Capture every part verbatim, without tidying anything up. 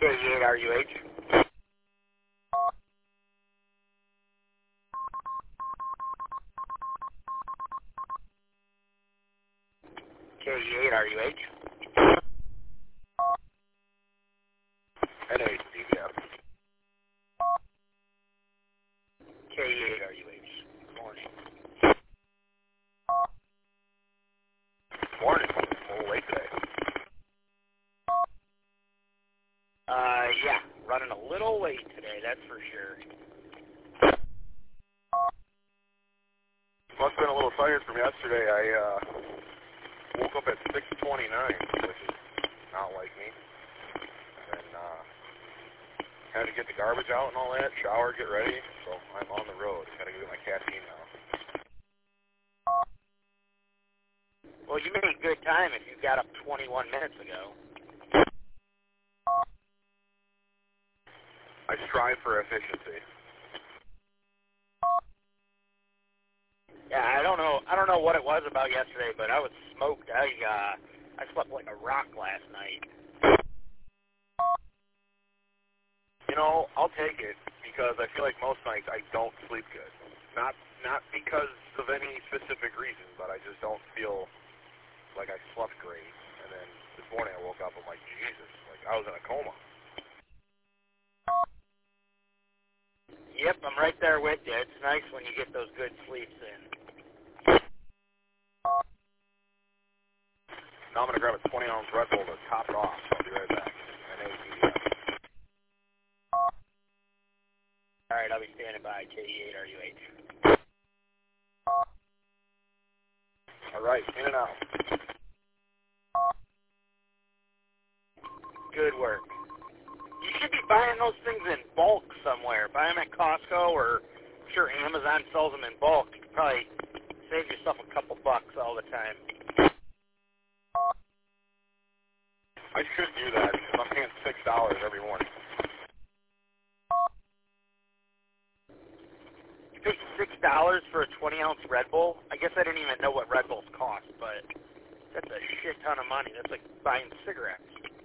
K eight R U H. K eight R U H. N eight D B F. K eight R U H. Morning. Morning. A little late today. Uh, yeah, running a little late today, that's for sure. Must have been a little tired from yesterday. I uh, woke up at six twenty-nine, which is not like me. And then uh, had to get the garbage out and all that, shower, get ready. So I'm on the road. Got to go get my caffeine now. Well, you made good time if you got up twenty-one minutes ago. I strive for efficiency. Yeah, I don't know. I don't know what it was about yesterday, but I was smoked. I uh, I slept like a rock last night. You know, I'll take it because I feel like most nights I don't sleep good. Not not because of any specific reason, but I just don't feel like I slept great. And then this morning I woke up, I'm like, Jesus, like I was in a coma. Yep, I'm right there with you. It's nice when you get those good sleeps in. Now I'm going to grab a twenty ounce Red Bull to top it off. I'll be right back. N A D B F. All right, I'll be standing by. K eight R U H. All right, in and out. Good work. You should be buying those things in bulk somewhere. Buy them at Costco, or I'm sure Amazon sells them in bulk. You could probably save yourself a couple bucks all the time. I should do that because I'm paying six dollars every morning. You pay six dollars for a twenty ounce Red Bull? I guess I didn't even know what Red Bulls cost, but that's a shit ton of money. That's like buying cigarettes.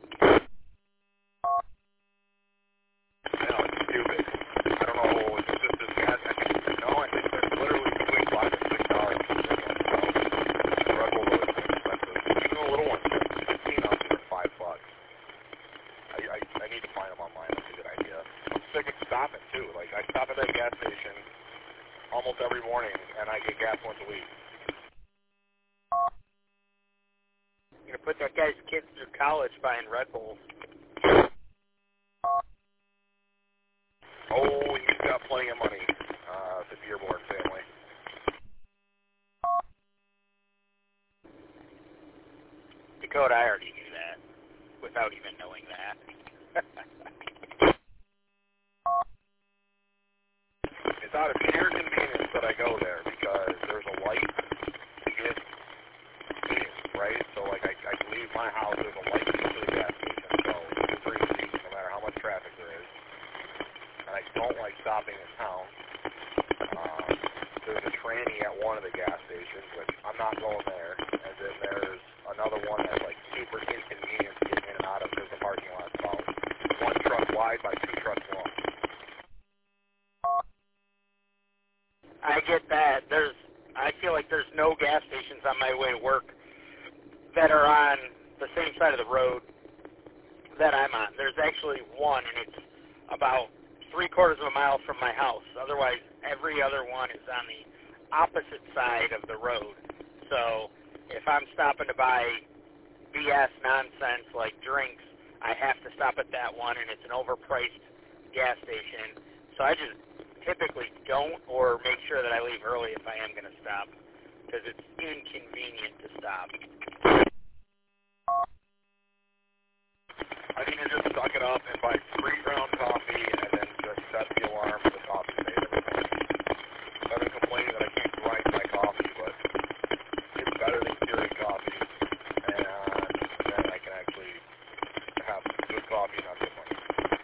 I know, it's stupid. I don't know, it's just this gas. I think, no, I think they're literally between five and six dollars. The Red Bull is expensive. Even the little ones, fifteen ounces are five bucks. I, I, I need to find them online. That's a good idea. I'm sick of stopping, too. Like, I stop at that gas station almost every morning, and I get gas once a week. You're going to put that guy's kids through college buying Red Bulls. Oh, he's got plenty of money, uh, the Dearborn family. Dakota, I already knew that without even knowing that. It's out of sheer convenience that I go there because there's a light to get in, right? So, like, I, I can leave my house, there's a light to get to the gas station, so it's super easy, no matter how much traffic there is. And I don't like stopping in town. Um, there's a tranny at one of the gas stations, which I'm not going there. And then there's another one that's, like, super inconvenient to get in and out of because the parking lot's about one truck wide by two trucks long. I get that. There's, I feel like there's no gas stations on my way to work that are on the same side of the road that I'm on. There's actually one, and it's about three quarters of a mile from my house. Otherwise, every other one is on the opposite side of the road. So if I'm stopping to buy B S nonsense like drinks, I have to stop at that one, and it's an overpriced gas station. So I just typically don't, or make sure that I leave early if I am going to stop, because it's inconvenient to stop. I need to just suck it up and buy three ground coffee and then just set the alarm for the coffee made every morning. I've been complaining that I can't grind my coffee, but it's better than Keurig coffee, and then I can actually have good coffee and not get money.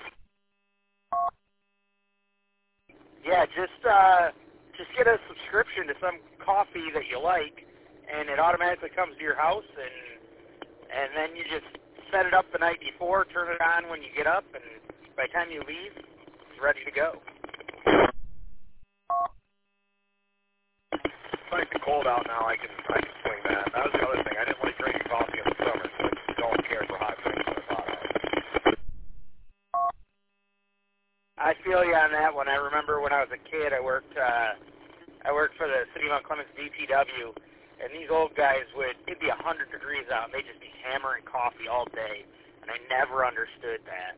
Yeah, just uh, just get a subscription to some coffee that you like, and it automatically comes to your house, and and then you just set it up the night before, turn it on when you get up, and by the time you leave, it's ready to go. It's nice and cold out now. I can I can swing that. That was the other thing. I didn't like drinking coffee in the summer, so I just don't care for hot drinks when it's hot out. I feel you on that one. I remember when I was a kid, I worked uh, I worked for the City of Mount Clemens D P W, and these old guys would, it'd be one hundred degrees out, and they'd just be hammering coffee all day, and I never understood that.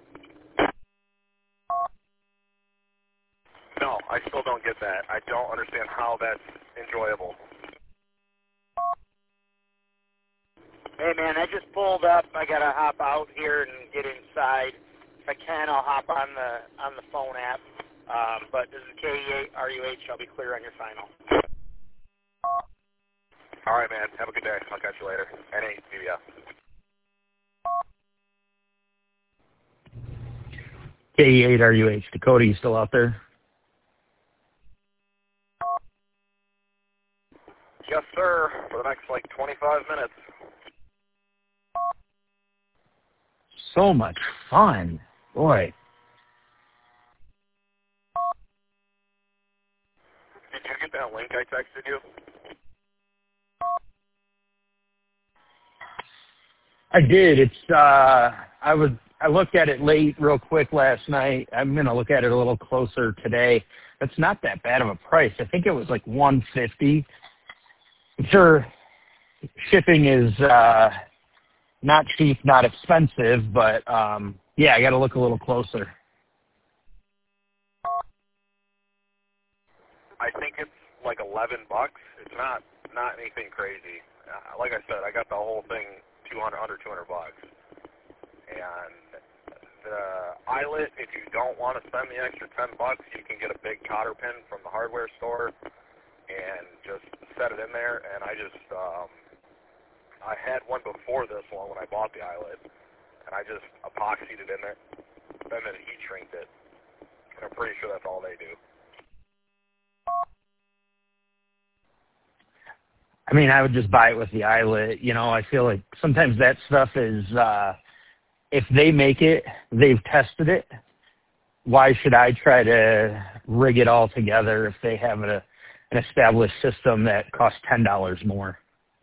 No, I still don't get that. I don't understand how that's enjoyable. Hey, man, I just pulled up. I got to hop out here and get inside. If I can, I'll hop on the on the phone app. Um, but this is K E eight R U H. I'll be clear on your final. All right, man. Have a good day. I'll catch you later. N eight B B S. K E eight R U H. Dakota, you still out there? Yes, sir. For the next, like, twenty-five minutes. So much fun. Boy. Did you get that link I texted you? I did. It's uh I was I looked at it late real quick last night. I'm gonna look at it a little closer today. It's not that bad of a price. I think it was like one fifty. I'm sure shipping is uh not cheap, not expensive, but um yeah, I gotta look a little closer. I think it's like eleven bucks. It's not not anything crazy. Uh, like I said, I got the whole thing two hundred under two hundred bucks. And the eyelet, if you don't want to spend the extra ten bucks, you can get a big cotter pin from the hardware store and just set it in there. And I just um, I had one before this one when I bought the eyelet, and I just epoxied it in there and then heat shrinked it. And I'm pretty sure that's all they do. I mean, I would just buy it with the eyelet. You know, I feel like sometimes that stuff is, uh, if they make it, they've tested it. Why should I try to rig it all together if they have a, an established system that costs ten dollars more?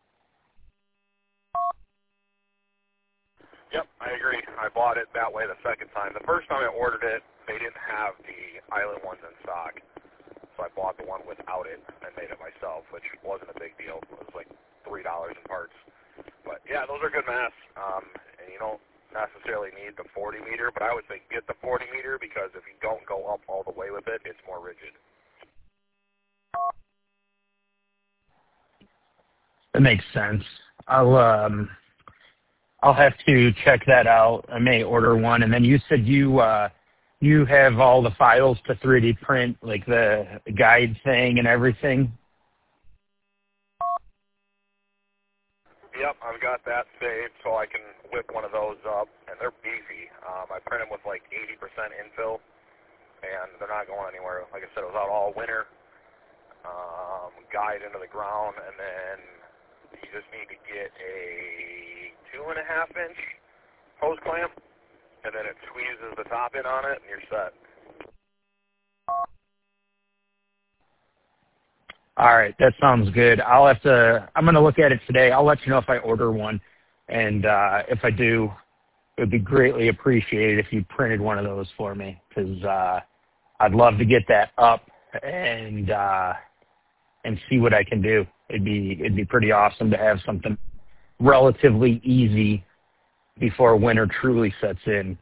Yep, I agree. I bought it that way the second time. The first time I ordered it, they didn't have the eyelet ones in stock. So I bought the one without it and made it myself, which wasn't a big deal. It was like three dollars in parts. But, yeah, those are good masks. Um, and you don't necessarily need the forty meter, but I would say get the forty meter because if you don't go up all the way with it, it's more rigid. That makes sense. I'll um, I'll have to check that out. I may order one. And then you said you uh, you have all the files to three D print, like the guide thing and everything? Yep, I've got that saved so I can whip one of those up, and they're beefy. Um, I print them with like eighty percent infill, and they're not going anywhere. Like I said, it was out all winter. Um, guide into the ground, and then you just need to get a two and a half inch hose clamp, and then it squeezes the top in on it, and you're set. All right, that sounds good. I'll have to, I'm going to look at it today. I'll let you know if I order one. And uh, if I do, it would be greatly appreciated if you printed one of those for me because uh, I'd love to get that up and uh, and see what I can do. It'd be, it'd be pretty awesome to have something relatively easy before winter truly sets in.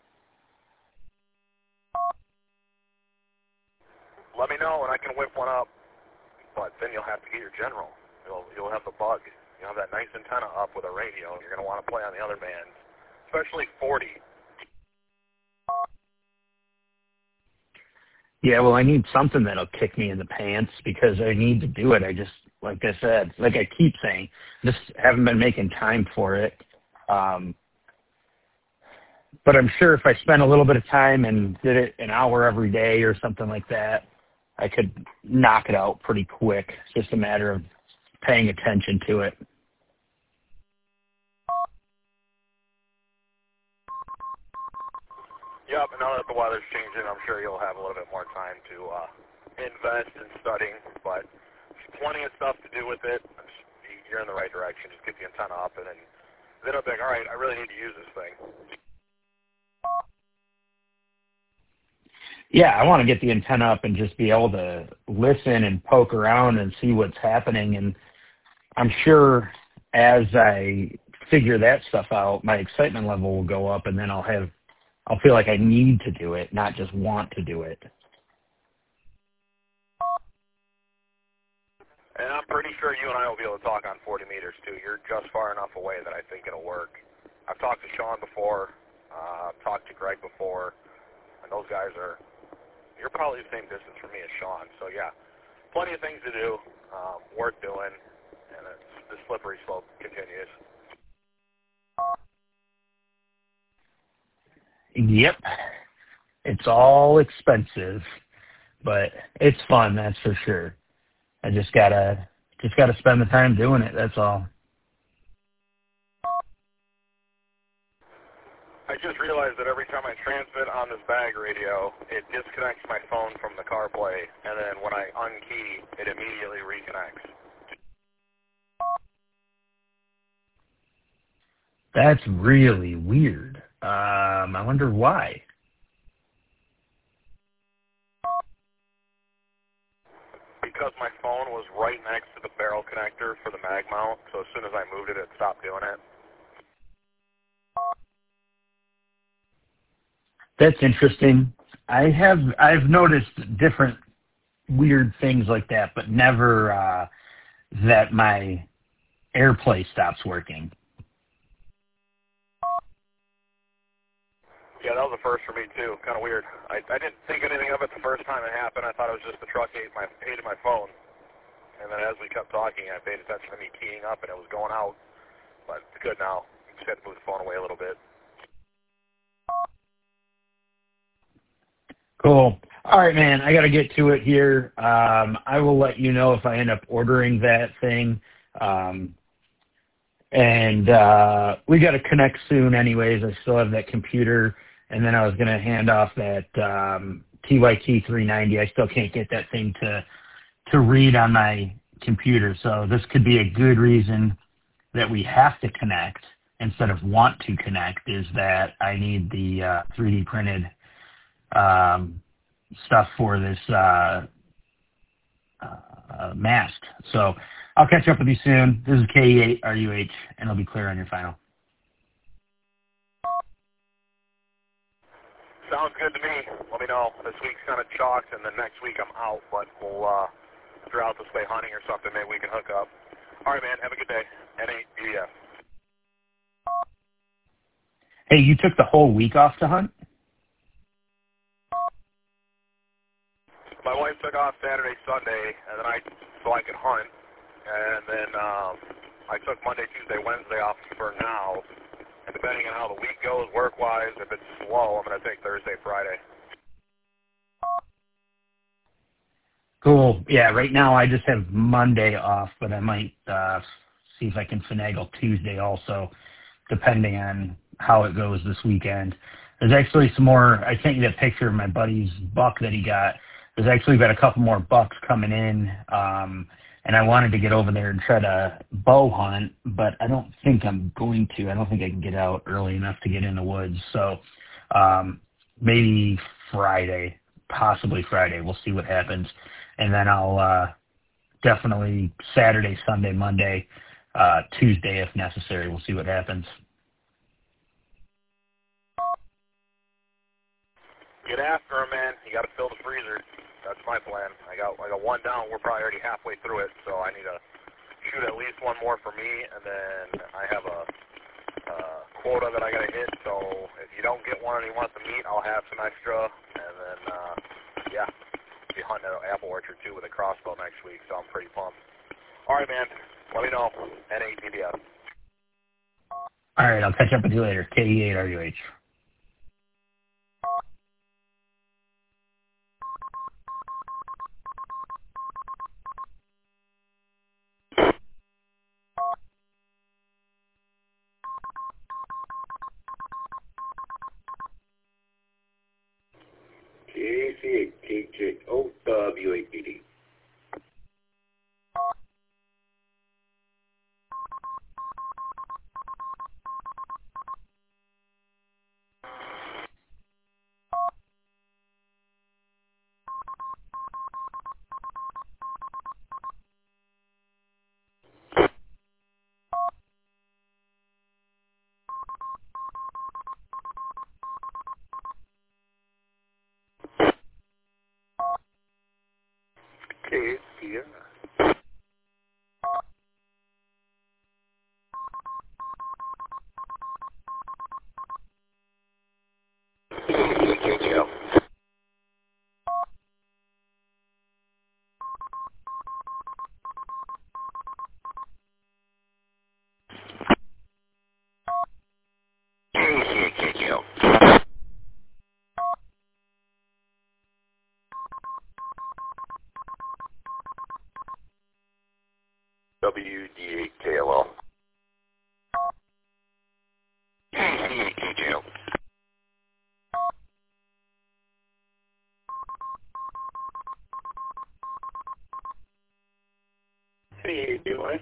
Let me know, and I can whip one up. But then you'll have to get your general. You'll you'll have the bug. You'll have that nice antenna up with a radio. You're going to want to play on the other bands, especially forty. Yeah, well, I need something that'll kick me in the pants because I need to do it. I just, like I said, like I keep saying, just haven't been making time for it. Um, but I'm sure if I spent a little bit of time and did it an hour every day or something like that, I could knock it out pretty quick. It's just a matter of paying attention to it. Yep, and now that the weather's changing, I'm sure you'll have a little bit more time to uh, invest in studying, but there's plenty of stuff to do with it. Just, you're in the right direction. Just get the antenna up, and then, then I'll be like, all right, I really need to use this thing. Yeah, I want to get the antenna up and just be able to listen and poke around and see what's happening. And I'm sure as I figure that stuff out, my excitement level will go up, and then I'll have, I'll feel like I need to do it, not just want to do it. And I'm pretty sure you and I will be able to talk on forty meters, too. You're just far enough away that I think it'll work. I've talked to Sean before. Uh, I've talked to Greg before. And those guys are, you're probably the same distance from me as Sean. So, yeah, plenty of things to do, um, worth doing, and it's, the slippery slope continues. Yep. It's all expensive, but it's fun, that's for sure. I just gotta just gotta spend the time doing it, that's all. I just realized that every time I transmit on this bag radio, it disconnects my phone from the CarPlay, and then when I unkey, it immediately reconnects. That's really weird. Um, I wonder why. Because my phone was right next to the barrel connector for the mag mount, so as soon as I moved it, it stopped doing it. That's interesting. I have I've noticed different weird things like that, but never uh, that my AirPlay stops working. Yeah, that was the first for me too. Kind of weird. I, I didn't think anything of it the first time it happened. I thought it was just the truck ate my ate my phone. And then as we kept talking, I paid attention to me keying up, and it was going out. But it's good now. Just had to move the phone away a little bit. Cool. All right, man. I got to get to it here. Um, I will let you know if I end up ordering that thing. Um, and uh, we got to connect soon anyways. I still have that computer. And then I was going to hand off that um, T Y T three ninety. I still can't get that thing to to read on my computer. So this could be a good reason that we have to connect instead of want to connect, is that I need the uh, three D printed um, stuff for this uh, uh, mast. So I'll catch up with you soon. This is K E eight R U H, and it'll be clear on your final. Sounds good to me. Let me know. This week's kind of chalked, and then next week I'm out, but we'll, uh, if you're out this way hunting or something, maybe we can hook up. All right, man. Have a good day. N eight B F. Hey, you took the whole week off to hunt? My wife took off Saturday, Sunday, and then I, so I could hunt, and then um, I took Monday, Tuesday, Wednesday off for now. And depending on how the week goes work-wise, if it's slow, I'm going to take Thursday, Friday. Cool. Yeah, right now I just have Monday off, but I might uh, see if I can finagle Tuesday also, depending on how it goes this weekend. There's actually some more, I sent you that picture of my buddy's buck that he got. There's actually been a couple more bucks coming in, um, and I wanted to get over there and try to bow hunt, but I don't think I'm going to. I don't think I can get out early enough to get in the woods. So um, maybe Friday, possibly Friday. We'll see what happens. And then I'll uh, definitely Saturday, Sunday, Monday, uh, Tuesday if necessary. We'll see what happens. Get after him, man. You got to fill the freezer. That's my plan. I got I got one down. We're probably already halfway through it, so I need to shoot at least one more for me, and then I have a uh, quota that I got to hit. So if you don't get one and you want the meat, I'll have some extra, and then uh, yeah, be hunting at an apple orchard too with a crossbow next week. So I'm pretty pumped. All right, man. Let me know. N eight B B F. All right, I'll catch up with you later. K E eight R U H. C eight K J O W A P D. Okay, yeah. K J L. K J L. W D eight K L L. C eight K J L. Hey, Lance.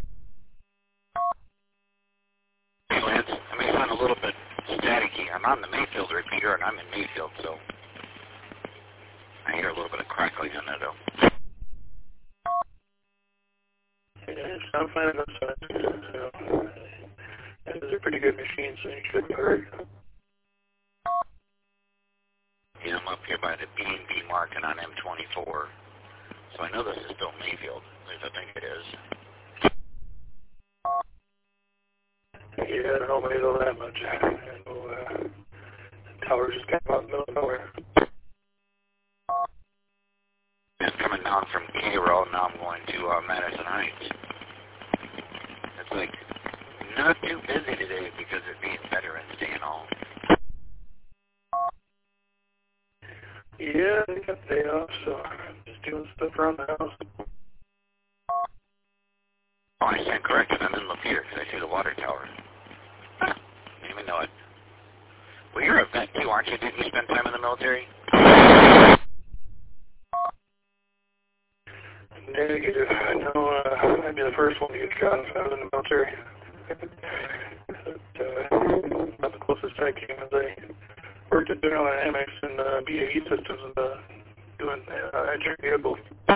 Hey, Lance. I may sound a little bit staticky. I'm on the Mayfield repeater, and I'm in Mayfield, so I hear a little bit of crackling in there, though. Yeah, I'm fine enough. So, those are pretty good machines, so you should be heard. Yeah, I'm up here by the B and B market on M twenty-four, so I know this is still Mayfield, at least I think it is. Yeah, I don't know Mayfield that much. I know uh, the tower's just kind of out in the middle of nowhere. I'm coming down from Cairo, now I'm going to uh, Madison Heights. It's like not too busy today because of being Veterans Day and all. Yeah, I got the day off, so I'm just doing stuff around the house. Oh, I stand corrected. I'm in Lapeer because I see the water tower. Huh. Didn't even know it. Well, you're a vet too, aren't you? Didn't you spend time in the military? Negative. I know uh, I'd be the first one to get shot if I was in the military. but, uh, about the closest I came as I worked at General Dynamics and uh, B A E systems and uh, doing uh, engineering vehicles.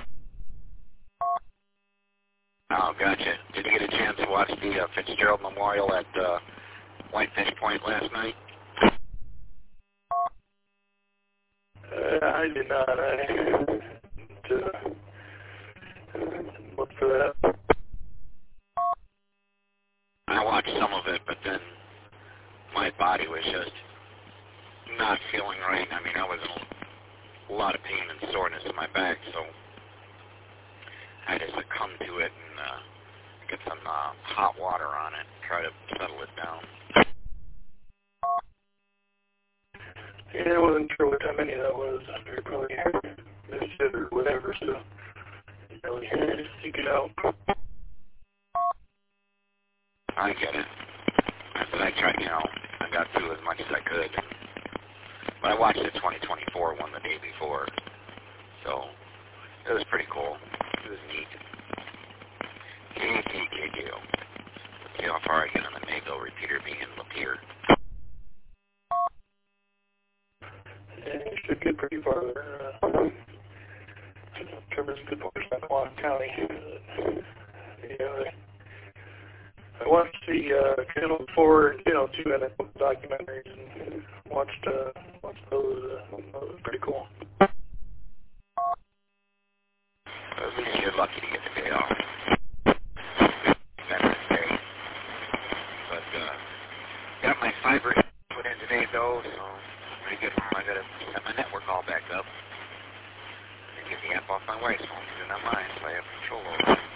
Oh, gotcha. Did you get a chance to watch the uh, Fitzgerald Memorial at uh, Whitefish Point last night? Uh, I did not. I to look for that. I watched some of it, but then my body was just not feeling right. I mean, I was in a lot of pain and soreness in my back, so I had to succumb to it and uh, get some uh, hot water on it, try to settle it down. Yeah, I wasn't sure what time any of that was. We were probably missed it or whatever, so you know, just seek it out. I get it. I said I tried, you know, I got through as much as I could. But I watched the twenty twenty-four one the day before, so it was pretty cool. It was neat. K T K J O. Let's see how far I get on the Mayville repeater being in Lapeer. Yeah, you should get pretty far there. Uh, covers a good portion of Quan County. Yeah, I watched the uh, Channel four and Channel two had a couple documentaries and watched, uh, watched those. Uh, those were pretty cool. At least you're lucky to get the day off. Veterans Day. But, uh, got my fiber put in today, though, so pretty good. I got to set my network all back up and get the app off my wife's phone. It's not mine, so I have control over it.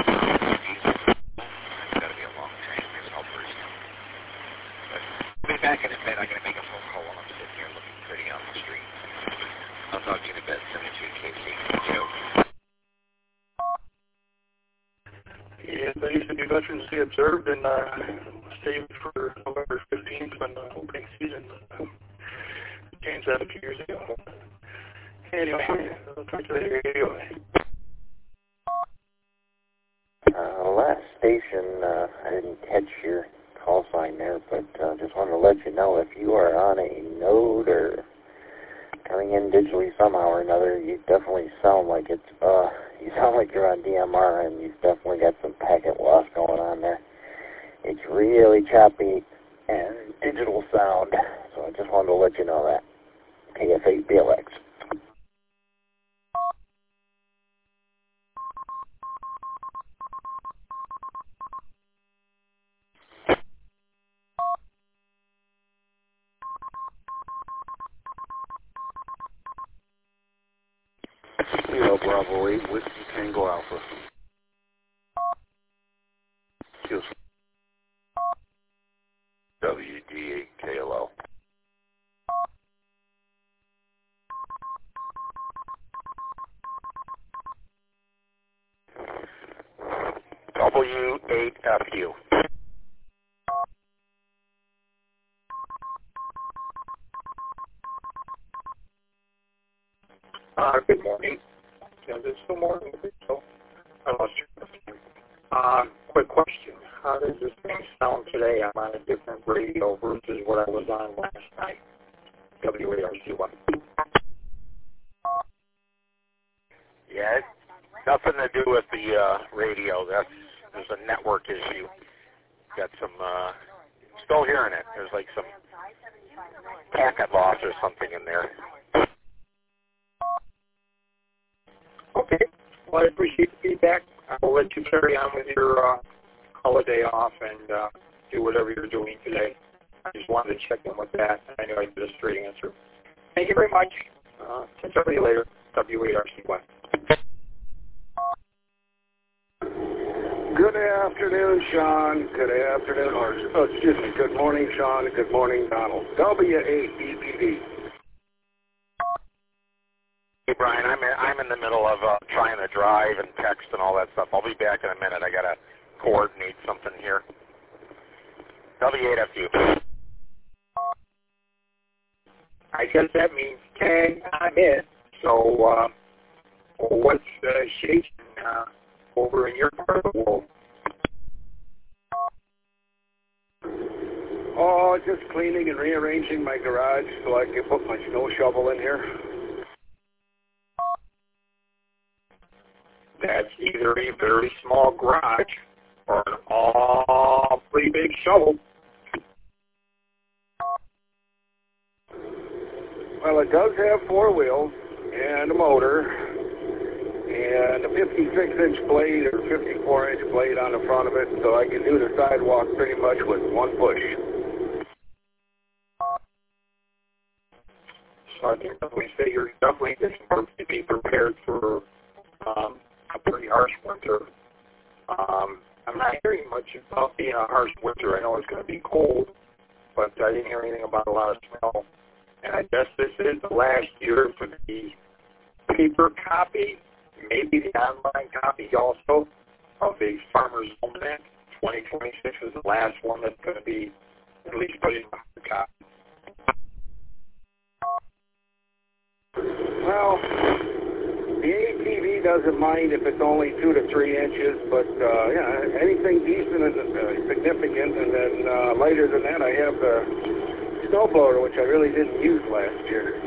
It's got to be a long train. There's helpers. But I'll be back in a bed. I'm going to make a phone call while I'm sitting here looking pretty on the street. I'll talk to you in a bit. seventy-three K C. Joe. Yeah, they used to do Veterans Day observed and uh, saved for November fifteenth when the opening season. Uh, changed that a few years ago. Anyway, I'll talk to you later. Anyway. Uh, last station, uh, I didn't catch your call sign there, but uh, just wanted to let you know if you are on a node or coming in digitally somehow or another, you definitely sound like it's, uh, you sound like you're on D M R, and you've definitely got some packet loss going on there. It's really choppy and digital sound, so I just wanted to let you know that. K F eight B L X. Kilo Bravo eight, Whiskey Tango Alpha. Kills. W D eight K L L. W eight F U. Uh, good morning. Yeah, this is the morning. So I lost your uh, quick question. How does this thing sound today? I'm on a different radio versus what I was on last night. W A R C one. Yeah, it's nothing to do with the uh, radio. That's there's a network issue. Got some. Uh, still hearing it. There's like some packet loss or something in there. Okay. Well, I appreciate the feedback. I'll let you carry on with your uh, holiday off and uh, do whatever you're doing today. I just wanted to check in with that. I know I did a straight answer. Thank you very much. Uh, catch up with you later. W A R C one. Good afternoon, Sean. Good afternoon, or oh, excuse me. Good morning, Sean. Good morning, Donald. W eight B B D. Hey, Brian, I'm in, I'm in the middle of uh, trying to drive and text and all that stuff. I'll be back in a minute. I got to coordinate something here. W eight F U. I guess that means tag, I'm in. So uh, what's uh, shaking uh, over in your part of the world? Oh, just cleaning and rearranging my garage so I can put my snow shovel in here. That's either a very small garage or an awfully big shovel. Well, it does have four wheels and a motor and a fifty-six inch blade or fifty-four inch blade on the front of it, so I can do the sidewalk pretty much with one push. So I can definitely say you're definitely getting to be prepared for um, a pretty harsh winter. Um, I'm not hearing much about being a harsh winter. I know it's going to be cold, but I didn't hear anything about a lot of snow. And I guess this is the last year for the paper copy, maybe the online copy also, of the Farmer's Almanac. twenty twenty-six is the last one that's going to be at least put in the copy. Well, the A T V doesn't mind if it's only two to three inches, but uh, yeah, anything decent and uh, significant, and then uh, lighter than that, I have the snowblower, which I really didn't use last year.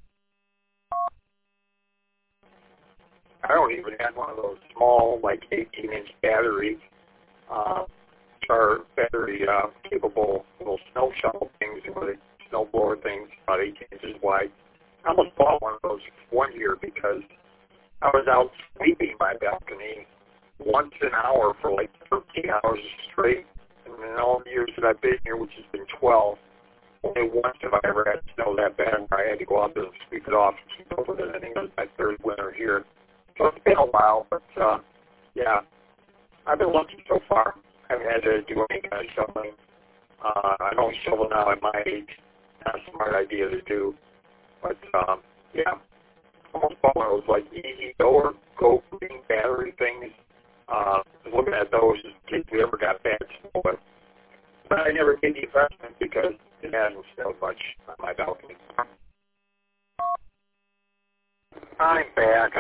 I don't even have one of those small, like eighteen inch battery, uh, or battery uh, capable little snow shovel things, or the snowblower things, about eighteen inches wide. I almost bought one of those one year because I was out sweeping my balcony once an hour for like thirteen hours straight. And in all the years that I've been here, which has been twelve, only once have I ever had snow that bad where I had to go out there and sweep it off and keep up with it. I think it was my third winter here. So it's been a while, but uh, yeah, I've been lucky so far. I haven't had to do any kind of shoveling. Uh, I don't shovel now at my age. Not a smart idea to do. But, um, yeah, almost bought one of those, like, easy door, go green battery things. Uh, looking at those just in case we ever got bad snow. But, but I never did the investment because it hasn't snowed much on my balcony. I'm back.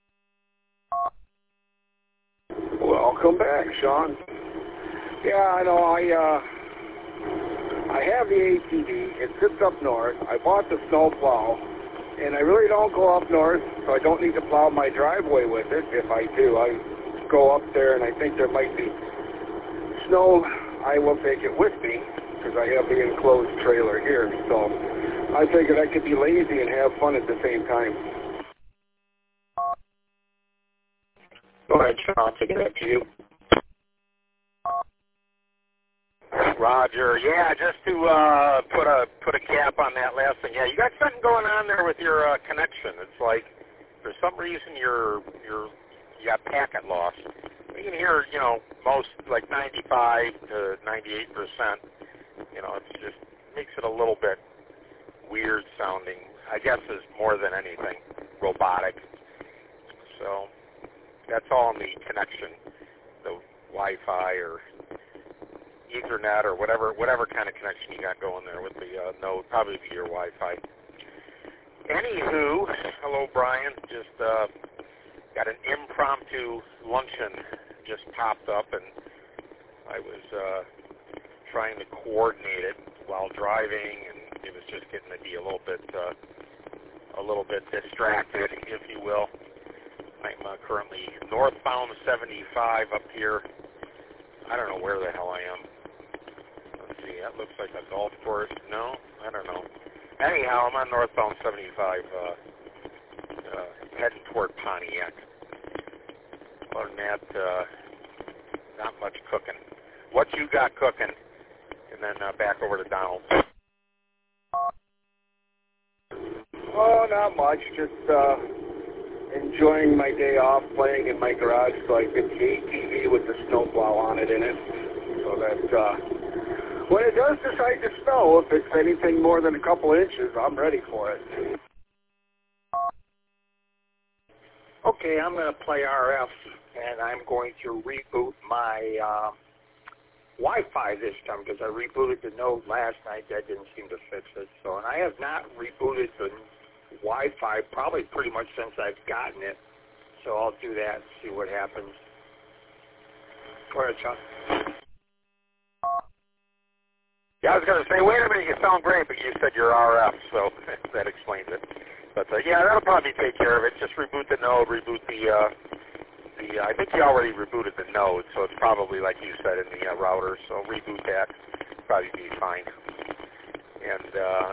Welcome back, Sean. Yeah, I know. I uh, I have the A T V. It sits up north. I bought the snow plow, and I really don't go up north, so I don't need to plow my driveway with it. If I do, I go up there, and I think there might be snow. I will take it with me because I have the enclosed trailer here. So I figured I could be lazy and have fun at the same time. Go ahead, Sean. I'll take it back to you. Roger. Yeah, just to uh, put a put a cap on that last thing. Yeah, you got something going on there with your uh, connection. It's like for some reason you're you're you got packet loss. You can hear, you know, most like ninety-five to ninety-eight percent. You know, it just makes it a little bit weird sounding. I guess is more than anything robotic. So that's all in the connection, the Wi-Fi or Ethernet or whatever whatever kind of connection you got going there with the uh, node, probably be your Wi-Fi. Anywho, hello Brian. Just uh, got an impromptu luncheon just popped up, and I was uh, trying to coordinate it while driving, and it was just getting to be a little bit uh, a little bit distracted, if you will. I'm uh, currently northbound seventy-five up here. I don't know where the hell I am. Let's see, that looks like a golf course. No, I don't know. Anyhow, I'm on northbound seventy-five, uh, uh, heading toward Pontiac. Other than that, uh, not much cooking. What you got cooking? And then uh, back over to Donald. Oh, not much. Just uh, enjoying my day off, playing in my garage. So I get the A T V with the snowplow on it in it, so that uh, when it does decide to snow, if it's anything more than a couple inches, I'm ready for it. Okay, I'm going to play R F, and I'm going to reboot my uh, Wi-Fi this time because I rebooted the node last night. That didn't seem to fix it. So, and I have not rebooted the Wi-Fi probably pretty much since I've gotten it. So I'll do that and see what happens. Go ahead, Chuck. Yeah, I was going to say, wait a minute, you sound great, but you said you're R F, so that explains it. But uh, yeah, that'll probably take care of it. Just reboot the node, reboot the, uh, the. Uh, I think you already rebooted the node, so it's probably like you said in the uh, router. So reboot that, probably be fine. And uh,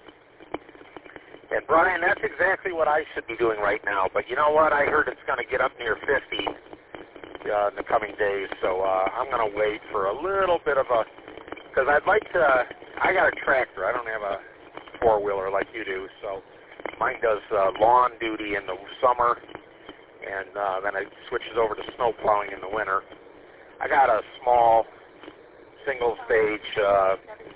and Brian, that's exactly what I should be doing right now. But you know what? I heard it's going to get up near fifty uh, in the coming days, so uh, I'm going to wait for a little bit of a. Because I'd like to. I got a tractor. I don't have a four wheeler like you do, so. Mine does uh, lawn duty in the summer, and uh, then it switches over to snow plowing in the winter. I got a small single-stage. Uh,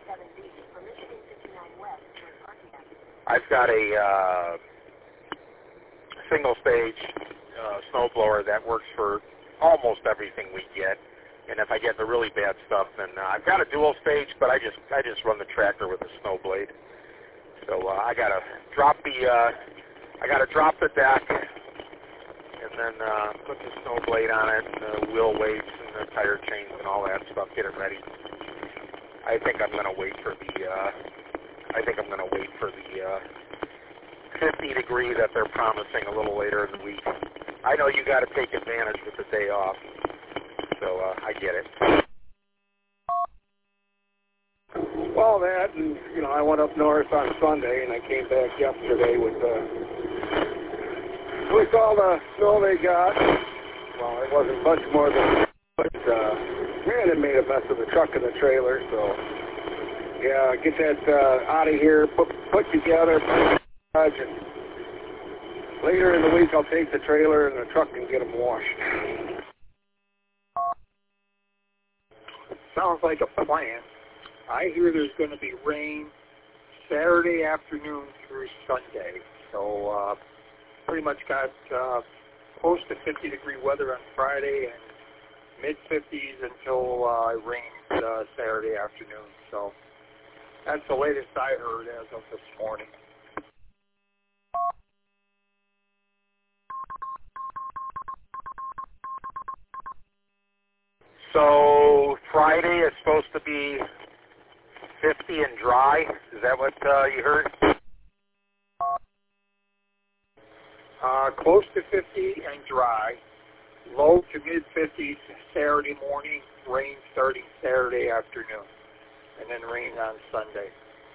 I've got a uh, single-stage uh, snowblower that works for almost everything we get. And if I get the really bad stuff, then uh, I've got a dual-stage, but I just I just run the tractor with a snow blade. So uh, I gotta drop the uh, I gotta drop the deck, and then uh, put the snow blade on it, and the wheel weights, and the tire chains, and all that stuff. Get it ready. I think I'm gonna wait for the uh, I think I'm gonna wait for the uh, fifty degree that they're promising a little later in the week. I know you got to take advantage with the day off, so uh, I get it. Well, that, and, you know, I went up north on Sunday, and I came back yesterday with uh, with all the snow they got. Well, it wasn't much more than, but, uh, man, it made a mess of the truck and the trailer, so, yeah, get that uh, out of here, put, put together, put in the garage, and later in the week I'll take the trailer and the truck and get them washed. Sounds like a plan. I hear there's going to be rain Saturday afternoon through Sunday. So uh, pretty much got uh, close to fifty degree weather on Friday and mid fifties until uh, it rains uh, Saturday afternoon. So that's the latest I heard as of this morning. So Friday is supposed to be fifty and dry. Is that what uh, you heard? Uh, close to fifty and dry. Low to mid fifties Saturday morning. Rain starting Saturday afternoon. And then rain on Sunday.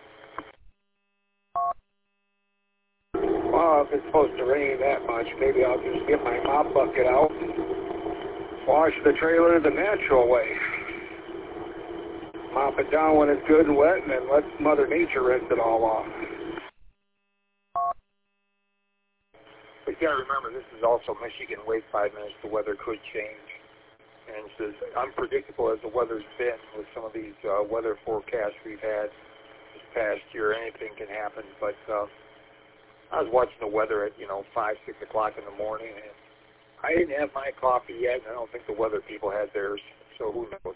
Well, if it's supposed to rain that much, maybe I'll just get my mop bucket out and wash the trailer the natural way. Mop it down when it's good and wet, and then let Mother Nature rinse it all off. But you got to remember, this is also Michigan. Wait five minutes, the weather could change. And it's as unpredictable as the weather's been with some of these uh, weather forecasts we've had this past year. Anything can happen. But uh, I was watching the weather at, you know, five, six o'clock in the morning, and I didn't have my coffee yet, and I don't think the weather people had theirs, so who knows.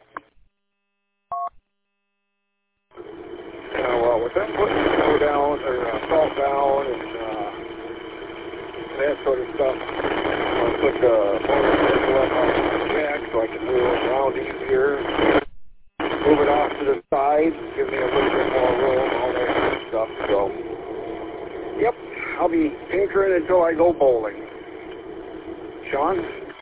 Uh, well, with them putting snow down, or uh, salt down, and uh, that sort of stuff, I'll put the motorcycle up on the jack so I can wheel it around easier, move it off to the side, give me a little bit more room, all that kind of stuff, so... Yep, I'll be tinkering until I go bowling. Sean?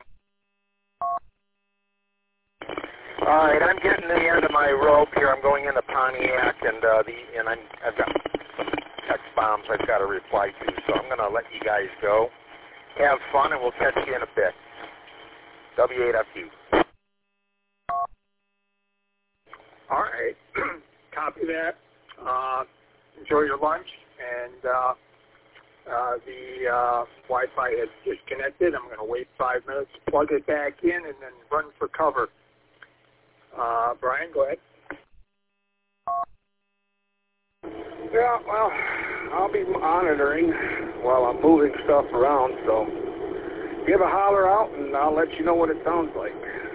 All right, I'm getting to the end of my rope here. I'm going into Pontiac, and uh, the and I'm, I've got some text bombs I've got to reply to, so I'm going to let you guys go. Have fun, and we'll catch you in a bit. W eight F U. All right, copy that. Uh, enjoy your lunch, and... Uh, Uh, the uh, Wi-Fi has disconnected. I'm going to wait five minutes, plug it back in, and then run for cover. Uh, Brian, go ahead. Yeah, well, I'll be monitoring while I'm moving stuff around, so give a holler out, and I'll let you know what it sounds like.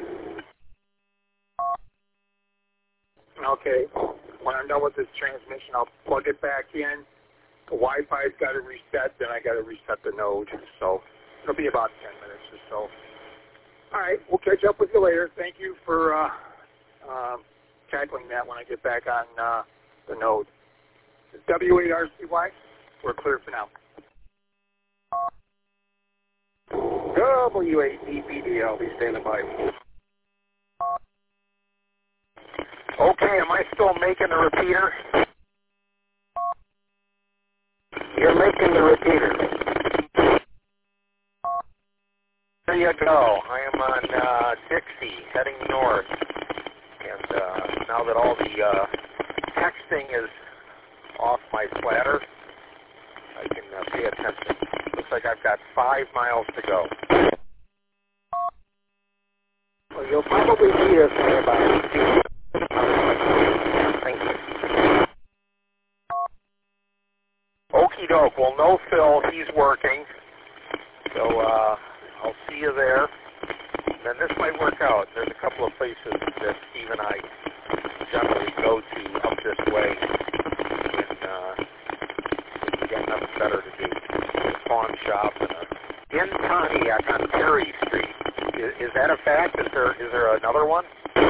Okay, when I'm done with this transmission, I'll plug it back in. The Wi-Fi's got to reset, then I got to reset the node. So it'll be about ten minutes or so. All right, we'll catch up with you later. Thank you for uh, uh, tackling that when I get back on uh, the node. W eight R C Y, we're clear for now. W eight E P D, I'll be standing by. Okay, am I still making the repeater? You're making the repeater. There you go. I am on uh, Dixie, heading north. And uh, now that all the uh, texting is off my platter, I can uh, pay attention. Looks like I've got five miles to go. Well, you'll probably see us in about two. Thank you. Okie doke. Well, no Phil. He's working. So uh, I'll see you there. And this might work out. There's a couple of places that Steve and I generally go to up this way. And uh, we got nothing better to do. A pawn shop and a, in Pontiac on Perry Street. Is, is that a fact? Is there is there another one?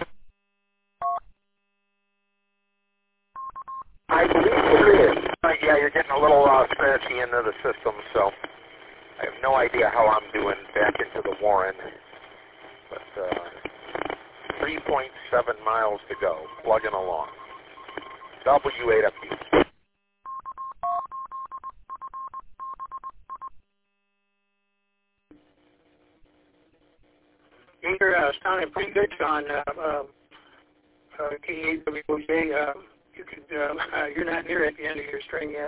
I believe there is. Uh, yeah, you're getting a little uh, scratchy into the system, so I have no idea how I'm doing back into the Warren. But uh, three point seven miles to go, plugging along. W eight F U. You're uh, sounding pretty good, John. Uh, uh, uh, K A W J, uh, you could, uh, uh, you're not near at the end of your string yet.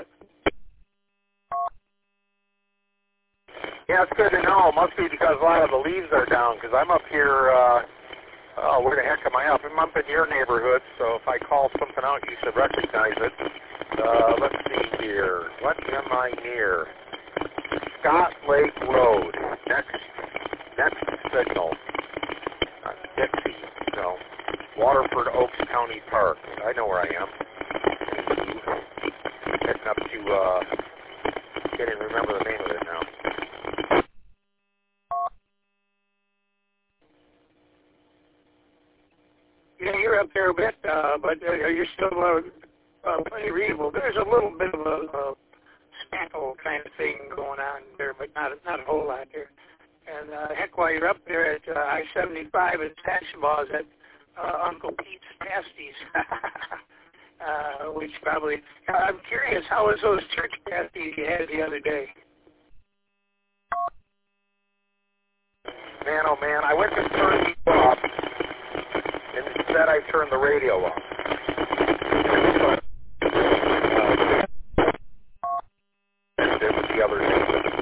Yeah, it's good to know. It must be because a lot of the leaves are down, because I'm up here, uh, oh, where the heck am I up? I'm up in your neighborhood, so if I call something out, you should recognize it. Uh, let's see here. What am I near? Scott Lake Road. Next, next signal. Uh, Dixie, no. Waterford Oaks County Park. I know where I am. Heading up to, uh, can't even remember the name of it now. still uh, uh, plenty readable. There's a little bit of a, a spackle kind of thing going on there, but not not a whole lot there. And uh, heck, while you're up there at uh, I seventy-five at Tashabaws at uh, Uncle Pete's Pasties, uh, which probably, I'm curious, how was those church pasties you had the other day? Man, oh man, I went to turn these off, and instead I turned the radio off. And it was the other day.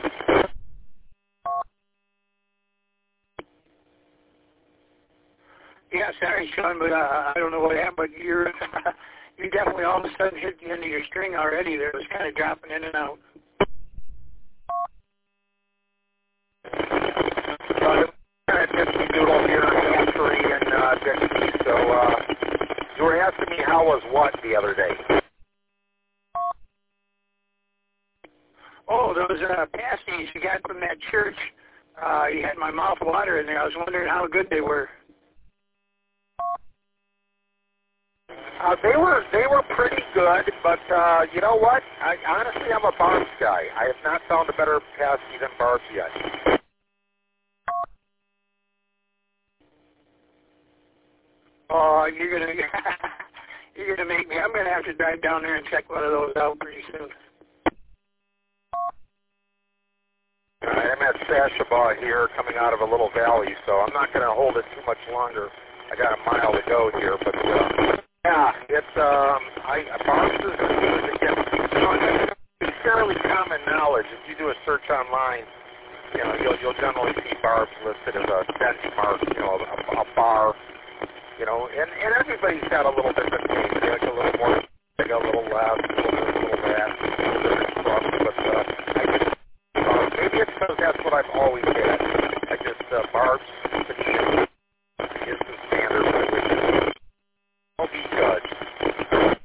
Yeah, sorry, Sean, but uh, I don't know what happened, but you're, you definitely all of a sudden hit the end of your string already there. It was kind of dropping in and out. Doodle here, Anthony and uh, Dixie. So uh, you were asking me how was what the other day? Oh, those uh, pasties you got from that church. Uh, you had my mouth water in there. I was wondering how good they were. Uh, they were they were pretty good, but uh, you know what? I, honestly, I'm a Barb's guy. I have not found a better pasty than Barb's yet. Oh, you're gonna you're gonna make me. I'm gonna have to drive down there and check one of those out pretty soon. I'm at Sashabaw here, coming out of a little valley, so I'm not going to hold it too much longer. I got a mile to go here, but uh, yeah, it's um, I Barb's is again, you know, it's fairly common knowledge. If you do a search online, you know, you'll you'll generally see Barb's listed as a benchmark, you know, a, a bar. You know, and, and everybody's got a little different thing. They like a little more, they got a little less, a little this, a little that, a little bit of stuff. But uh, I just, uh, maybe it's because that's what I've always had. I just, uh, Barb's is the standard by which I'll be judged.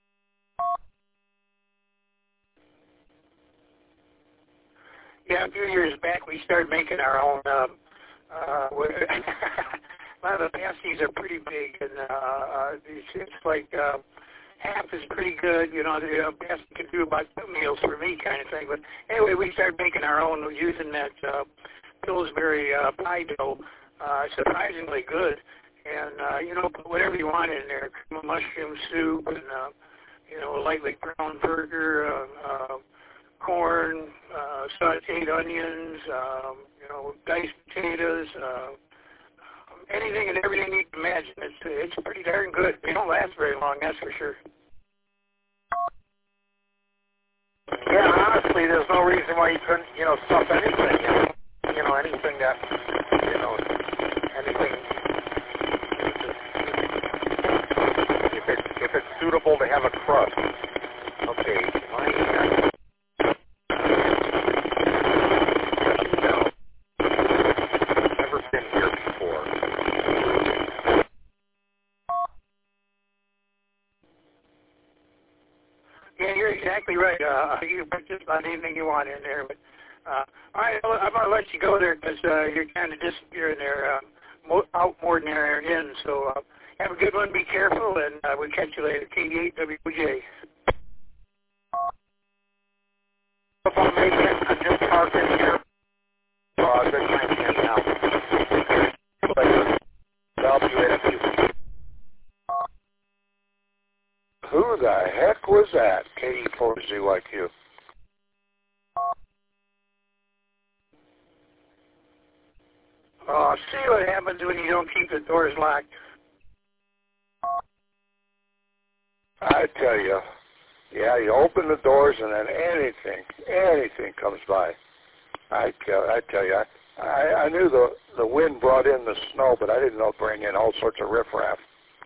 Yeah, a few years back we started making our own. Um, uh, a lot of the pasties are pretty big, and uh, it's, it's like uh, half is pretty good. You know, the uh, pasty can do about two meals for me, kind of thing. But anyway, we started making our own using that uh, Pillsbury uh, pie dough. Uh, surprisingly good, and uh, you know, put whatever you want in there: cream of mushroom soup, and uh, you know, lightly browned burger, uh, uh, corn, uh, sautéed onions, um, you know, diced potatoes. Uh, Anything and everything you can imagine. It's it's pretty darn good. They don't last very long, that's for sure. Yeah, honestly, there's no reason why you couldn't, you know, stuff anything in. You know, anything that, you know, anything. If it's if it's suitable to have a crust. Okay, my. Never been here before. Yeah, you're exactly right. Uh, you can put just about anything you want in there. But uh, all right, I'm going to let you go there because uh, you're kind of disappearing there, uh, mo- out more than you're in. So uh, have a good one. Be careful, and uh, we'll catch you later. K eight W J. If I'm making it, I'm just parking here. Uh, good time in now. W F U. Who the heck was that? K E four Z Y Q. Oh, see what happens when you don't keep the doors locked. I tell you, yeah, you open the doors and then anything, anything comes by. I tell, I tell you, I, I, I knew the the wind brought in the snow, but I didn't know it bring in all sorts of riffraff.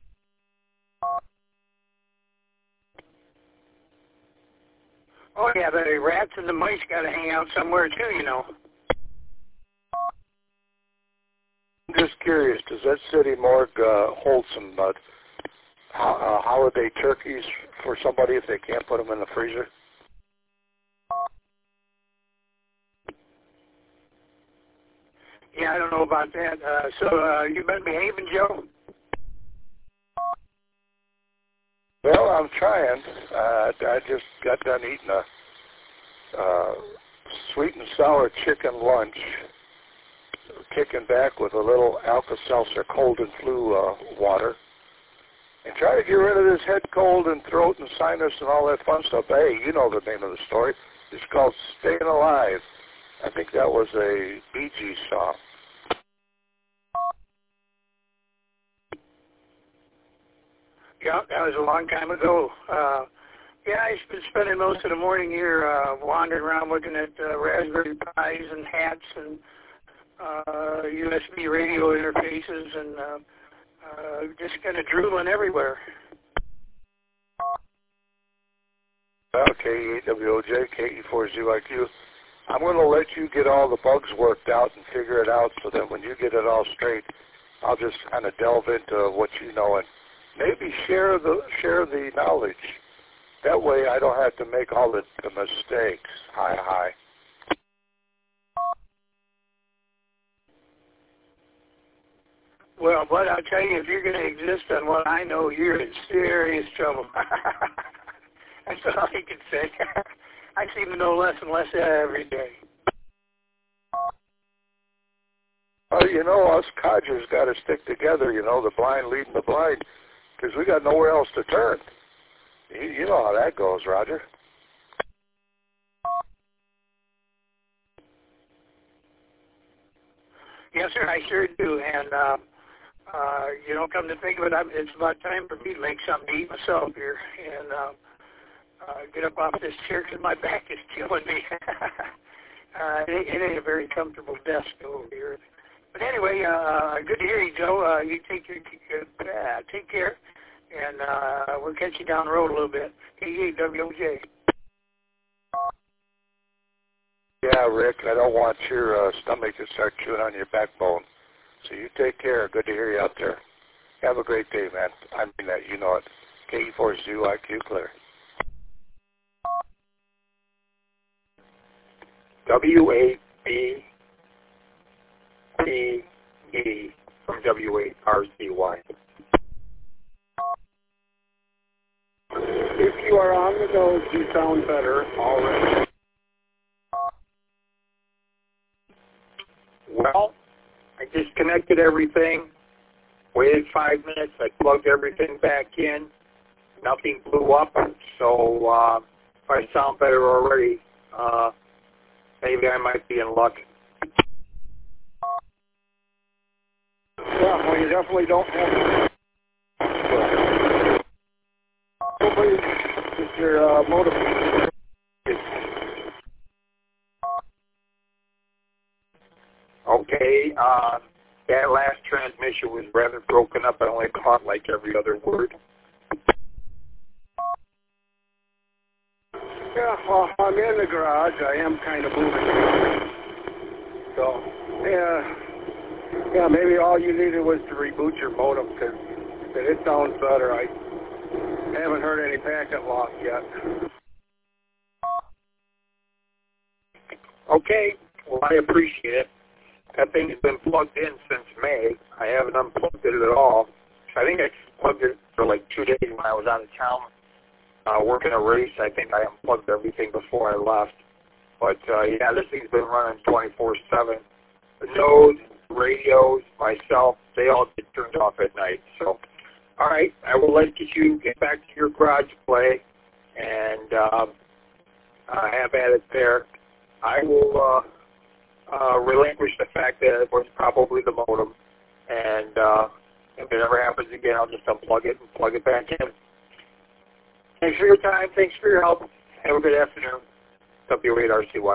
Oh, yeah, the rats and the mice got to hang out somewhere, too, you know. I'm just curious, does that city morgue uh, hold some uh, uh, holiday turkeys for somebody if they can't put them in the freezer? Yeah, I don't know about that. Uh, so uh, you been behaving, Joe? Well, I'm trying. Uh, I just got done eating a uh, sweet and sour chicken lunch, kicking back with a little Alka-Seltzer cold and flu uh, water, and try to get rid of this head cold and throat and sinus and all that fun stuff. Hey, you know the name of the story. It's called Staying Alive. I think that was a Bee Gees song. Yeah, that was a long time ago. Uh, yeah, I've been spending most of the morning here uh, wandering around looking at uh, Raspberry Pis and hats and uh, U S B radio interfaces and uh, uh, just kind of drooling everywhere. Well, K E eight W O J, K E four Z Y Q. I'm going to let you get all the bugs worked out and figure it out so that when you get it all straight, I'll just kind of delve into what you know and maybe share the share the knowledge. That way I don't have to make all the, the mistakes. Hi, hi. Well, but I'll tell you, if you're going to exist on what I know, you're in serious trouble. That's all I can say. I seem to know less and less every day. Well, you know, us codgers got to stick together, you know, the blind leading the blind, because we got nowhere else to turn. You, you know how that goes, Roger. Yes, sir, I sure do. And, uh, uh, you know, come to think of it, I'm, it's about time for me to make something to eat myself here and uh, uh, get up off this chair because my back is killing me. uh, it, it ain't a very comfortable desk over here. But anyway, uh, good to hear you, Joe. Uh, you take your, uh, take care, and uh, we'll catch you down the road a little bit. K E eight W O J. Yeah, Rick, I don't want your uh, stomach to start chewing on your backbone. So you take care. Good to hear you out there. Have a great day, man. I mean that. You know it. K E four Z Y Q clear. W A B P E from W A R C Y. If you are on the go, you sound better already. Well, I disconnected everything, waited five minutes, I plugged everything back in, nothing blew up, so uh, if I sound better already, uh, maybe I might be in luck. Yeah, well, you definitely don't have hopefully with your uh, motive. Okay, uh, that last transmission was rather broken up. I only caught like every other word. Yeah, well, I'm in the garage. I am kind of moving. So, yeah, yeah, maybe all you needed was to reboot your modem because it sounds better. I haven't heard any packet loss yet. Okay, well, I appreciate it. That thing has been plugged in since May. I haven't unplugged it at all. I think I plugged it for like two days when I was out of town uh, working a race. I think I unplugged everything before I left. But, uh, yeah, this thing's been running twenty-four seven. The nodes, radios, myself, they all get turned off at night. So, all right, I will let you get back to your garage play and uh, uh, have at it there. I will... Uh, Uh, relinquish the fact that it was probably the modem, and uh, if it ever happens again, I'll just unplug it and plug it back in. Thanks for your time. Thanks for your help. Have a good afternoon. W eight R C Y.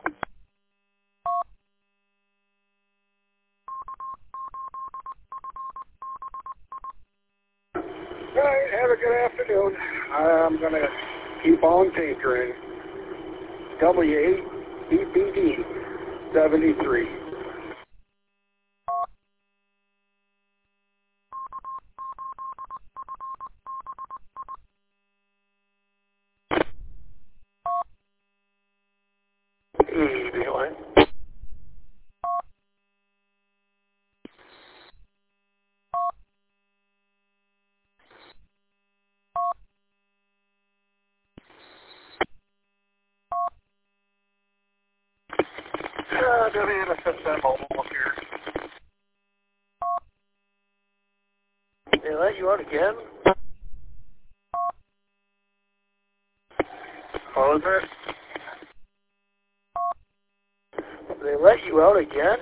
All right, have a good afternoon. I'm going to keep on tinkering. W eight B P D seventy-three. Easy one. W N S S M mobile here. They let you out again? What was it? They let you out again?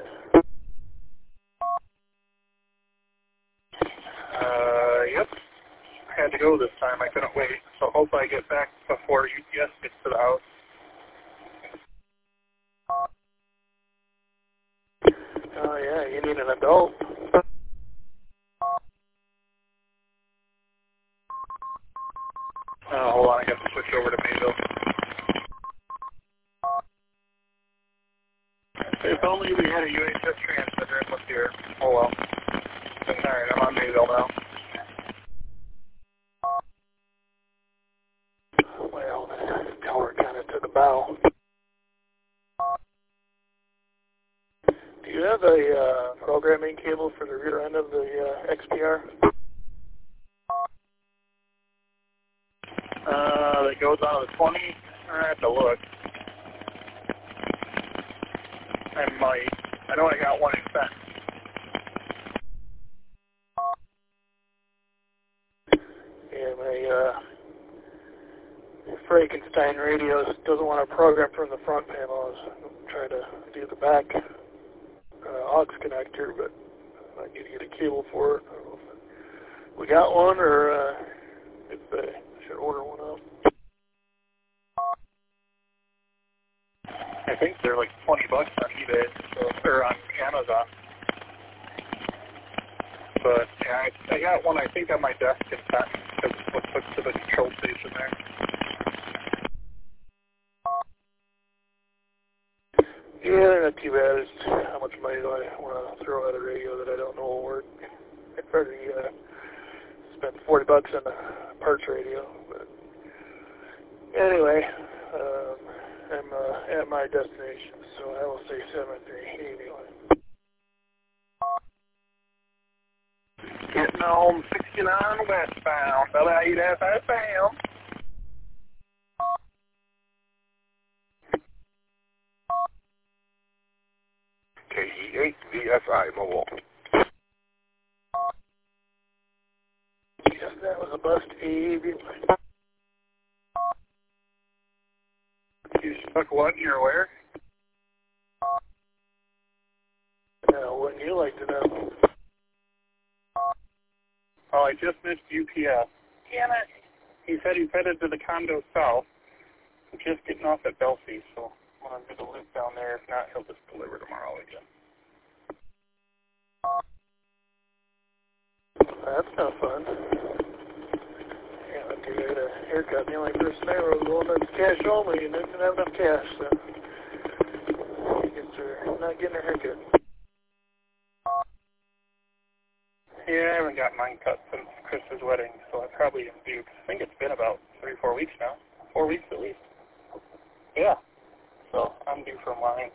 Uh, yep. I had to go this time. I couldn't wait. So hopefully I get back before U P S gets to the house. Oh, yeah, you need an adult. Oh, hold on. I have to switch over to Mayville. If only we had a U H S transmitter in with here. Oh, well. Alright, I'm on Mayville now. Well, the tower kind of took a bow. Do you have a uh, programming cable for the rear end of the uh, X P R? Uh, that goes on to the twenty. I have to look. I might. I know I got one in set. Yeah, my uh, Frankenstein radio doesn't want to program from the front panel. I was trying to do the back uh, aux connector, but I need to get a cable for it. I don't know if we got one or uh, if I should order one up. I think they're like twenty bucks on eBay, so, or on Amazon. But yeah, I, I got one. I think on my desk in fact that was hooked to the control station there. Yeah, they're not too bad. It's how much money do I want to throw at a radio that I don't know will work? I'd already uh, spent forty bucks on a parts radio. But anyway, um, I'm uh, at my destination, so I will say seven three eighty-one. Getting on sixty-nine westbound, L eight S S M. K E eight V F I mobile. Yes, that was a bust. A V. You stuck what in your where? Now, wouldn't you like to know? Oh, I just missed U P S. Damn it. He said he's headed to the condo south. I'm just getting off at Belsey, so I'm going to do the loop down there. If not, he'll just deliver tomorrow again. That's not fun. Yeah, after you get a haircut, the only person there was the one that's cash only and didn't have enough cash, so I guess they're not getting a haircut. Yeah, I haven't got mine cut since Chris's wedding, so I probably am due. I think it's been about three, four weeks now. Four weeks at least. Yeah. So I'm due for mine.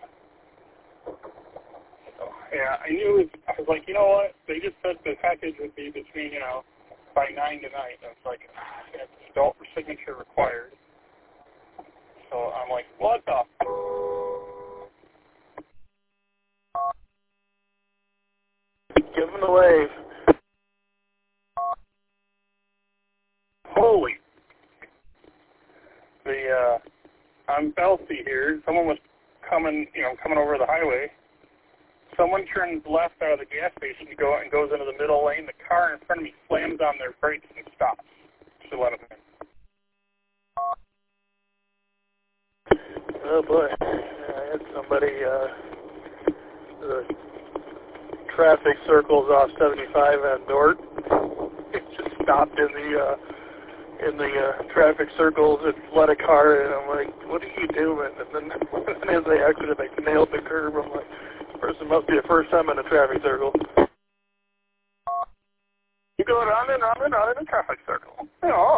So, yeah, I knew it, I was like, you know what? They just said the package would be between, you know, by nine tonight. And it's like, it's adult signature required. So I'm like, what the? Give them the wave. Holy. The, uh, on Belsey here, someone was coming, you know, coming over the highway. Someone turns left out of the gas station to go and goes into the middle lane. The car in front of me slams on their brakes and stops to let them in. Oh boy. I had somebody, uh, the traffic circles off seventy-five on Dort. It just stopped in the, uh, in the uh, traffic circles and let a car in. I'm like, what are you doing? And then and as they exited, they nailed the curb. I'm like, this person must be the first time in a traffic circle. You go on and on and on in a traffic circle. Yeah.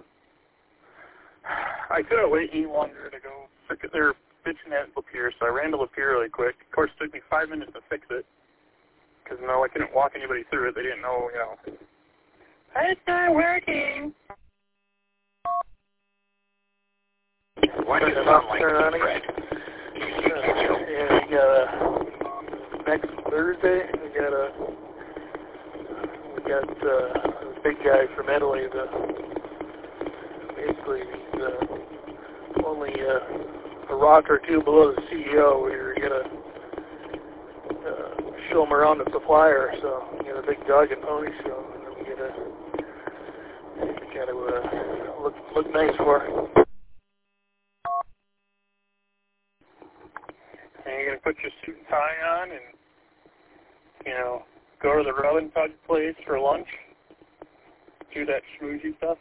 I couldn't wait any longer to go fix it. They're bitching at Lapeer, so I ran to Lapeer really quick. Of course, it took me five minutes to fix it. Because, no, I couldn't walk anybody through it. They didn't know, you know. It's not working. Why does it sound like Fred? Yeah, we got a next Thursday. We got a we got uh, a big guy from Italy. The basically he's uh, only uh, a rock or two below the C E O. We're gonna uh, show him around the supplier. So we got a big dog and pony show, and then we get a kind of uh, look look nice for him. And you're going to put your suit and tie on and, you know, go to the rub and tug place for lunch, do that schmoozy stuff?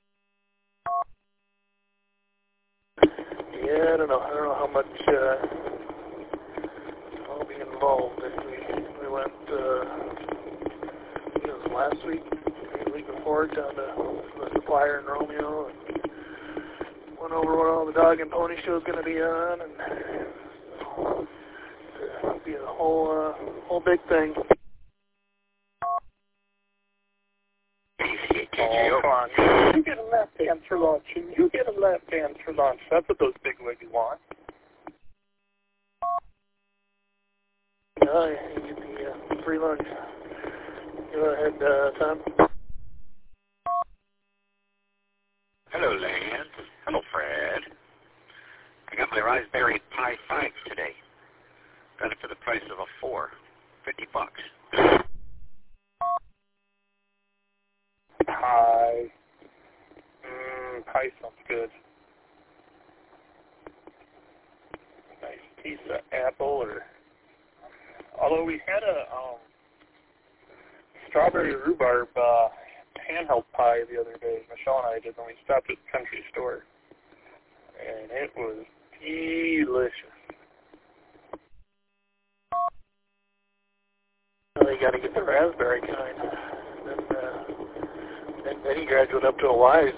Yeah, I don't know. I don't know how much uh, I'll be involved. We, we went, uh, I think it was last week, maybe the week before, down to the supplier in Romeo and went over what all the dog and pony show's going to be on, and it'll be a whole, uh, whole big thing. Oh, come on. You get a lap dance for lunch, and you get a lap dance for lunch. That's what those big wigs want. Oh, yeah, you get the uh, free lunch. Go ahead, uh, Tom. Hello, Lance. Hello, Fred. I got my Raspberry Pi five today. Got it for the price of a four. Fifty bucks. Pie. Mmm, pie sounds good. Nice piece of apple, or... Although we had a um, strawberry rhubarb uh, handheld pie the other day, Michelle and I did, when we stopped at the country store. And it was delicious. Well, you got to get the raspberry kind. And then, uh, then, then you graduate up to a wise.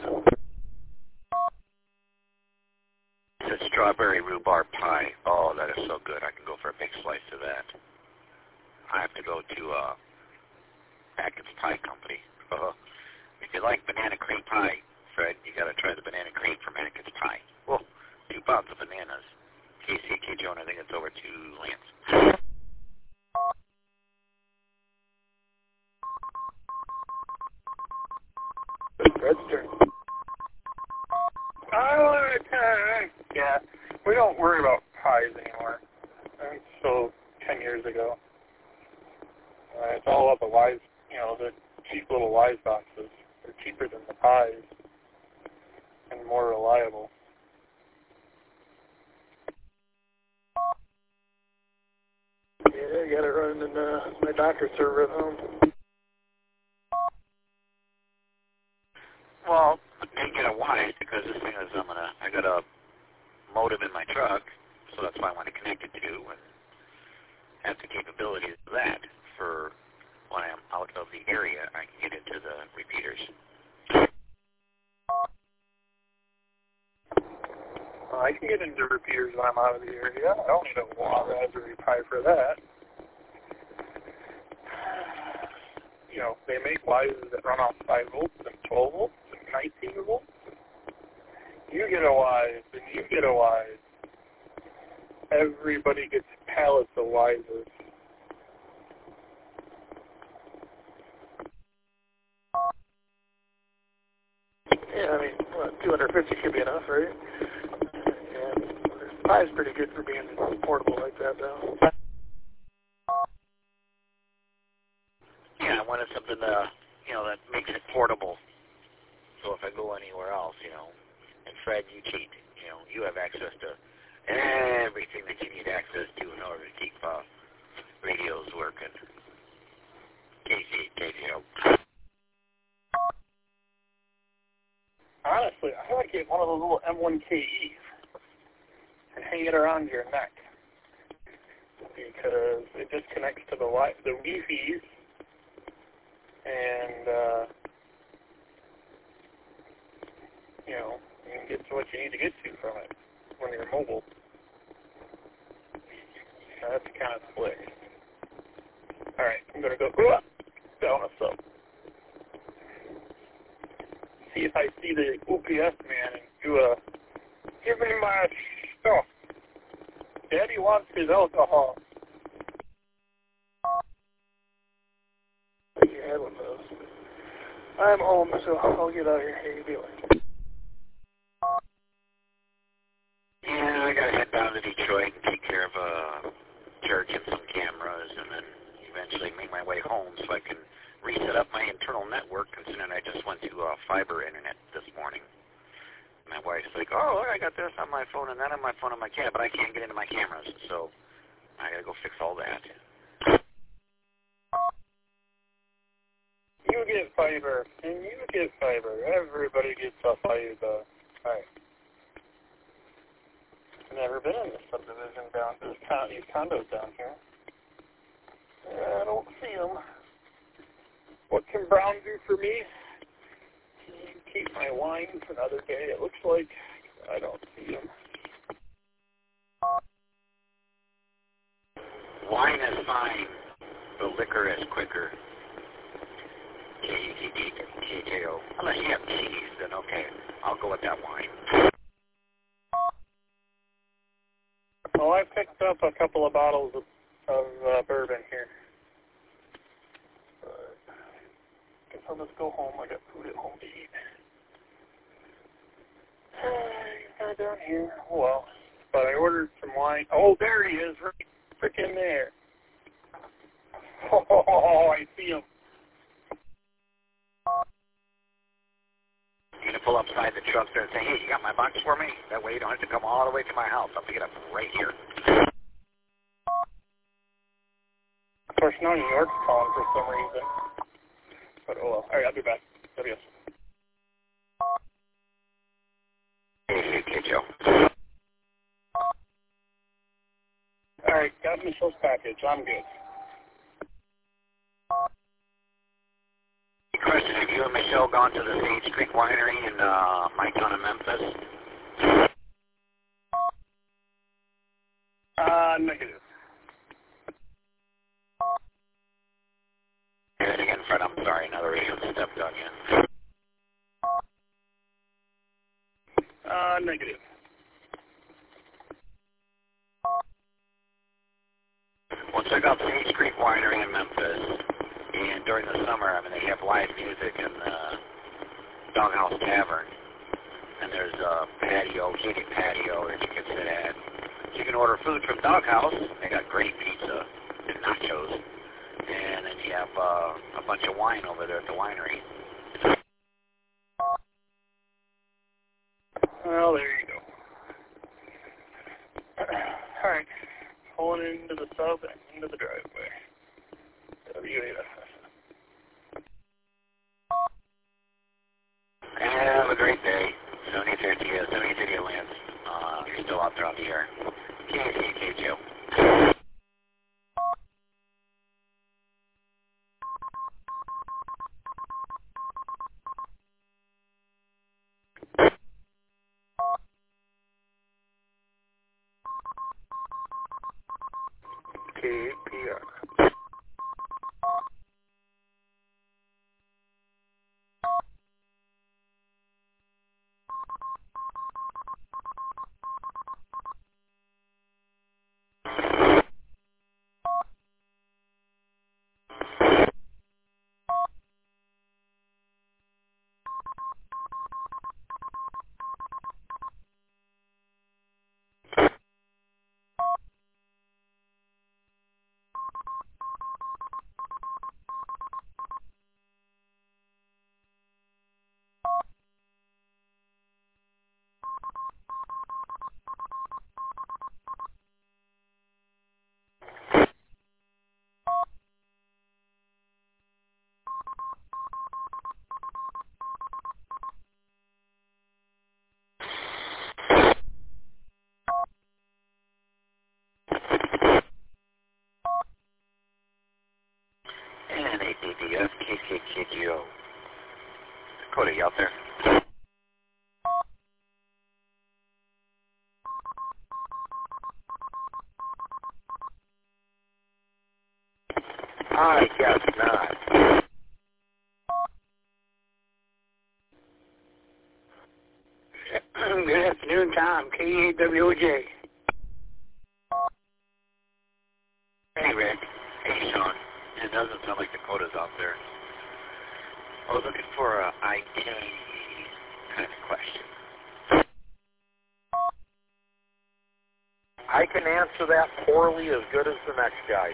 It's a strawberry rhubarb pie. Oh, that is so good. I can go for a big slice of that. I have to go to uh, Atkins's Pie Company. Uh, if you like banana cream pie, Fred, you got to try the banana cream from Atkins's Pie. Well, two pounds of bananas. K C K Joan, I think it's over to Lance. Fred's turn. Oh, uh, yeah, we don't worry about pies anymore. That's so ten years ago. Uh, it's all about the wise, you know, the cheap little wise boxes. They're cheaper than the pies and more reliable. Yeah, I got it running in uh, my doctor's server at home. Well, I didn't get a wise because this thing is, I'm gonna, I got a modem in my truck, so that's why I want to connect it to, and have the capabilities of that for when I'm out of the area, I can get into the repeaters. Uh, I can get into repeaters when I'm out of the area. I don't need a Raspberry Pi for that. You know, they make wises that run off five volts and twelve volts and nineteen volts. You get a wise, and you get a wise. Everybody gets pallets of wises. Yeah, I mean, what, two hundred fifty should be enough, right? Yeah, pie's pretty good for being portable like that, though. Yeah, I wanted something, uh, you know, that makes it portable. So if I go anywhere else, you know, and Fred, you cheat. You know, you have access to everything that you need access to in order to keep uh, radios working. K C, K C O. Honestly, I would get one of those little M one K Es and hang it around your neck, because it just connects to the wi the Wi-Fi's, and uh, you know, you can get to what you need to get to from it when you're mobile. So that's kind of slick. All right, I'm gonna go down a sub. See if I see the U P S man and do a, give me my stuff. Daddy wants his alcohol. I think you had one of those. I'm home, so I'll get out here. How you doing? Yeah, I gotta head down to Detroit and take care of a church and some cameras, and then eventually make my way home so I can reset up my internal network, considering I just went to uh, fiber internet this morning. My wife's like, oh, I got this on my phone and that on my phone on my camera, but I can't get into my cameras, so I gotta go fix all that. You get fiber, and you get fiber. Everybody gets a fiber. Alright. Never been in this subdivision down, there's con- these condos down here. I don't see them. What can Brown do for me? Keep my wine for another day. It looks like I don't see them. Wine is fine. The liquor is quicker. K E T D K J O. Unless you have cheese, then okay. I'll go with that wine. Well, I picked up a couple of bottles of, of uh, bourbon here. But I guess I'll just go home. I got food at home to eat. He's not down here. Oh, well. But I ordered some wine. Oh, there he is. Right freaking there. Oh, I see him. You're going to pull up beside the truck there and say, hey, you got my box for me? That way you don't have to come all the way to my house. I'll pick it up right here. Of course, now New York's calling for some reason. But, oh well. All right, I'll be back. W S. Hey, hey, Joe. All right, got Michelle's package. I'm good. Question, have you and Michelle gone to the Sage Creek Winery in uh, Micon in Memphis? Uh, negative. Say that again, Fred. I'm sorry, another agent stepped on you. Uh, negative. Well, check out Sage Creek Winery in Memphis. And during the summer, I mean, they have live music in the Doghouse Tavern. And there's a patio, heated patio that you can sit at. You can order food from Doghouse. They got great pizza and nachos. And then you have uh, a bunch of wine over there at the winery. Well, there you go. All right. Pulling into the sub and into the driveway. W A F. Have a great day. seventy thirty, seventy thirty Lance. Uh, you're still out there on the air. K C K J O. K P R. And A D D F K K K G O. Cody, you out there? I guess not. Good afternoon, Tom, K A W O J. Hey, Rick. Hey, Sean. It doesn't sound like Dakota's out there. I was looking for a I T kind of question. I can answer that poorly as good as the next guy.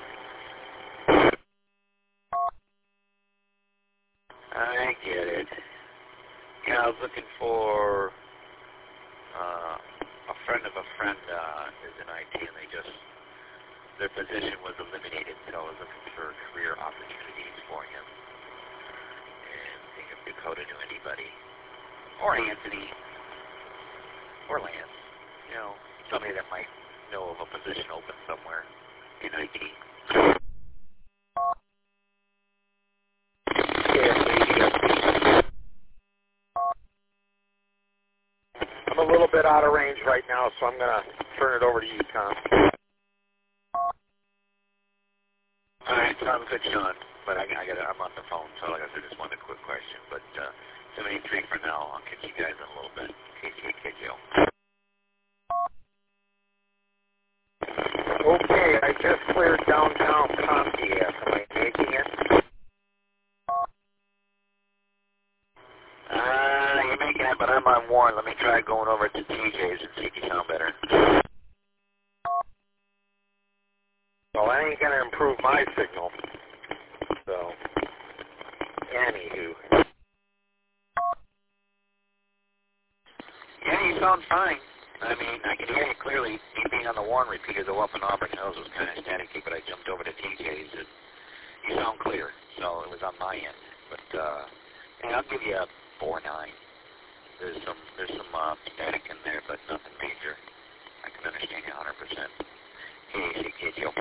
I get it. Yeah, I was looking for uh, a friend of a friend uh, is in I T, and they just, their position was eliminated, so I was looking for career opportunities for him. And seeing if Dakota knew anybody, or Anthony, or Lance, you know, somebody that might know of a position open somewhere in I T. I'm a little bit out of range right now, so I'm going to turn it over to you, Tom. All right, sounds good, Sean. But I, I got I'm on the phone, so like I said, just wanted a quick question. But uh, seventy-three for now. I'll catch you guys in a little bit. K C K J O. Okay, I just cleared downtown Pontiac. Am I making it? Uh, you're making it, but I'm on Warren. Let me try going over to T J's and see if you sound better. Well, that ain't going to improve my signal. So, anywho. Yeah, you sound fine. I mean, I can hear you clearly. Me being on the Warren repeater, though, up in Auburn Hills was kind of staticky, but I jumped over to T J's, and you sound clear. So it was on my end. But, uh, yeah, I'll give you a four nine. There's some there's some uh, static in there, but nothing major. I can understand you one hundred percent. K C K J O.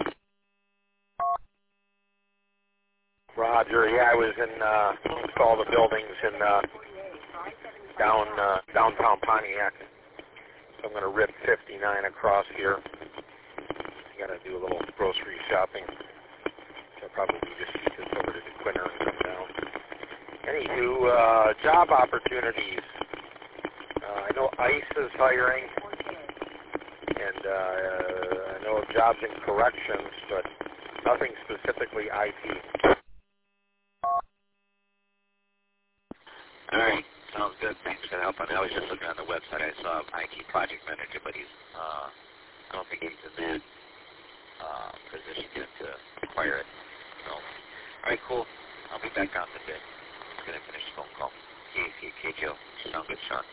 Roger, yeah, I was in uh, all the buildings in uh, down uh, downtown Pontiac. So I'm going to rip fifty-nine across here. I got to do a little grocery shopping. So I'll probably just shoot this over to the Quinter and come down. Anywho, uh, job opportunities. Uh, I know ICE is hiring, and uh, I know of jobs in corrections, but nothing specifically I T. All right, sounds good. Thanks for the help. I was just looking on the website. I saw I T project manager, but he's, uh, I don't think he's in that uh, position yet to acquire it. So, all right, cool. I'll be back on today. I'm going to finish the phone call. K C K J O. Sound good, Sean?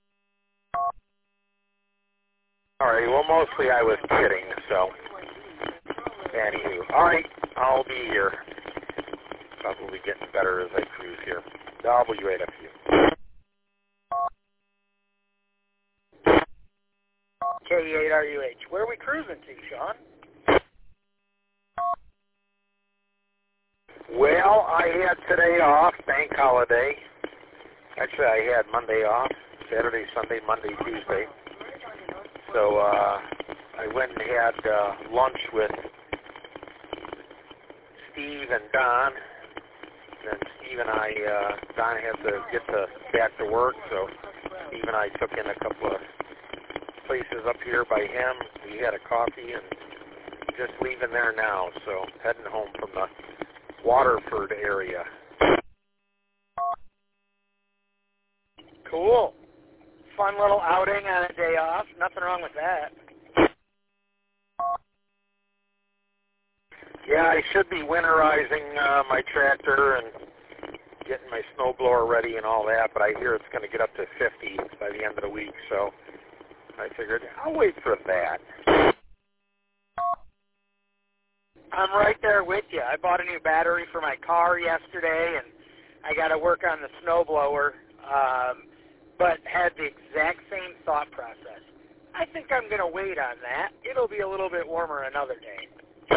All right, well, mostly I was kidding, so. Anywho, all right, I'll be here. Probably getting better as I cruise here. W eight F U. K eight R U H. Where are we cruising to, Sean? Well, I had today off, bank holiday. Actually, I had Monday off, Saturday, Sunday, Monday, Tuesday. So uh, I went and had uh, lunch with Steve and Don. And Steve and I, uh, Don had to get to back to work, so Steve and I took in a couple of places up here by him. We had a coffee and just leaving there now, so heading home from the Waterford area. Cool. Fun little outing on a day off. Nothing wrong with that. Yeah, I should be winterizing uh, my tractor and getting my snowblower ready and all that, but I hear it's going to get up to fifty by the end of the week, so I figured I'll wait for that. I'm right there with you. I bought a new battery for my car yesterday, and I got to work on the snowblower, um, but had the exact same thought process. I think I'm going to wait on that. It'll be a little bit warmer another day.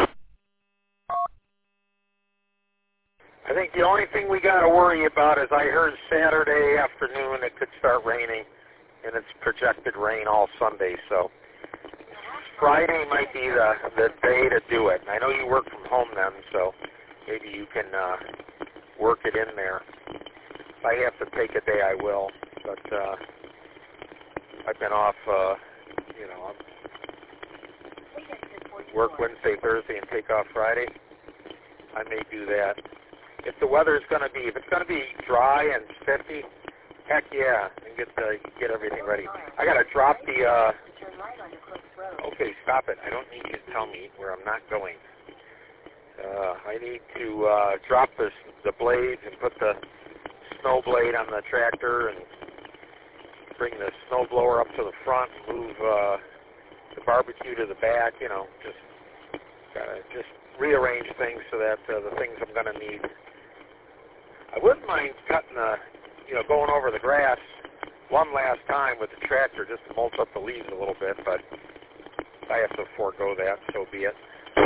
I think the only thing we got to worry about is I heard Saturday afternoon it could start raining, and it's projected rain all Sunday, so Friday might be the, the day to do it. I know you work from home then, so maybe you can uh, work it in there. If I have to take a day, I will, but uh, I've been off, uh, you know, I'm work Wednesday, Thursday, and take off Friday, I may do that. If the weather is going to be, if it's going to be dry and spiffy, heck yeah, and get the, get everything ready. I got to drop the. Uh, okay, stop it. I don't need you to tell me where I'm not going. Uh, I need to uh, drop the the blades and put the snow blade on the tractor and bring the snow blower up to the front and move uh, the barbecue to the back. You know, just gotta just rearrange things so that uh, the things I'm going to need. I wouldn't mind cutting the, you know, going over the grass one last time with the tractor just to mulch up the leaves a little bit, but if I have to forego that, so be it.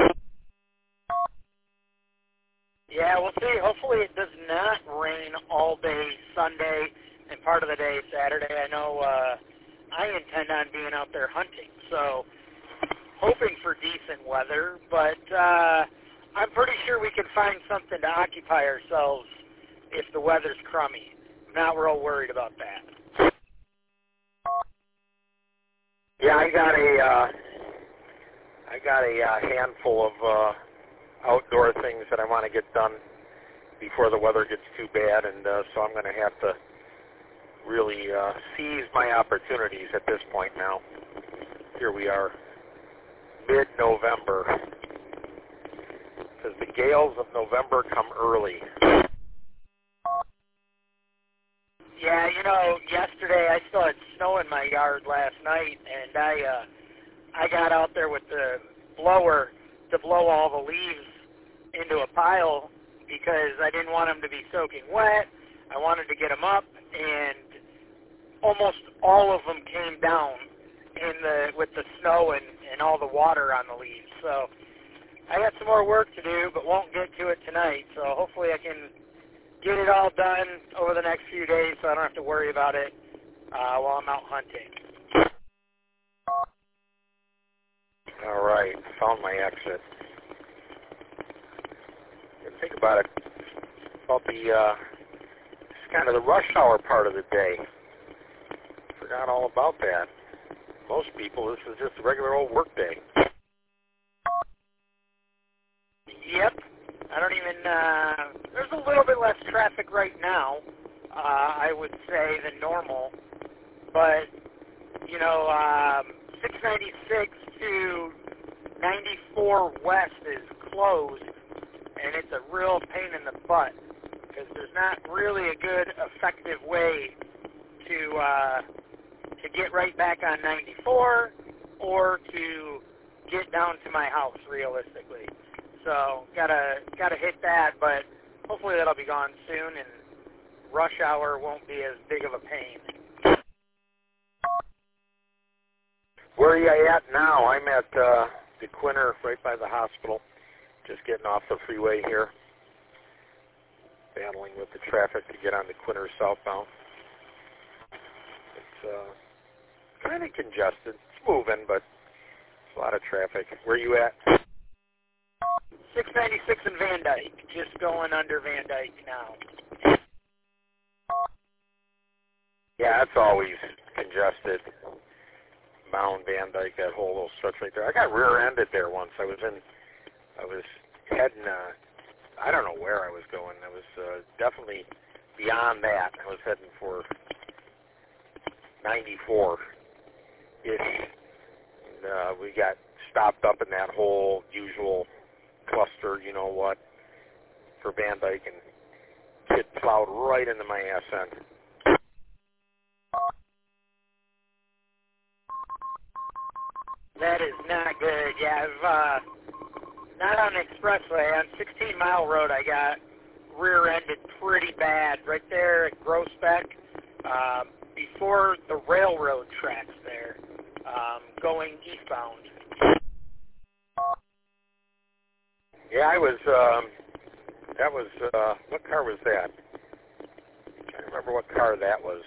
Yeah, we'll see. Hopefully it does not rain all day Sunday and part of the day Saturday. I know uh, I intend on being out there hunting, so hoping for decent weather, but uh, I'm pretty sure we can find something to occupy ourselves if the weather's crummy. I'm not real worried about that. Yeah, I got a, uh, I got a uh, handful of uh, outdoor things that I want to get done before the weather gets too bad, and uh, so I'm going to have to really uh, seize my opportunities at this point now. Here we are, mid-November, because the gales of November come early. Yeah, you know, yesterday I still had snow in my yard last night, and I uh, I got out there with the blower to blow all the leaves into a pile because I didn't want them to be soaking wet. I wanted to get them up, and almost all of them came down in the with the snow and, and all the water on the leaves. So I got some more work to do, but won't get to it tonight. So hopefully I can get it all done over the next few days so I don't have to worry about it uh, while I'm out hunting. All right, found my exit. Think about it, about the, uh, it's kind of the rush hour part of the day. Forgot all about that. Most people, this is just a regular old work day. Yep. I don't even, uh, there's a little bit less traffic right now, uh, I would say, than normal. But, you know, um, six ninety-six to ninety-four West is closed, and it's a real pain in the butt because there's not really a good, effective way to, uh, to get right back on ninety-four or to get down to my house, realistically. So gotta gotta hit that, but hopefully that'll be gone soon, and rush hour won't be as big of a pain. Where are you at now? I'm at uh, DeQuinter, right by the hospital. Just getting off the freeway here, battling with the traffic to get on DeQuinter southbound. It's uh, kind of congested. It's moving, but it's a lot of traffic. Where are you at? six ninety-six in Van Dyke, just going under Van Dyke now. Yeah, it's always congested. Mound, Van Dyke, that whole little stretch right there. I got rear-ended there once. I was in, I was heading, uh, I don't know where I was going. I was uh, definitely beyond that. I was heading for ninety-four-ish. And, uh, we got stopped up in that whole usual cluster, you know what, for Van Dyke, and kid plowed right into my ass end. That is not good. Yeah, I've, uh, not on the expressway. On sixteen mile road, I got rear-ended pretty bad right there at Groesbeck, uh, before the railroad tracks there, um, going eastbound. Yeah, I was, um, that was, uh, what car was that? I can't remember what car that was.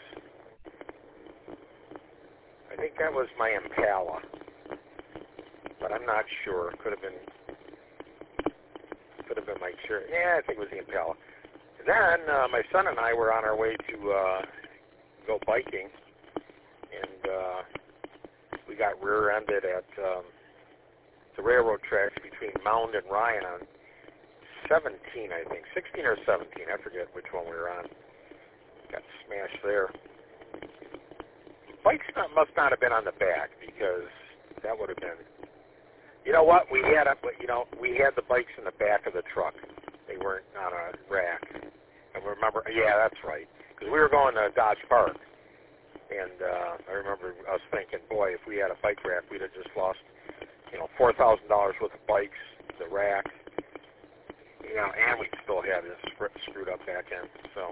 I think that was my Impala, but I'm not sure. Could have been, could have been my sure. Yeah, I think it was the Impala. Then uh, my son and I were on our way to uh, go biking, and uh, we got rear-ended at um, the railroad tracks between Mound and Ryan on seventeen, I think, sixteen or seventeen. I forget which one we were on. Got smashed there. Bikes not, must not have been on the back because that would have been. You know what? We had a, you know, we had the bikes in the back of the truck. They weren't on a rack. I remember. Yeah, that's right. Because we were going to Dodge Park, and uh, I remember us thinking, boy, if we had a bike rack, we'd have just lost, you know, four thousand dollars worth of bikes, the rack, you know, and we still had this screwed up back end. So,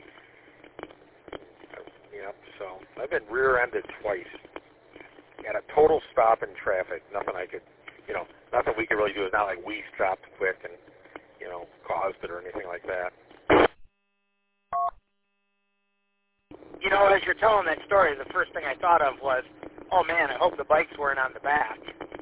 yeah. So I've been rear-ended twice at a total stop in traffic. Nothing I could, you know, nothing we could really do. It's not like we stopped quick and, you know, caused it or anything like that. You know, as you're telling that story, the first thing I thought of was, oh man, I hope the bikes weren't on the back.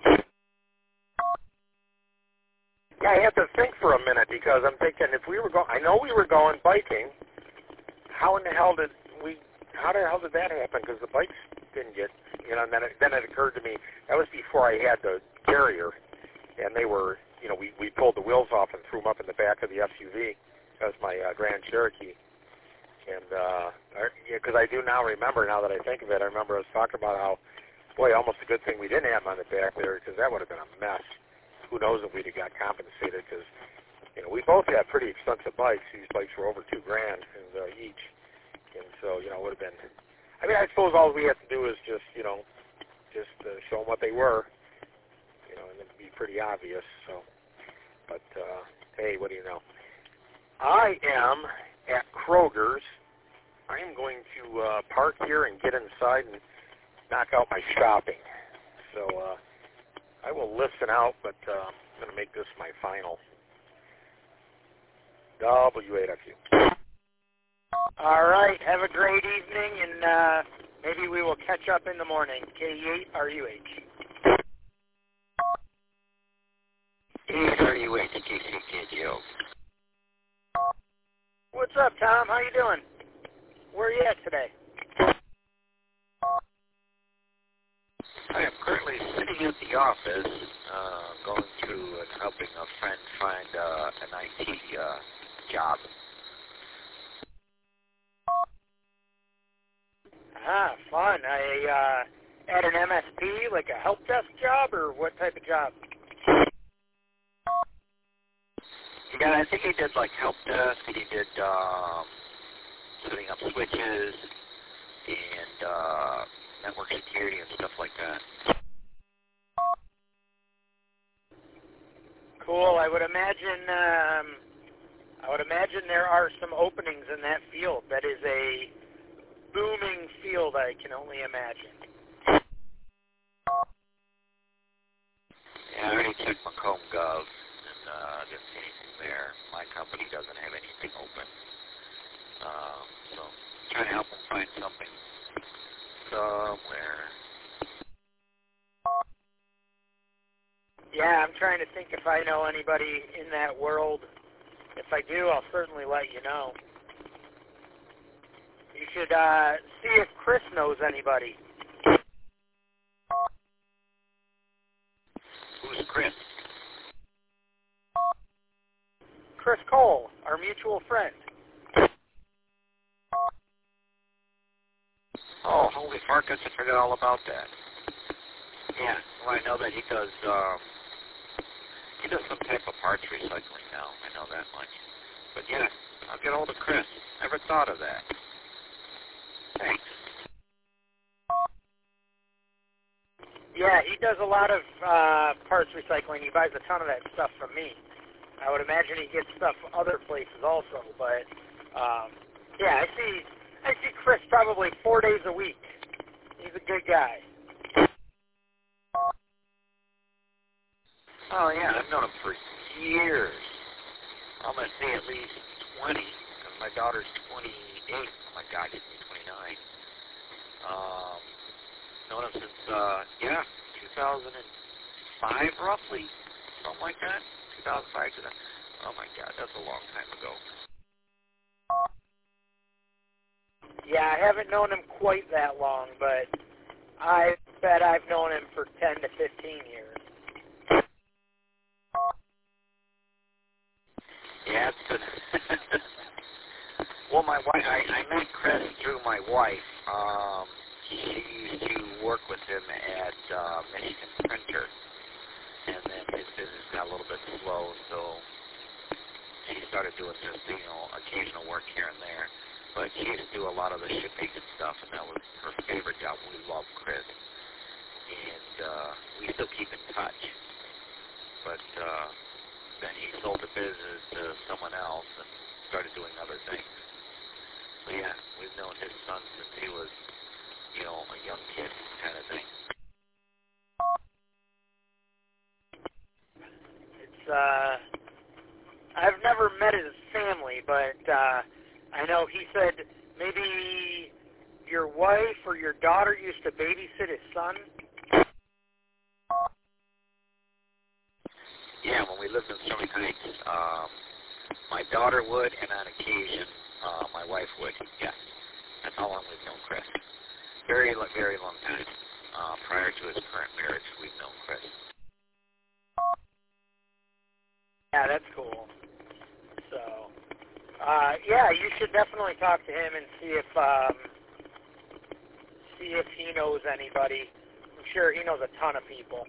Yeah, I have to think for a minute because I'm thinking if we were going, I know we were going biking. How in the hell did we? How the hell did that happen? Because the bikes didn't get, you know. And then it, then it occurred to me that was before I had the Carrier, and they were, you know, we we pulled the wheels off and threw them up in the back of the S U V. That was my uh, Grand Cherokee. And, uh, because I do now remember, now that I think of it, I remember us talking about how, boy, almost a good thing we didn't have them on the back there because that would have been a mess. Who knows if we'd have got compensated because, you know, we both had pretty expensive bikes. These bikes were over two grand and, uh, each. And so, you know, it would have been, I mean, I suppose all we have to do is just, you know, just uh, show them what they were, you know, and it'd be pretty obvious. So, but, uh, hey, what do you know? I am at Kroger's. I am going to uh, park here and get inside and knock out my shopping. So uh, I will listen out, but uh, I'm going to make this my final. W eight F U. All right. Have a great evening, and uh, maybe we will catch up in the morning. K E eight R U H. K E eight R U H, K C K G O. What's up, Tom? How you doing? Where are you at today? I am currently sitting at the office, uh, going through and helping a friend find uh, an I T uh, job. Ah, fun. I uh, at an M S P, like a help desk job, or what type of job? Yeah, I think he did like help desk. He did um, setting up switches and uh, network security and stuff like that. Cool. I would imagine. Um, I would imagine there are some openings in that field. That is a booming field. I can only imagine. Yeah, I already checked Macomb Gov and uh, didn't see anything there. My company doesn't have anything open. Um, so I'm trying to help them find something somewhere. Yeah, I'm trying to think if I know anybody in that world. If I do, I'll certainly let you know. You should uh, see if Chris knows anybody. Who's Chris? Chris Cole, our mutual friend. Oh, holy farkas, I forgot all about that. Yeah, well, I know that he does, um, he does some type of parts recycling now. I know that much. But yeah, I'll get hold of Chris. Never thought of that. Thanks. Yeah, he does a lot of uh, parts recycling. He buys a ton of that stuff from me. I would imagine he gets stuff other places also, but um, yeah, I see. I see Chris probably four days a week. He's a good guy. Oh yeah, I've known him for years. I'm gonna say at least twenty, because my daughter's twenty-eight. Oh my God, he's twenty-nine. Um, known him since uh, yeah, two thousand five roughly, something like that. two thousand five to the, oh my God, that's a long time ago. Yeah, I haven't known him quite that long, but I bet I've known him for ten to fifteen years. good. Well, my wife, I, I met Chris through my wife. Um, she used to work with him at uh, Michigan Printer, and then his business got a little bit slow, so she started doing just, you know, occasional work here and there. But she used to do a lot of the shipping and stuff, and that was her favorite job. We love Chris. And uh, we still keep in touch. But uh, then he sold the business to someone else and started doing other things. So yeah, we've known his son since he was, you know, a young kid kind of thing. It's, uh, I've never met his family, but uh, I know he said maybe your wife or your daughter used to babysit his son. Yeah, when we lived in Sterling Heights, um, my daughter would, and on occasion, uh, my wife would. Yes, that's how long we've known Chris. Very, very long time. Uh, prior to his current marriage, we've known Chris. Yeah, that's cool. So, uh, yeah, you should definitely talk to him and see if um, see if he knows anybody. I'm sure he knows a ton of people.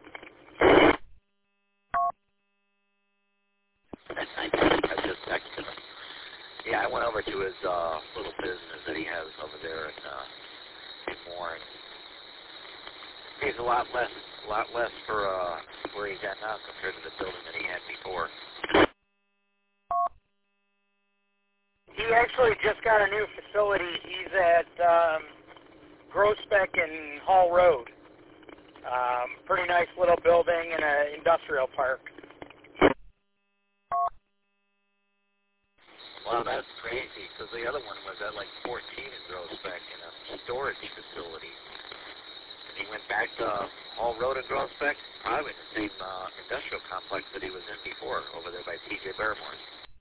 I just texted him. Yeah, I went over to his uh, little business that he has over there in, uh, in Warren. Pays a lot less, a lot less for uh, where he's at now compared to the building that he had before. He actually just got a new facility. He's at um, Groesbeck and Hall Road. Um, pretty nice little building in an industrial park. Wow, that's crazy, because the other one was at like fourteen in Groesbeck in a storage facility. And he went back to Hall Road in Groesbeck, probably the same uh, industrial complex that he was in before, over there by T J Barrymore.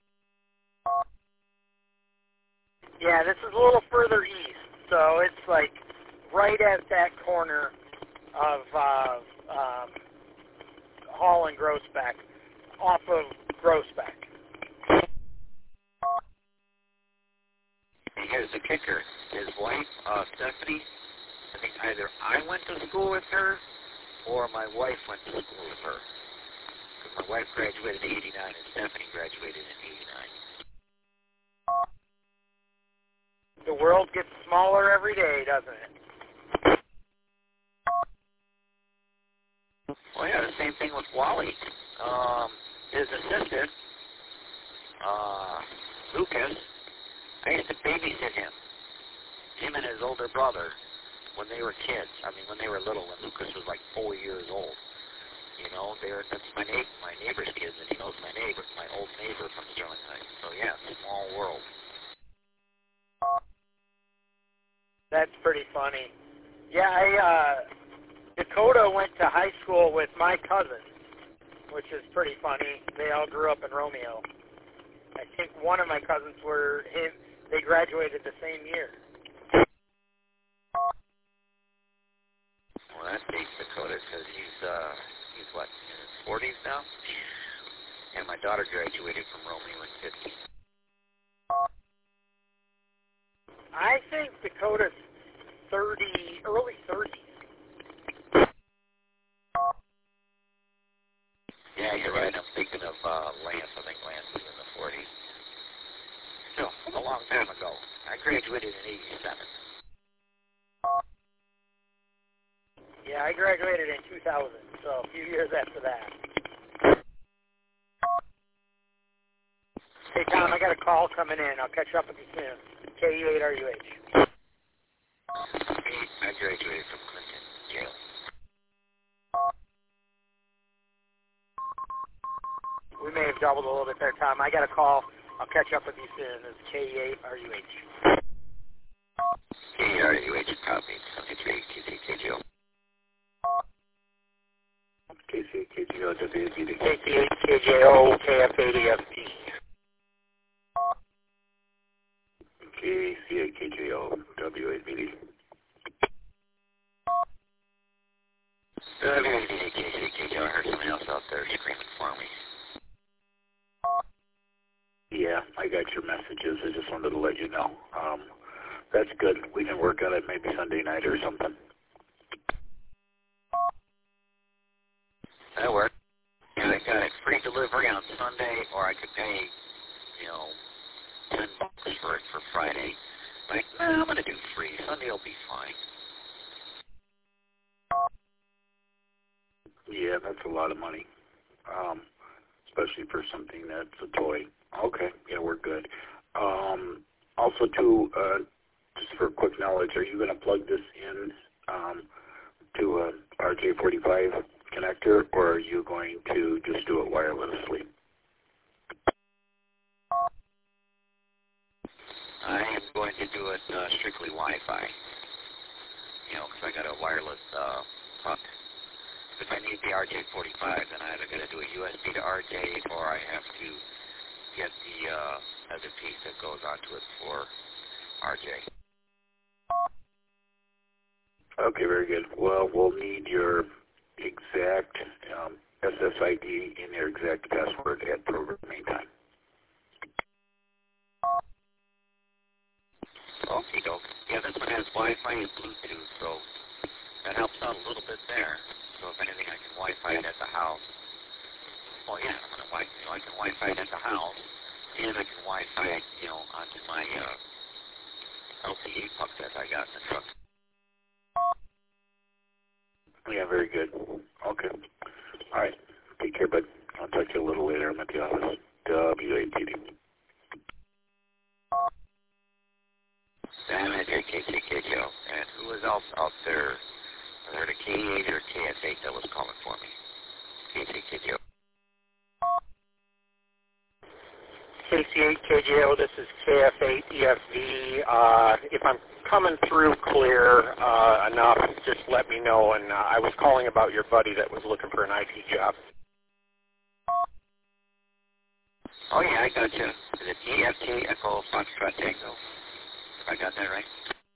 Yeah, this is a little further east, so it's like right at that corner of uh, um, Hall and Groesbeck, off of Groesbeck. And here's the kicker. His wife, uh, Stephanie, I think either I went to school with her or my wife went to school with her. Because my wife graduated in eighty-nine and Stephanie graduated in eighty-nine. The world gets smaller every day, doesn't it? Well, yeah, the same thing with Wally. Um, his assistant, uh, Lucas, I used to babysit him, him and his older brother, when they were kids. I mean, when they were little, when Lucas was like four years old. You know, they're, that's my neighbor, my neighbor's kids, and he knows my neighbor, my old neighbor from Sterling Heights. So yeah, small world. That's pretty funny. Yeah, I, uh, Dakota went to high school with my cousins, which is pretty funny. They all grew up in Romeo. I think one of my cousins were him. They graduated the same year. Well, that dates Dakota because he's, uh, he's what, in his forties now? And my daughter graduated from Romeo in fifty. I think Dakota's thirty, early thirties. Yeah, you're right. I'm thinking of uh, Lance. I think Lance was in the forties. Still, a long time ago. I graduated in eighty-seven. Yeah, I graduated in two thousand, so a few years after that. Hey, Tom, I got a call coming in. I'll catch up with you soon. K E eight R U H. I graduated from Clinton Jail. We may have doubled a little bit there, Tom. I got a call. I'll catch up with you soon. It's K E eight R U H. K E R U H, copy. seventy-three, K C K J O. K C K J O, W A D D. K C eight K J O, K F eighty F P. K C eight K J O, W A D D. W A D D, K C K J O. I heard somebody else out there screaming for me. Yeah. I got your messages. I just wanted to let you know. Um, that's good. We can work on it maybe Sunday night or something. That works. Yeah, I got it free delivery on Sunday, or I could pay, you know, ten bucks for it for Friday. Like, nah, I'm gonna do free. Sunday will be fine. Yeah, that's a lot of money, um, especially for something that's a toy. Okay, yeah, we're good. Um, also, too, uh, just for quick knowledge, are you going to plug this in um, to a R J forty-five connector, or are you going to just do it wirelessly? I am going to do it uh, strictly Wi-Fi. You know, because I got a wireless uh, puck. If I need the R J forty-five, then I either got to do a U S B to R J, or I have to get the uh, other piece that goes onto it for R J. Okay, very good. Well, we'll need your exact um, S S I D and your exact password at programming time. Okay, doke. Yeah, this one has Wi-Fi and Bluetooth, so that helps out a little bit there. So if anything, I can Wi-Fi it at the house. Well, yeah, I'm gonna wi you know, I can Wi-Fi it at the house, and I can Wi-Fi it, you know, onto my uh, L T E puck that I got in the truck. Yeah, very good. Okay. All right. Take care, bud. I'll talk to you a little later. I'm at the office. W A T D. Sam at K C K J O. And who was else out there? Was there the K eight or K S eight that was calling for me? K C K J O. K C eight K J O, this is K F eight E F V. Uh, if I'm coming through clear uh, enough, just let me know. And uh, I was calling about your buddy that was looking for an I T job. Oh, yeah, I got you. Is it E F T Echo Foxtrot Tango? I got that right?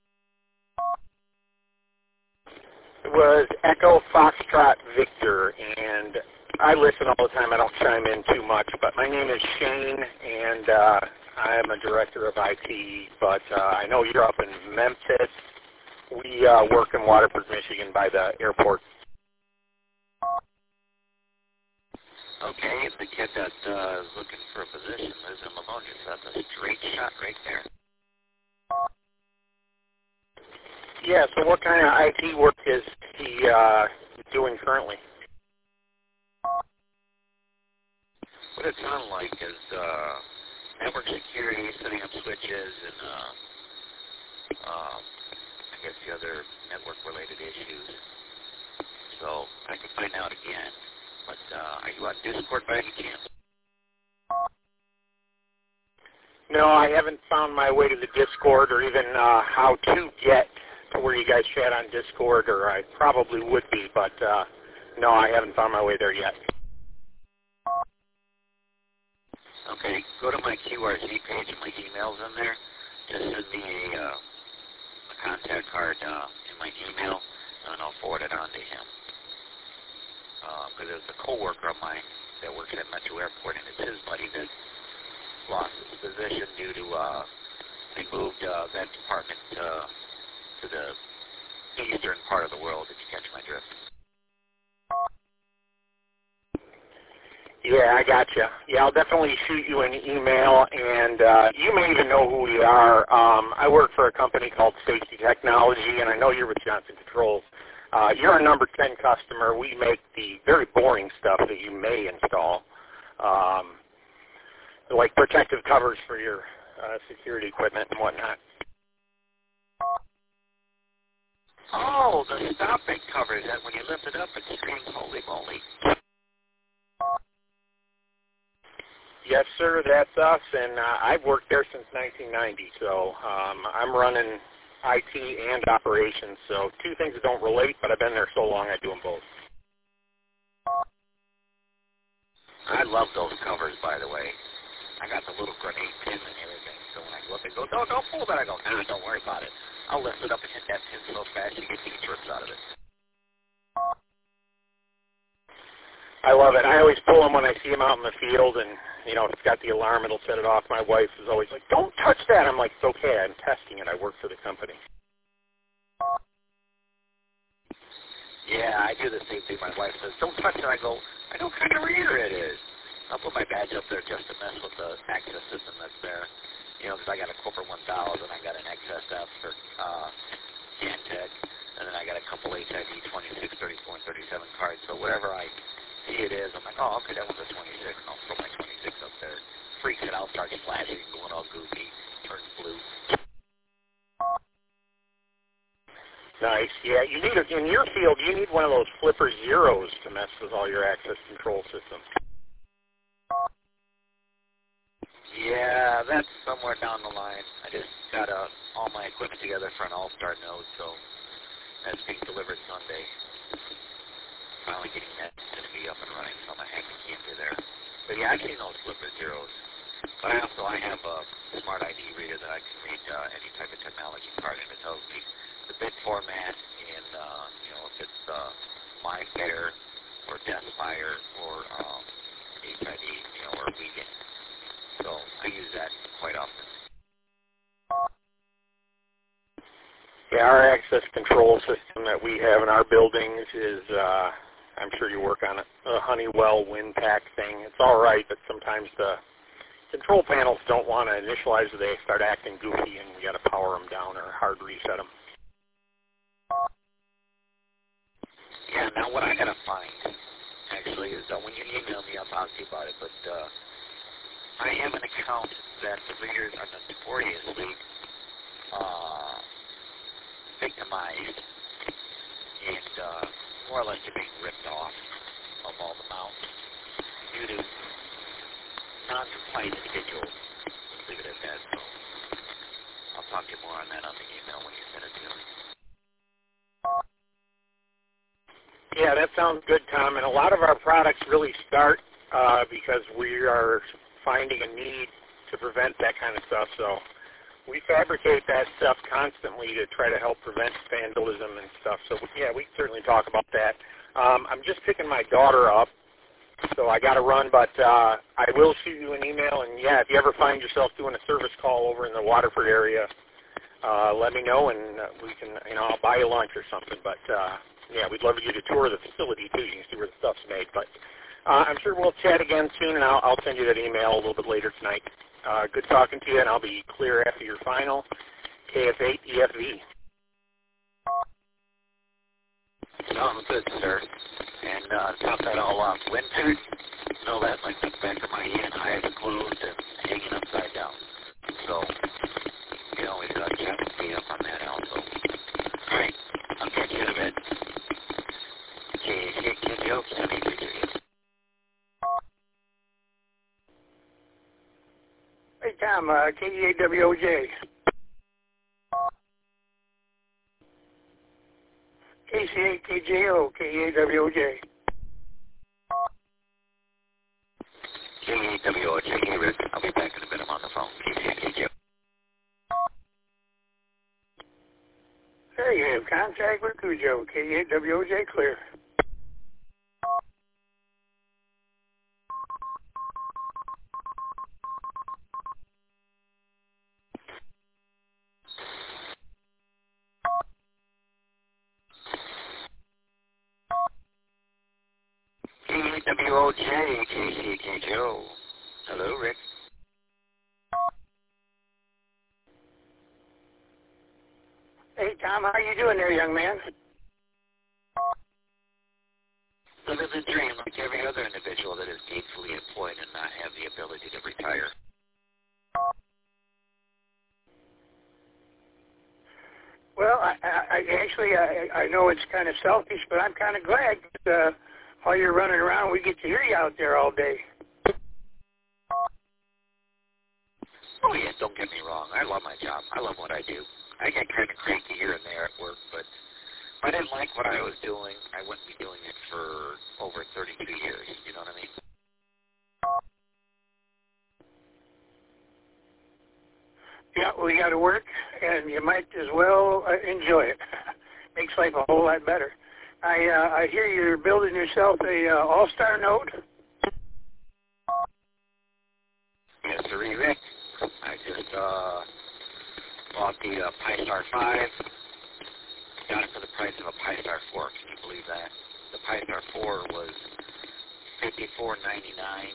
It was Echo Foxtrot Victor, and I listen all the time. I don't chime in too much, but my name is Shane, and uh, I'm a director of I T, but uh, I know you're up in Memphis. We uh, work in Waterford, Michigan by the airport. Okay, if the kid that uh, is looking for a position lives in Livonia, so that's a straight shot right there. Yeah, so what kind of I T work is he uh, doing currently? What it sounds like is uh, network security, setting up switches, and uh, uh, I guess the other network-related issues. So I can find out again. But uh, are you on Discord by any chance? No, I haven't found my way to the Discord or even uh, how to get to where you guys chat on Discord, or I probably would be, but uh, no, I haven't found my way there yet. Okay, go to my Q R Z page and my email's in there. Just send me a, uh, a contact card uh, in my email, and I'll forward it on to him. Because uh, there's a coworker of mine that works at Metro Airport, and it's his buddy that lost his position due to uh, they moved uh, that department uh, to the eastern part of the world. Did you catch my drift? Yeah, I gotcha. Yeah, I'll definitely shoot you an email, and uh, you may even know who we are. Um, I work for a company called Safety Technology, and I know you're with Johnson Controls. Uh, you're a number ten customer. We make the very boring stuff that you may install, um, like protective covers for your uh, security equipment and whatnot. Oh, the stop-it covers that when you lift it up, it screams, holy moly. Yes, sir, that's us, and uh, I've worked there since nineteen ninety, so um, I'm running I T and operations, so two things that don't relate, but I've been there so long I do them both. I love those covers, by the way. I got the little grenade pin and everything, so when I look and go, no, don't pull that, I go, nah, don't worry about it. I'll lift it up and hit that pin so fast you get the trips out of it. I love it. I always pull them when I see them out in the field, and, you know, if it's got the alarm, it'll set it off. My wife is always like, don't touch that. I'm like, it's okay. I'm testing it. I work for the company. Yeah, I do the same thing. My wife says, don't touch it. I go, I know what kind of reader it is. I'll put my badge up there just to mess with the access system that's there. You know, because I got a Corporate one thousand, I got an X S F for uh, Gantech, and then I got a couple H I D twenty-six, thirty-four, and thirty-seven cards. So whatever I see it is, I'm like, oh, okay, that one's a twenty-six, and I'll throw my twenty-six up there. Freaks it out, starts flashing, going all goofy, turns blue. Nice. Yeah, you need a, in your field, you need one of those flipper zeros to mess with all your access control systems. Yeah, that's somewhere down the line. I just got uh, all my equipment together for an all-star node, so that's being delivered Sunday. Finally getting that to be up and running, so I'm going to have to keep it there. But yeah, I've seen those flipper zeros. But I also I have a smart I D reader that I can read uh, any type of technology card in. It tells me the bit format and, uh, you know, if it's uh, MyFair or Deskfire or um, H I D, you know, or Weekend. So I use that quite often. Yeah, our access control system that we have in our buildings is, uh, I'm sure you work on it, a Honeywell WinPack thing. It's all right, but sometimes the control panels don't want to initialize. They start acting goofy, and we got to power them down or hard reset them. Yeah, now what I got to find, actually, is that when you email me, I'll talk to you about it, but uh, I have an account that the readers are notoriously uh, victimized, and uh, more or less you're being ripped off of all the mounts due to non-compliant individuals. Let's leave it at that. So I'll talk to you more on that on the email when you send it to me. Yeah, that sounds good, Tom. And a lot of our products really start uh, because we are finding a need to prevent that kind of stuff. So we fabricate that stuff constantly to try to help prevent vandalism and stuff. So, yeah, we can certainly talk about that. Um, I'm just picking my daughter up, so I got to run, but uh, I will shoot you an email. And, yeah, if you ever find yourself doing a service call over in the Waterford area, uh, let me know, and uh, we can, you know, I'll buy you lunch or something. But, uh, yeah, we'd love you to tour the facility, too. You can see where the stuff's made. But uh, I'm sure we'll chat again soon, and I'll, I'll send you that email a little bit later tonight. Uh, good talking to you, and I'll be clear after your final K F eight E F V. Sounds good, sir. And uh, top that all off. Winter, know that like the back of my hand, eyes are closed and hanging upside down. So, you know, we've got to check me up on that also. All right, I'll catch you in a bit. Okay, okay, okay, jokes, I mean, Hey, Tom, uh, K E A W O J. K C A K J O, K E A W O J. K E A W O J, hey, Rick. I'll be back in a minute. I'm on the phone. K C A K J O. There you have contact with Cujo, K E A W O J clear. K E A W O J, K C A K J O. Hello, Rick. Hey, Tom, how you doing there, young man? Living the dream like every other individual that is gainfully employed and not have the ability to retire. Well, I, I, I actually, I, I know it's kind of selfish, but I'm kind of glad that uh, while you're running around, we get to hear you out there all day. Oh, yeah, don't get me wrong. I love my job. I love what I do. I get kind of cranky here and there at work, but if I didn't like what I was doing, I wouldn't be doing it for over thirty-two years. You know what I mean? Yeah, well, you got to work, and you might as well uh, enjoy it. Makes life a whole lot better. I uh, I hear you're building yourself a uh, All-Star node. Yes, sir, Rick. I just uh, bought the uh, Pi-Star five. Got it for the price of a Pi-Star four. Can you believe that? The Pi-Star four was fifty-four ninety-nine,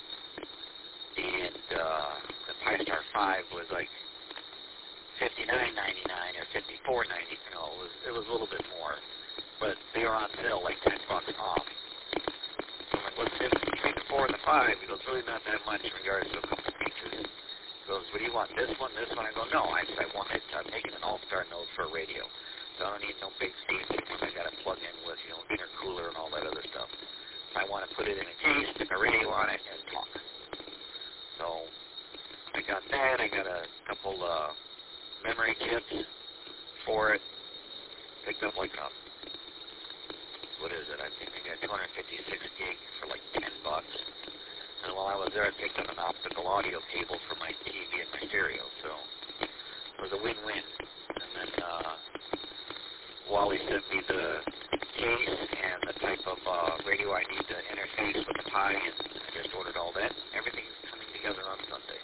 and uh, the Pi-Star five was like fifty-nine ninety-nine or fifty-four ninety. You know, it was it was a little bit more, but they were on sale like ten bucks off. So I'm like, what's the difference between the four and the five? He goes, really not that much in regards to a couple of features. He goes, what do you want? This one, this one? I go, no. I said I want it. I'm making an all-star node for a radio, so I don't need no big fancy one I got to plug in with, you know, intercooler and all that other stuff. I want to put it in a case, stick a radio on it, and talk. So I got that. I got a couple uh, memory chips for it. Picked up like a, what is it? I think I got two hundred fifty-six gig for like ten bucks. And while I was there, I picked up an optical audio cable for my T V and my stereo. So it was a win-win. And then uh, Wally sent me the case and the type of uh, radio I need to interface with the Pi, and I just ordered all that. Everything's coming together on Sunday.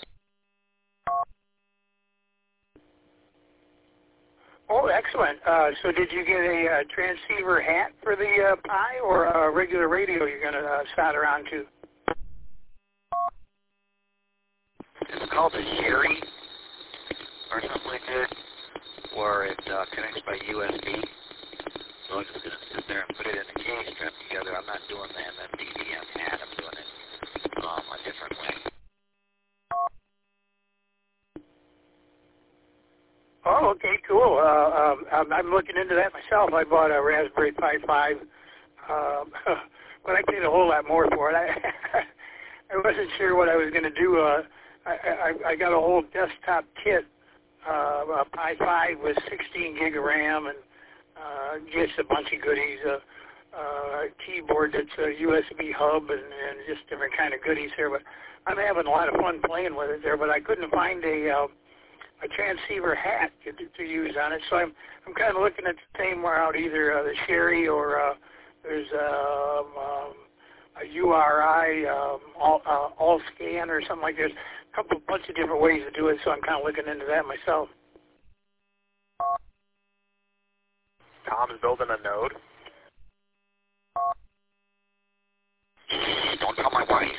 Oh, excellent. Uh, so did you get a uh, transceiver hat for the uh, Pi or a regular radio you're going to uh, solder onto? It's called a Sherry or something like that, where it uh, connects by U S B. So I'm just going to sit there and put it in a case, strap together. I'm not doing that in the D V M hat. I'm doing it um, a different way. Oh, okay, cool. Uh, um, I'm, I'm looking into that myself. I bought a Raspberry Pi five, um, but I paid a whole lot more for it. I, I wasn't sure what I was going to do. Uh, I, I, I got a whole desktop kit, uh, a Pi five with sixteen gig of RAM and uh, just a bunch of goodies, uh, uh, a keyboard that's a U S B hub and, and just different kind of goodies here. But I'm having a lot of fun playing with it there, but I couldn't find a... Uh, a transceiver hat to, to use on it, so I'm I'm kind of looking at the same route, either uh, the Sherry or uh, there's um, um, a U R I um, all, uh, all scan or something like that. There's a couple bunch of different ways to do it, so I'm kind of looking into that myself. Tom's building a node. Don't tell my wife.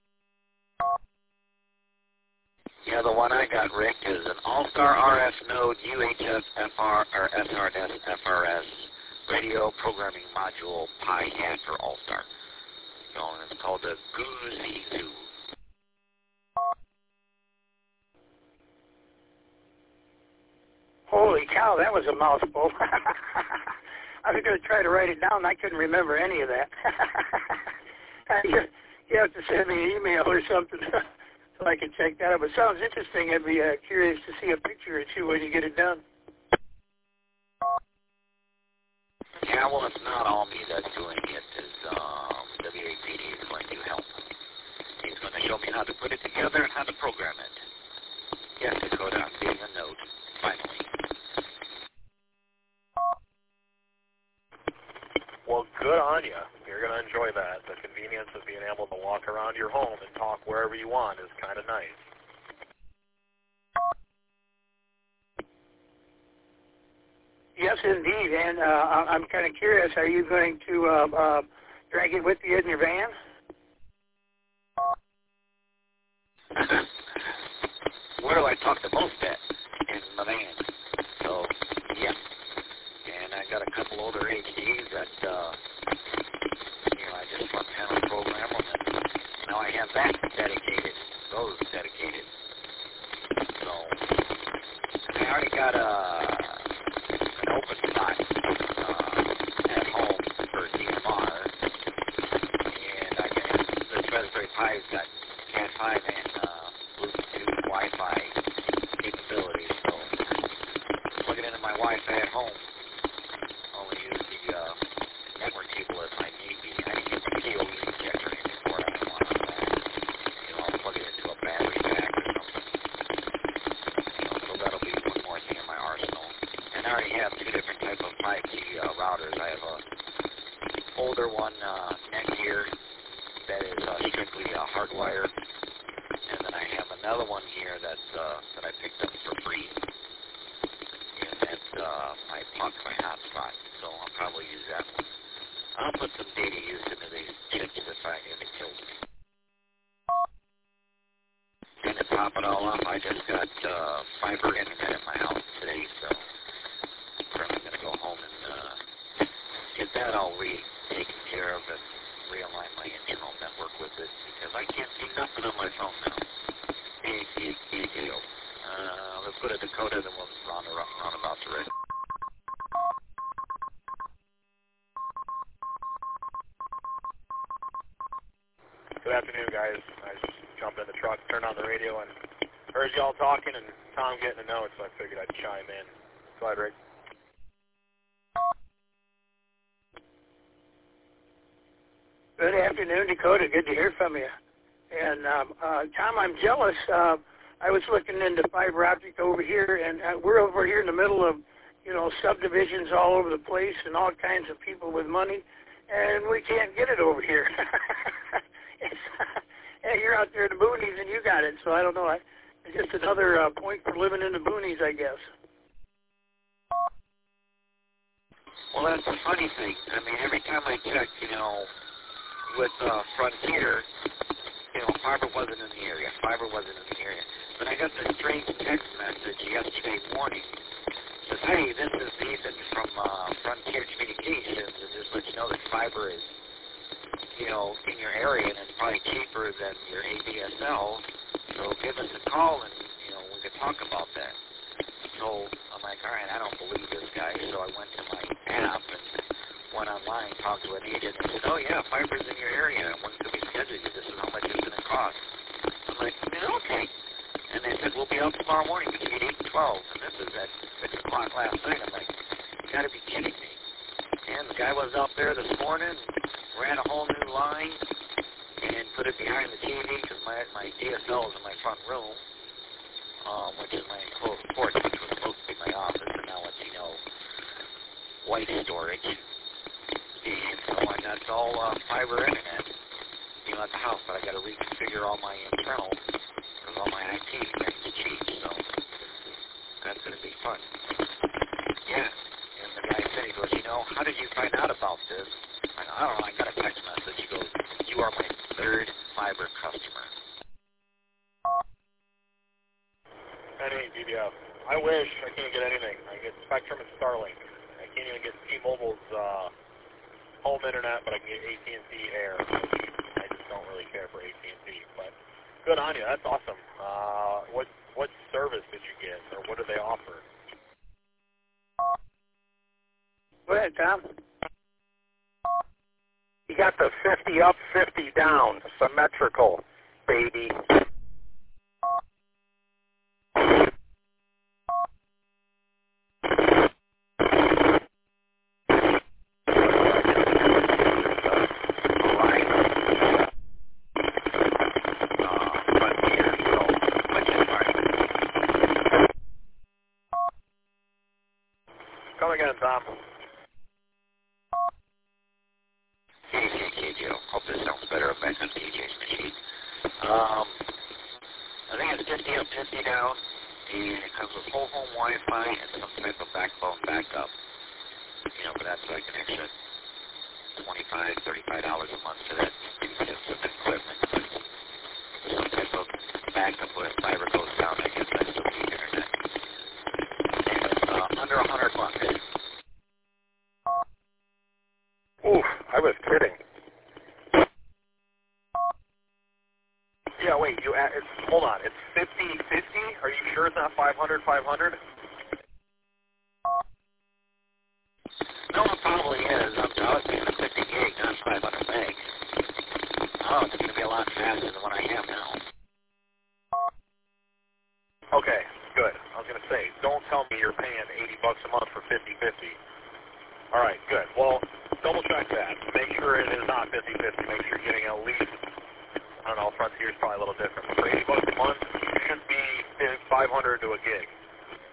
Yeah, the one I got, Rick, is an All-Star R F node U H F F R or S R S F R S radio programming module Pi hat for All-Star. So it's called the Goosey Zoo. Holy cow, that was a mouthful. I was going to try to write it down. I couldn't remember any of that. You have to send me an email or something. So I can check that out. But it sounds interesting. I'd be uh, curious to see a picture or two when you get it done. Yeah, well, it's not all me that's doing it. It's um, W A P D is going to help. He's going to show me how to put it together and how to program it. Yes, Dakota, I'm getting a note, finally. Well, good on you. You're going to enjoy that. The convenience of being able to walk around your home and talk wherever you want is kind of nice. Yes, indeed. And uh, I'm kind of curious, are you going to uh, uh, drag it with you in your van? Where do I talk the most at? In my van. So, yeah. And I got a couple older H Ds that, uh, you know, I just run panel program them, and now I have that dedicated, those dedicated. So, I already got a, an open spot uh, at home for D M R, and I can, this Raspberry Pi's got Cat five and uh, Bluetooth Wi-Fi capabilities, so plug it into my Wi-Fi at home. Only use the uh, network cable if I need be. I didn't use the K O E injector or anything for it. I don't want on that. You know, I'll plug it into a battery pack or something. You know, so that'll be one more thing in my arsenal. And I already have two different type of five G uh, routers. I have a one uh, neck here that is uh, strictly uh, hardwired, and then I have another one here that uh, that I picked up for free, and that uh, I plugged my hotspot, so I'll probably use that one. I'll put some data use into these chips if I if it kills me. And to top it all off, I just got uh, fiber internet in my house today, so I'm probably going to go home and uh, get that all re taken care of and realign my internal network with it, because I can't see nothing on my phone now. Uh, let's go to Dakota, then we'll round about to Rick. Good afternoon, guys. I just jumped in the truck, turned on the radio, and heard y'all talking and Tom getting a note, so I figured I'd chime in. Go ahead, Rick. Good afternoon, Dakota. Good to hear from you. And um, uh, Tom, I'm jealous. Uh, I was looking into fiber optic over here, and uh, we're over here in the middle of, you know, subdivisions all over the place and all kinds of people with money, and we can't get it over here. it's, hey, you're out there in the boonies, and you got it. So I don't know. I, it's just another uh, point for living in the boonies, I guess. Well, that's the funny thing. I mean, every time I check, you know, with uh, Frontier, you know, fiber wasn't in the area. Fiber wasn't in the area. But I got this strange text message yesterday morning. It says, hey, this is Ethan from uh, Frontier Communications, and just let you know that fiber is, you know, in your area, and it's probably cheaper than your A D S L. So give us a call, and, you know, we could talk about that. So I'm like, all right, I don't believe this guy. So I went to my app and went online, talked to an agent, and said, oh, yeah, fiber's in your area. When can we schedule you? This is how much it's going to cost. I'm like, yeah, okay. And they said, we'll be out tomorrow morning between eight and twelve. And this is at six o'clock last night. I'm like, you got to be kidding me. And the guy was out there this morning, ran a whole new line, and put it behind the T V, because my, my D S L is in my front room, um, which is my enclosed porch, which was supposed to be my office, and now it's, you know, white storage. And so I got all uh, fiber internet, you know, at the house, but I got to reconfigure all my internal, because all my I T needs to change, so that's going to be fun. Yeah, and the guy said, he goes, you know, how did you find out about this? I go, I don't know, I got a text message. He goes, you are my third fiber customer. That ain't D B F. I wish. I can't get anything. I get Spectrum and Starlink. I can't even get T-Mobile's uh, home internet, but I can get A T and T Air. I just don't really care for A T and T, but good on you. That's awesome. Uh, what what service did you get, or what do they offer? Go ahead, Tom. You got the fifty up, fifty down, symmetrical, baby. Come again, Tom. Hey, hey, hey, Joe. Hope this sounds better back on T J's machine. Um, I think it's fifty up, fifty down, and it comes with whole home Wi-Fi and some type of backbone backup. You know, but that's like an extra twenty-five, thirty-five dollars a month for that piece of equipment. But some type of backup where fiber goes down, I guess that's still the internet. And it's uh, under a hundred bucks. Oof, I was kidding. Yeah, wait, you add, it's, hold on, it's fifty fifty? Are you sure it's not five hundred five hundred? No, it probably is. I'm, I was thinking of fifty gig, not five hundred meg. Oh, it's going to be a lot faster than what I have now. Okay, good. I was going to say, don't tell me you're paying eighty bucks a month for fifty fifty. All right, good. Well, double check that. Make sure it is not fifty fifty. Make sure you're getting at least, I don't know, Frontier's probably a little different. But for eighty bucks a month, you should be five hundred to a gig.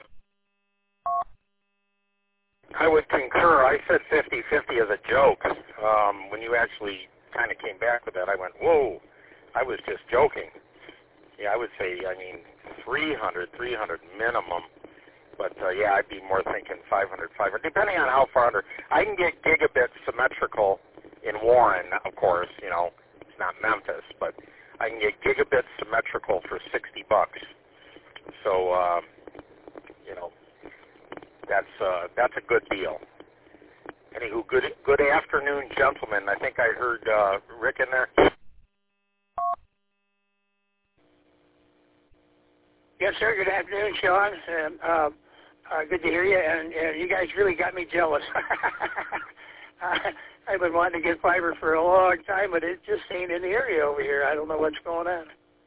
I would concur. I said fifty fifty as a joke. Um, when you actually kind of came back with that, I went, whoa, I was just joking. Yeah, I would say, I mean, three hundred, three hundred minimum. But, uh, yeah, I'd be more thinking five hundred, five hundred, depending on how far under. I can get gigabit symmetrical in Warren, of course, you know. It's not Memphis, but I can get gigabit symmetrical for sixty bucks. So, uh, you know, that's uh, that's a good deal. Anywho, good good afternoon, gentlemen. I think I heard uh, Rick in there. Yes, sir. Good afternoon, Sean. Um, uh, uh, good to hear you. And, and you guys really got me jealous. I, I've been wanting to get fiber for a long time, but it just ain't in the area over here. I don't know what's going on.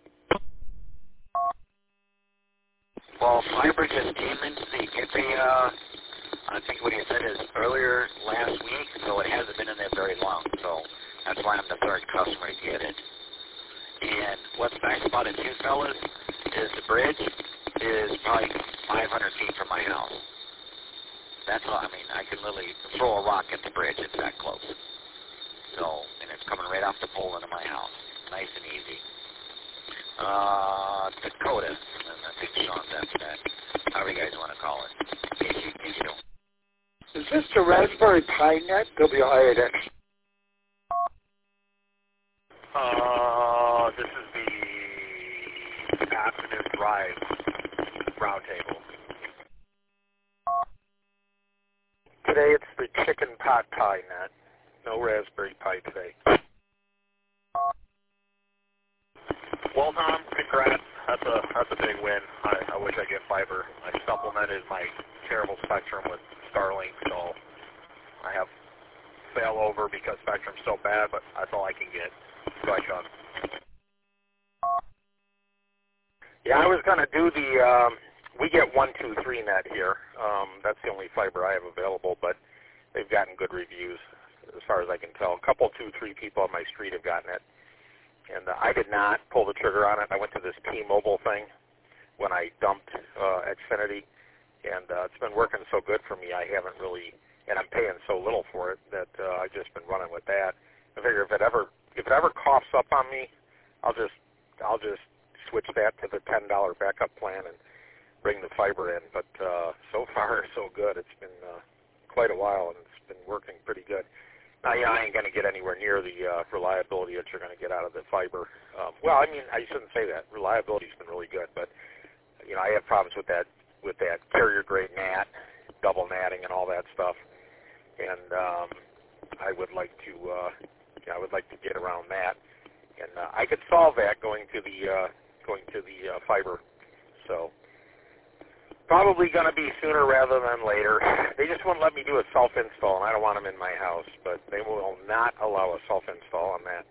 Well, fiber just came into the, it's a, uh, I think what he said is earlier last week, so it hasn't been in there very long. So that's why I'm the third customer to get it. And what's nice about it too, fellas, is the bridge is probably five hundred feet from my house. That's all. I mean, I can literally throw a rock at the bridge. It's that close. So, and it's coming right off the pole into my house. Nice and easy. Uh, Dakota. And I think Sean's after that. However you guys want to call it. H U P U. Is this the Raspberry Pi Net? W I N X. Uh, this is the afternoon drive roundtable. Today it's the chicken pot pie net. No Raspberry Pi today. Well, Tom, congrats. That's a that's a big win. I, I wish I get fiber. I supplemented my terrible Spectrum with Starlink, so I have failover because Spectrum's so bad, but that's all I can get. Go ahead, Sean. Yeah, I was going to do the, um, we get one two three net here. Um, that's the only fiber I have available, but they've gotten good reviews as far as I can tell. A couple, two, three people on my street have gotten it. And uh, I did not pull the trigger on it. I went to this T-Mobile thing when I dumped uh, Xfinity, and uh, it's been working so good for me. I haven't really, and I'm paying so little for it that uh, I've just been running with that. I figure if it ever if it ever coughs up on me, I'll just I'll just switch that to the ten dollar backup plan and bring the fiber in. But uh, so far so good. It's been uh, quite a while, and it's been working pretty good. Now, yeah, I ain't going to get anywhere near the uh, reliability that you're going to get out of the fiber. Um, well, I mean, I shouldn't say that. Reliability's been really good, but you know, I have problems with that with that carrier grade N A T, double natting, and all that stuff. And um, I would like to, uh, you know, I would like to get around that, and uh, I could solve that going to the uh, going to the uh, fiber. So probably going to be sooner rather than later. They just won't let me do a self-install, and I don't want them in my house, but they will not allow a self-install on that.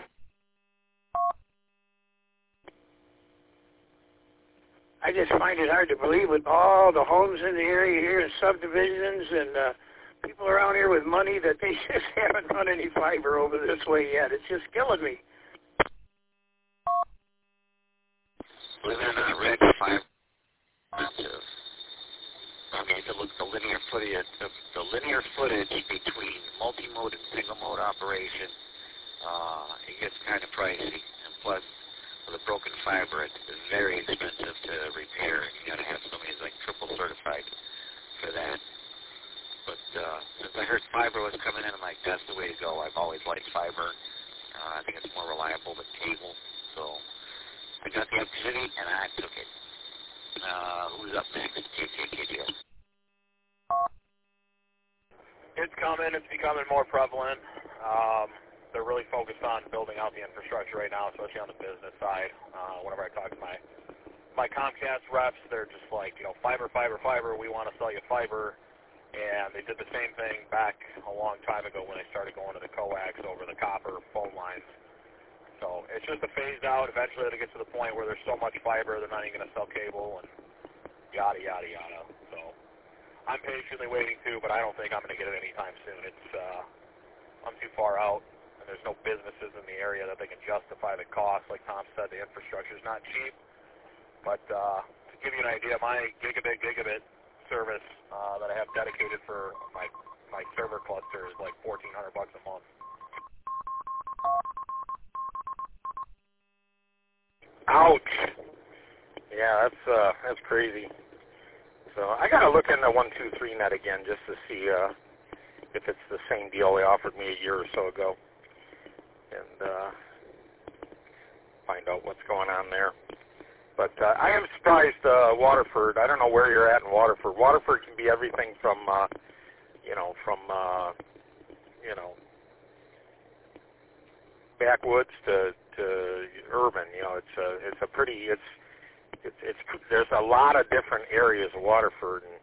I just find it hard to believe with all the homes in the area here and subdivisions and uh, people around here with money that they just haven't run any fiber over this way yet. It's just killing me. Believe it or not, Rick, fiber expensive. I mean, if you look at the linear footage, the, the linear footage between multi-mode and single-mode operation, uh, it gets kind of pricey. And plus, with a broken fiber, it's very expensive to repair. You got to have somebody who's like triple certified for that. But uh, since I heard fiber was coming in, I'm like, that's the way to go. I've always liked fiber. Uh, I think it's more reliable than cable. So I got the opportunity, and I took it. Uh, who's up next? K K K J. It's coming. It's becoming more prevalent. Um, they're really focused on building out the infrastructure right now, especially on the business side. Uh, whenever I talk to my my Comcast reps, they're just like, you know, fiber, fiber, fiber. We want to sell you fiber. And they did the same thing back a long time ago when they started going to the coax over the copper phone lines. So it's just a phased out. Eventually it'll get to the point where there's so much fiber they're not even going to sell cable and yada, yada, yada. So I'm patiently waiting too, but I don't think I'm going to get it anytime soon. It's uh, I'm too far out, and there's no businesses in the area that they can justify the cost. Like Tom said, the infrastructure is not cheap. But uh, to give you an idea, my gigabit, gigabit service uh, that I have dedicated for my my server cluster is like fourteen hundred bucks a month. Ouch. Yeah, that's uh, that's crazy. So I gotta look into one two three net again just to see uh, if it's the same deal they offered me a year or so ago, and uh, find out what's going on there. But uh, I am surprised, uh, Waterford. I don't know where you're at in Waterford. Waterford can be everything from, uh, you know, from, uh, you know, backwoods to, to urban. You know, it's a, it's a pretty, it's, it's, it's, there's a lot of different areas of Waterford, and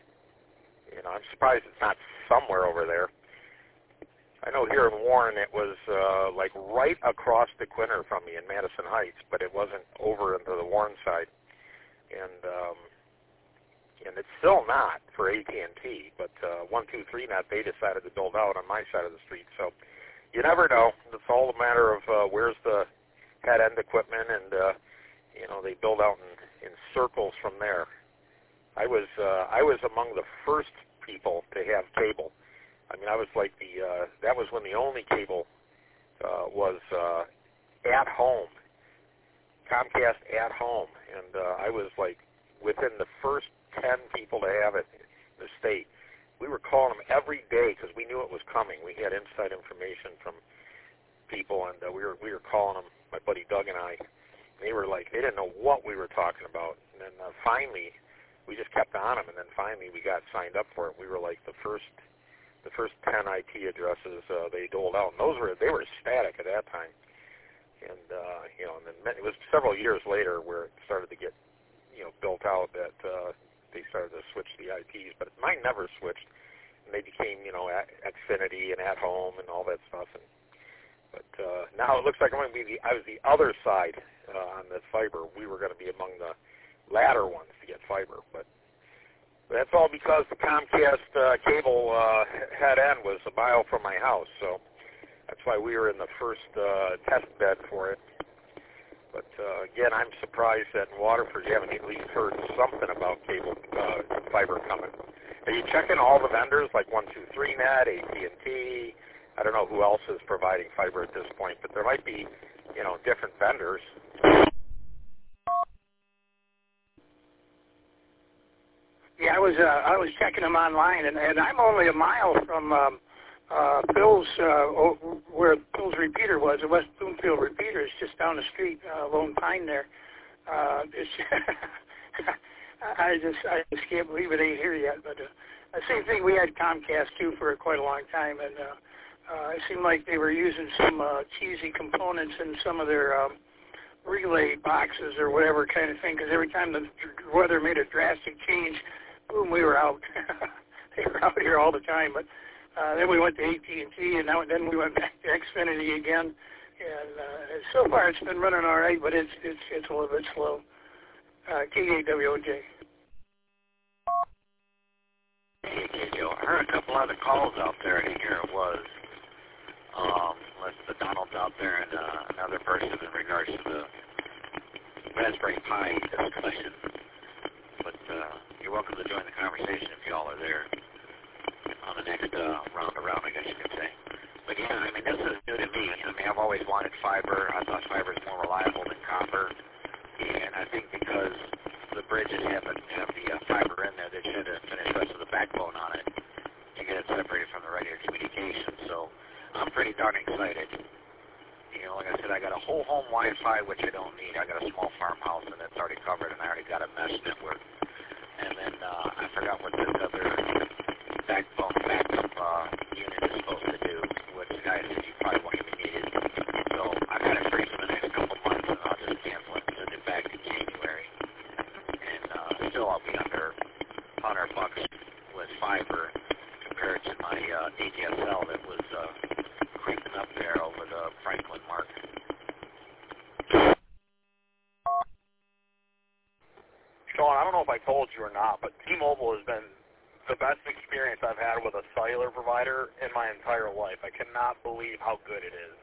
you know, I'm surprised it's not somewhere over there. I know here in Warren it was uh, like right across the Quinter from me in Madison Heights, but it wasn't over into the Warren side, and um, and it's still not for A T and T. But uh, one two three net, they decided to build out on my side of the street. So you never know. It's all a matter of uh, where's the head end equipment, and uh, you know, they build out in, in circles from there. I was uh, I was among the first people to have cable. I mean, I was like the, uh, that was when the only cable uh, was uh, at home, Comcast at home, and uh, I was like within the first ten people to have it in the state. We were calling them every day because we knew it was coming. We had inside information from people, and uh, we were we were calling them, my buddy Doug and I. They were like, they didn't know what we were talking about, and then uh, finally, we just kept on them, and then finally we got signed up for it. We were like the first the first ten I P addresses uh, they doled out, and those were they were static at that time. And uh, you know, and then it was several years later where it started to get, you know, built out that uh, they started to switch the I Ps, but mine never switched, and they became, you know, at Xfinity and At Home and all that stuff. And but uh, now it looks like I'm going to be the I was the other side uh, on the fiber. We were going to be among the latter ones to get fiber, but. That's all because the Comcast uh, cable uh, head end was a mile from my house, so that's why we were in the first uh, test bed for it. But uh, again, I'm surprised that in Waterford you haven't at least heard something about cable uh, fiber coming. Are you checking all the vendors like one two three net, A T and T? I don't know who else is providing fiber at this point, but there might be, you know, different vendors. Yeah, I was uh, I was checking them online, and, and I'm only a mile from um, uh, Bill's uh, where Bill's repeater was. The West Bloomfield repeater is just down the street, uh, Lone Pine there. Uh, it's I just I just can't believe it ain't here yet. But uh, the same thing, we had Comcast too for quite a long time, and uh, uh, it seemed like they were using some uh, cheesy components in some of their um, relay boxes or whatever kind of thing. Because every time the weather made a drastic change, boom, we were out. They were out here all the time. But uh, then we went to A T and T, and now then we went back to Xfinity again. And uh, so far, it's been running all right, but it's it's it's a little bit slow. Uh, K A W O J. Hey, K J, I heard a couple other calls out there. I think here it was. Um, let's the Donald's out there and uh, another person in regards to the Raspberry Pi discussion. But uh, you're welcome to join the conversation if y'all are there on the next uh, round around, I guess you could say. But yeah, I mean, this is new to me. I mean, I've always wanted fiber. I thought fiber is more reliable than copper. And I think because the bridges have, a, have the uh, fiber in there, they should have finished the rest of the backbone on it to get it separated from the regular communication. So I'm pretty darn excited. You know, like I said, I got a whole home Wi-Fi, which I don't need. I got a small farmhouse, and it's already covered, and I already got a mesh network. And then uh, I forgot what this other backbone backup uh, unit is supposed to do, which the guy said you probably won't even need it. So I got it free for the next couple months, and I'll just cancel it and send it back in January. And uh, still I'll be under one hundred bucks with fiber compared to my uh, A D S L that was uh, creeping up there over the Franklin market. Sean, I don't know if I told you or not, but T-Mobile has been the best experience I've had with a cellular provider in my entire life. I cannot believe how good it is.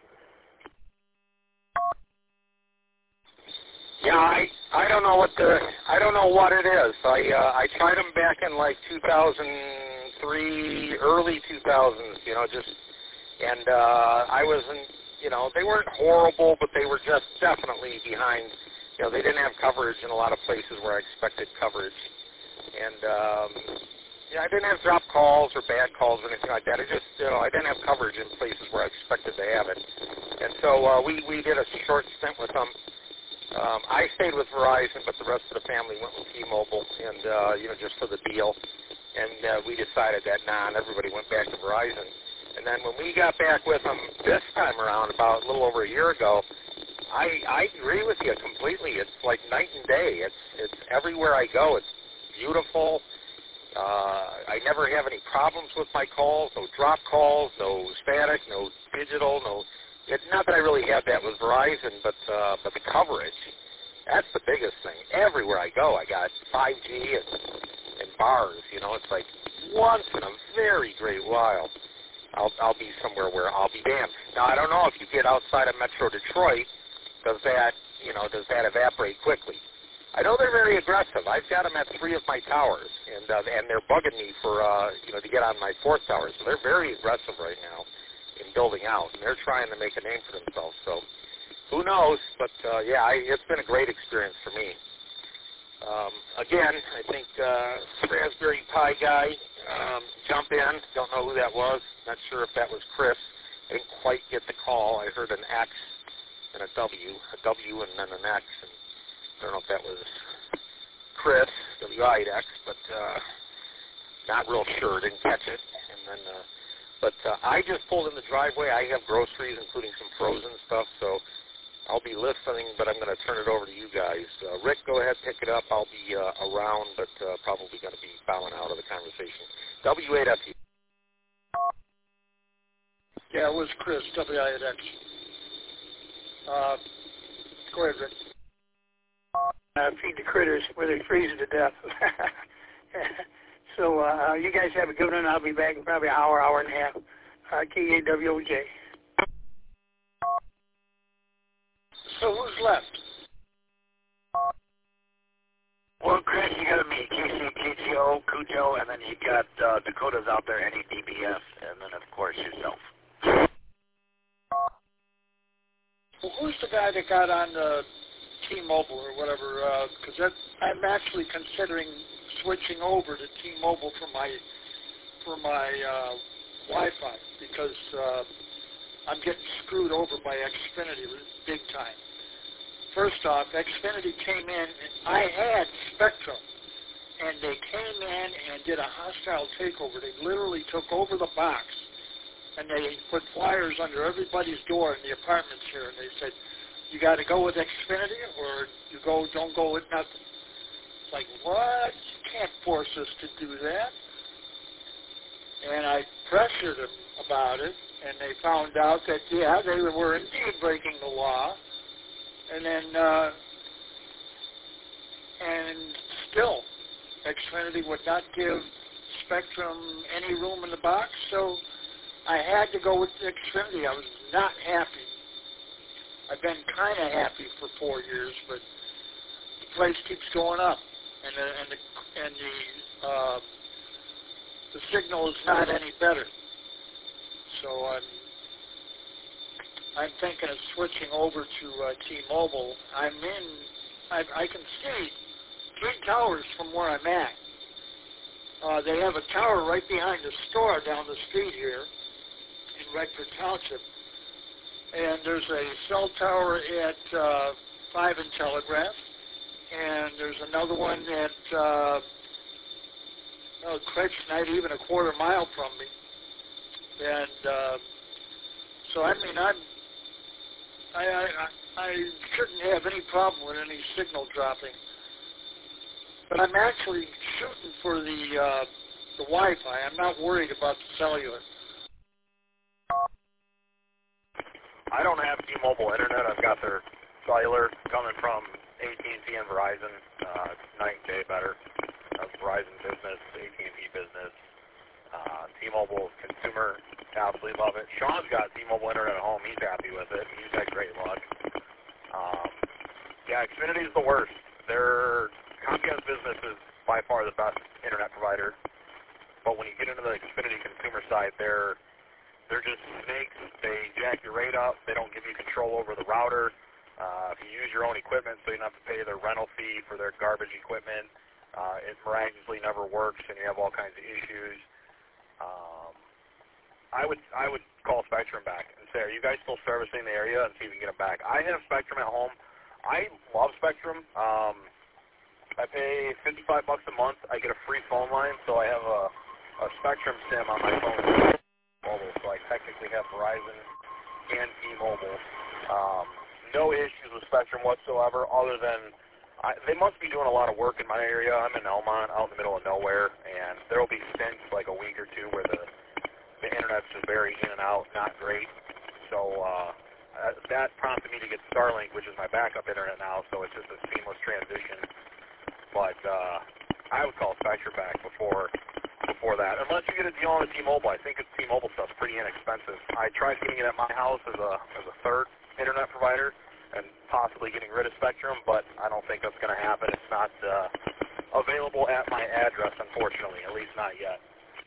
Yeah, I I don't know what the I don't know what it is. I uh, I tried them back in like two thousand three, early two thousands, you know, just, and uh, I wasn't, you know, they weren't horrible, but they were just definitely behind. You know, they didn't have coverage in a lot of places where I expected coverage. And, um, yeah, I didn't have drop calls or bad calls or anything like that. I just, you know, I didn't have coverage in places where I expected to have it. And so uh, we, we did a short stint with them. Um, I stayed with Verizon, but the rest of the family went with T-Mobile, and, uh, you know, just for the deal. And uh, we decided that, nah, and everybody went back to Verizon. And then when we got back with them this time around, about a little over a year ago, I, I agree with you completely. It's like night and day. It's it's everywhere I go. It's beautiful. Uh, I never have any problems with my calls. No drop calls. No static. No digital. No. It's not that I really have that with Verizon, but uh, but the coverage. That's the biggest thing. Everywhere I go, I got five G and, and bars. You know, it's like once in a very great while, I'll I'll be somewhere where I'll be damned. Now I don't know if you get outside of Metro Detroit. Does that, you know, does that evaporate quickly? I know they're very aggressive. I've got them at three of my towers, and uh, and they're bugging me for, uh, you know, to get on my fourth tower. So they're very aggressive right now in building out, and they're trying to make a name for themselves. So who knows? But uh, yeah, I, it's been a great experience for me. Um, again, I think uh, Raspberry Pi guy, um, jump in. Don't know who that was. Not sure if that was Chris. I didn't quite get the call. I heard an X and a W, a W and then an X, and I don't know if that was Chris, W I X, but uh, not real sure, didn't catch it. And then, uh, but uh, I just pulled in the driveway. I have groceries, including some frozen stuff, so I'll be listening, but I'm going to turn it over to you guys. Uh, Rick, go ahead, pick it up. I'll be uh, around, but uh, probably going to be bowing out of the conversation. W eight F U. Yeah, it was Chris, W I X. Uh, go ahead, Rick. Uh, feed the critters where they freeze to death. so uh, you guys have a good one. I'll be back in probably an hour, hour and a half. Uh, K A W O J. So who's left? Well, Chris, you got me, K C K G O, Cujo, and then you got uh, Dakota's out there, N E D B S, and then, of course, yourself. Well, who's the guy that got on the T-Mobile or whatever? Because uh, I'm actually considering switching over to T-Mobile for my for my uh, Wi-Fi because uh, I'm getting screwed over by Xfinity big time. First off, Xfinity came in, and I had Spectrum, and they came in and did a hostile takeover. They literally took over the box. And they put flyers under everybody's door in the apartments here, and they said, you got to go with Xfinity, or you go don't go with nothing. It's like, what? You can't force us to do that. And I pressured them about it, and they found out that, yeah, they were indeed breaking the law. And then, uh, and still, Xfinity would not give Spectrum any room in the box, so I had to go with Xfinity. I was not happy. I've been kind of happy for four years, but the price keeps going up, and the and the and the uh, the signal is not any better. So I'm I'm thinking of switching over to uh, T-Mobile. I'm in. I, I can see three towers from where I'm at. Uh, they have a tower right behind the store down the street here in Redford Township, and there's a cell tower at uh, Five and Telegraph, and there's another one at uh, oh, Craig's not even a quarter mile from me, and uh, so I mean I'm I, I I shouldn't have any problem with any signal dropping, but I'm actually shooting for the uh, the Wi-Fi. I'm not worried about the cellular. I don't have T-Mobile internet. I've got their cellular coming from A T and T and Verizon. Uh, it's night and day better. Uh, Verizon business, A T and T business. Uh, T-Mobile consumer, absolutely love it. Sean's got T-Mobile internet at home. He's happy with it. He's had great luck. Um, yeah, Xfinity is the worst. Their Comcast business is by far the best internet provider. but when you get into the Xfinity consumer side, they're they're just snakes. They jack your rate up. They don't give you control over the router. Uh, if you use your own equipment, so you don't have to pay their rental fee for their garbage equipment, uh, it miraculously never works, and you have all kinds of issues. Um, I would I would call Spectrum back and say, are you guys still servicing the area, and see if we can get them back. I have Spectrum at home. I love Spectrum. Um, I pay fifty-five bucks a month. I get a free phone line, so I have a, a Spectrum SIM on my phone. Mobile, so I technically have Verizon and T-Mobile. Um, no issues with Spectrum whatsoever, other than I, they must be doing a lot of work in my area. I'm in Elmont, out in the middle of nowhere, and there will be stints like a week or two where the the internet's just very in and out, not great. So uh, that prompted me to get Starlink, which is my backup internet now. So it's just a seamless transition. But uh, I would call Spectrum back before. Before that, unless you get a deal on the T-Mobile. I think the T-Mobile stuff's pretty inexpensive. I tried getting it at my house as a as a third internet provider and possibly getting rid of Spectrum, but I don't think that's going to happen. It's not uh, available at my address, unfortunately, at least not yet.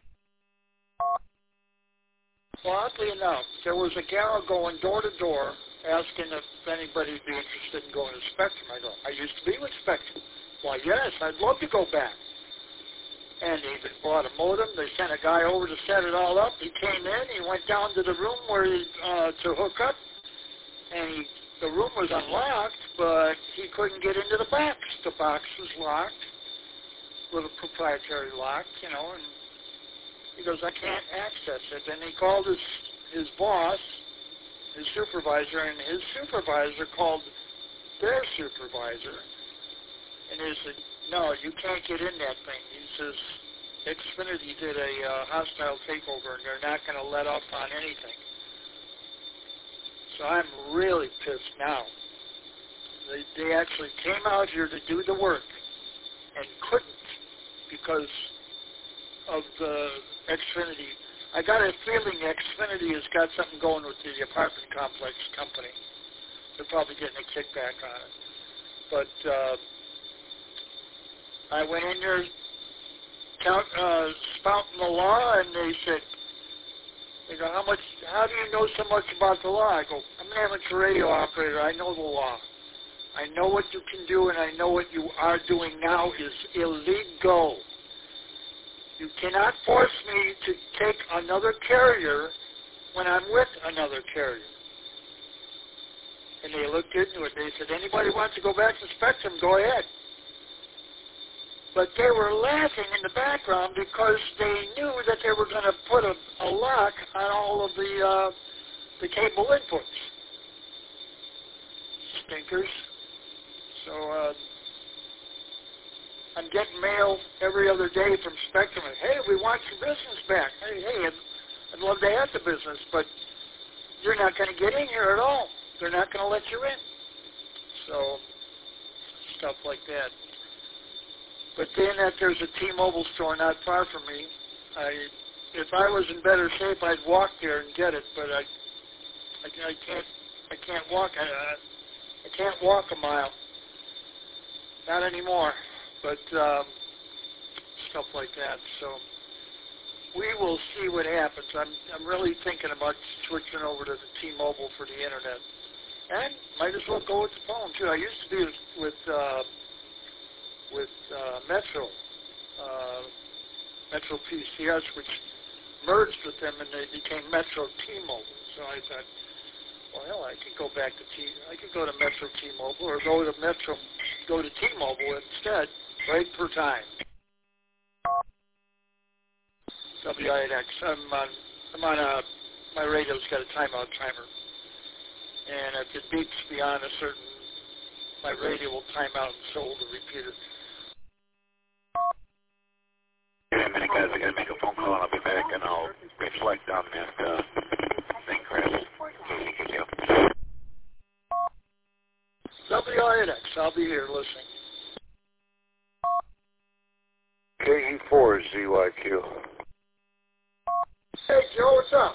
Well, oddly enough, there was a gal going door to door asking if anybody would be interested in going to Spectrum. I go, I used to be with Spectrum. Why, yes, I'd love to go back. And they even bought a modem. They sent a guy over to set it all up. He came in. He went down to the room where he, uh, to hook up, and he, the room was unlocked, but he couldn't get into the box. The box was locked with a proprietary lock, you know, and he goes, I can't access it. And he called his, his boss, his supervisor, and his supervisor called their supervisor, and he said, no, you can't get in that thing. He says, Xfinity did a uh, hostile takeover, and they're not going to let up on anything. So I'm really pissed now. They, they actually came out here to do the work and couldn't because of the Xfinity. I got a feeling Xfinity has got something going with the apartment complex company. They're probably getting a kickback on it. But uh, I went in there count, uh, spouting the law, and they said, they go, how much, how do you know so much about the law? I go, I'm an amateur radio operator. I know the law. I know what you can do, and I know what you are doing now is illegal. You cannot force me to take another carrier when I'm with another carrier. And they looked into it. They said, anybody wants to go back to Spectrum, go ahead. But they were laughing in the background because they knew that they were going to put a, a lock on all of the uh, the cable inputs. Stinkers. So uh, I'm getting mail every other day from Spectrum. And, hey, we want your business back. Hey, hey, I'd, I'd love to have the business, but you're not going to get in here at all. They're not going to let you in. So stuff like that. But being that there's a T-Mobile store not far from me, I, if I was in better shape, I'd walk there and get it. But I, I, I can't, I can't walk. I, I can't walk a mile. Not anymore. But um, stuff like that. So we will see what happens. I'm, I'm really thinking about switching over to the T-Mobile for the internet, and might as well go with the phone too. I used to be with. with uh, with uh, Metro, uh, Metro P C S, which merged with them, and they became Metro T-Mobile. So I thought, well, hell, I could go back to T. I could go to Metro T-Mobile, or go to Metro, go to T-Mobile instead, right per time. W I N X. I'm on. I'm on a. My radio's got a timeout timer, and if it beeps beyond a certain, my radio will time out, and so will the repeater. Give me a minute, guys. I got to make a phone call, and I'll be back, and I'll reflect on that uh, thing, Chris. W I N X. I'll be here listening. K E four Z Y Q. Hey, Joe, what's up?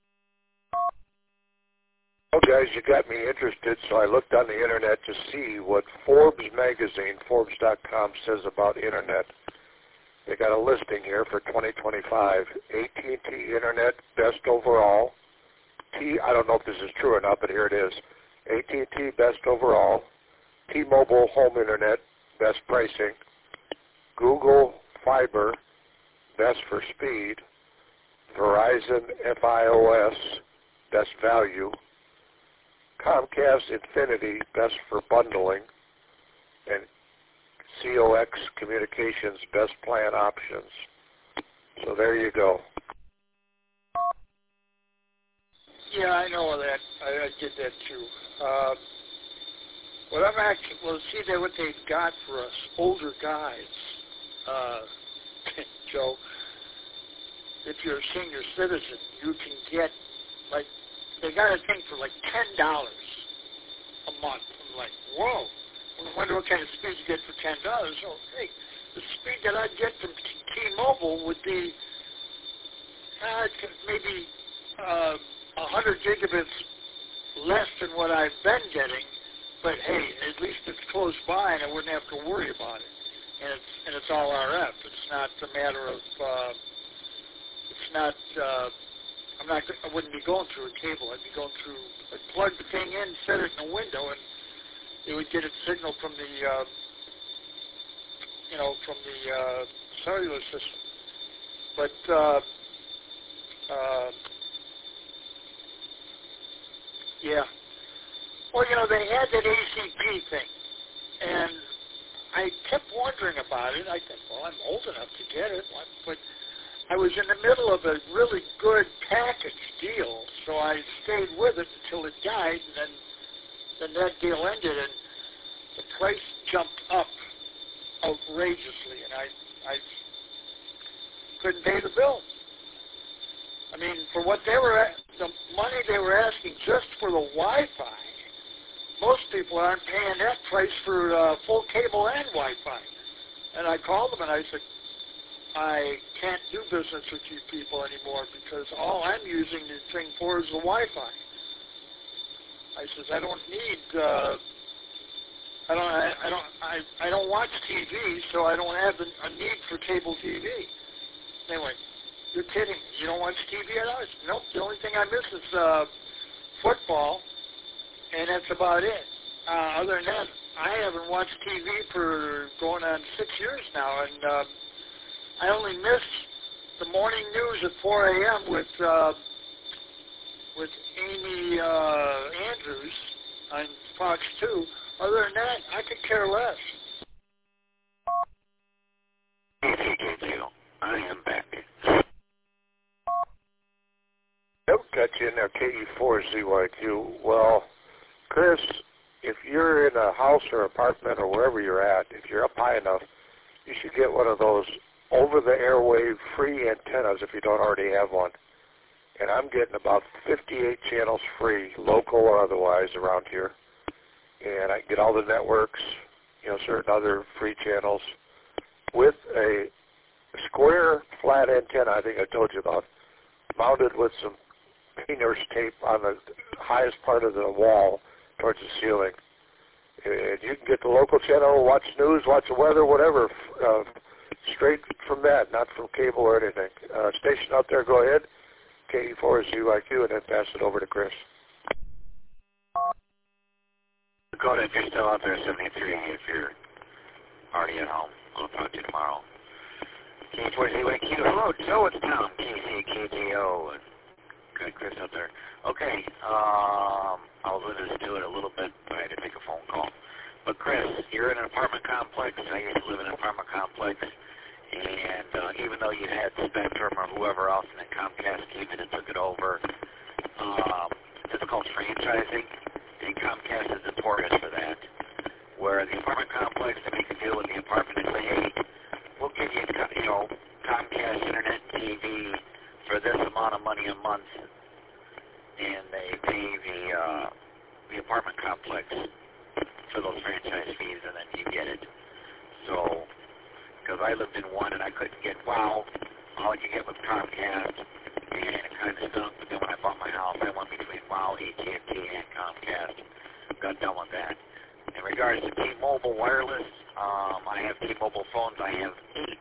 Well, guys, you got me interested, so I looked on the internet to see what Forbes magazine, Forbes dot com, says about internet. they got a listing here for twenty twenty-five. A T and T Internet Best Overall. T, I don't know if this is true or not, but here it is. A T and T Best Overall. T-Mobile Home Internet Best Pricing. Google Fiber Best for Speed. Verizon F I O S Best Value. Comcast Infinity Best for Bundling. And C O X Communications Best Plan Options. So there you go. Yeah, I know all that. I, I did that too. Uh, what I'm actually, well, see that what they've got for us older guys, uh, Joe. If you're a senior citizen, you can get like they got a thing for like ten dollars a month. I'm like, whoa. I wonder what kind of speed you get for ten dollars. So, hey, the speed that I get from T-Mobile would be uh, maybe uh, one hundred gigabits less than what I've been getting. But hey, at least it's close by, and I wouldn't have to worry about it. And it's and it's all R F. It's not a matter of. Uh, it's not. Uh, I'm not. I wouldn't be going through a cable. I'd be going through. I'd plug the thing in, set it in a window, and it would get its signal from the. Uh, you know, from the uh, cellular system. But. Uh, uh, yeah. Well, you know, they had that A C P thing, and I kept wondering about it. I thought, well, I'm old enough to get it, but I was in the middle of a really good package deal, so I stayed with it until it died, and then, then that deal ended, and the price jumped up outrageously, and I, I couldn't pay the bill. I mean, for what they were, the money they were asking just for the Wi-Fi, most people aren't paying that price for uh, full cable and Wi-Fi. And I called them and I said, I can't do business with you people anymore because all I'm using this thing for is the Wi-Fi. I says, I don't need, uh, I don't, I, I don't, I, I don't watch T V, so I don't have a, a need for cable T V. They went, you're kidding. You don't watch T V at all? I said, nope. The only thing I miss is uh, football. And that's about it. Uh, other than that, I haven't watched T V for going on six years now, and uh, I only miss the morning news at four a.m. with uh, with Amy uh, Andrews on Fox two. Other than that, I could care less. I am back. Nope, got you in there, K E four Z Y Q. Well, Chris, if you're in a house or apartment or wherever you're at, if you're up high enough, you should get one of those over-the-airwave free antennas if you don't already have one. And I'm getting about fifty-eight channels free, local or otherwise, around here. And I get all the networks, you know, certain other free channels with a square flat antenna I think I told you about, mounted with some painter's tape on the highest part of the wall towards the ceiling. And you can get the local channel, watch news, watch the weather, whatever, uh, straight from that, not from cable or anything. Uh, station out there, go ahead, K E four Z Y Q, and then pass it over to Chris. Dakota, if you're still out there, seventy-three, if you're already at home, I'll talk to you tomorrow. K E four Z Y Q, hello, Joe, it's Tom, K C K J O, and good, Chris out there. Okay, um, I'll let us do it a little bit, but I had to take a phone call. But Chris, you're in an apartment complex. I used to live in an apartment complex, and uh, even though you had Spectrum or whoever else, and then Comcast came in and took it over, um, it's called franchising, and Comcast is notorious for that, where the apartment complex, they make a deal with the apartment and say, hey, we'll give you, you know, Comcast Internet and T V for this amount of money a month, and they pay the uh, the apartment complex for those franchise fees, and then you get it. So, because I lived in one and I couldn't get WOW, all you get was Comcast, and it kind of stunk. But then when I bought my house, I went between WOW, A T and T, and Comcast. Got done with that. In regards to T-Mobile wireless, um, I have T-Mobile phones. I have eight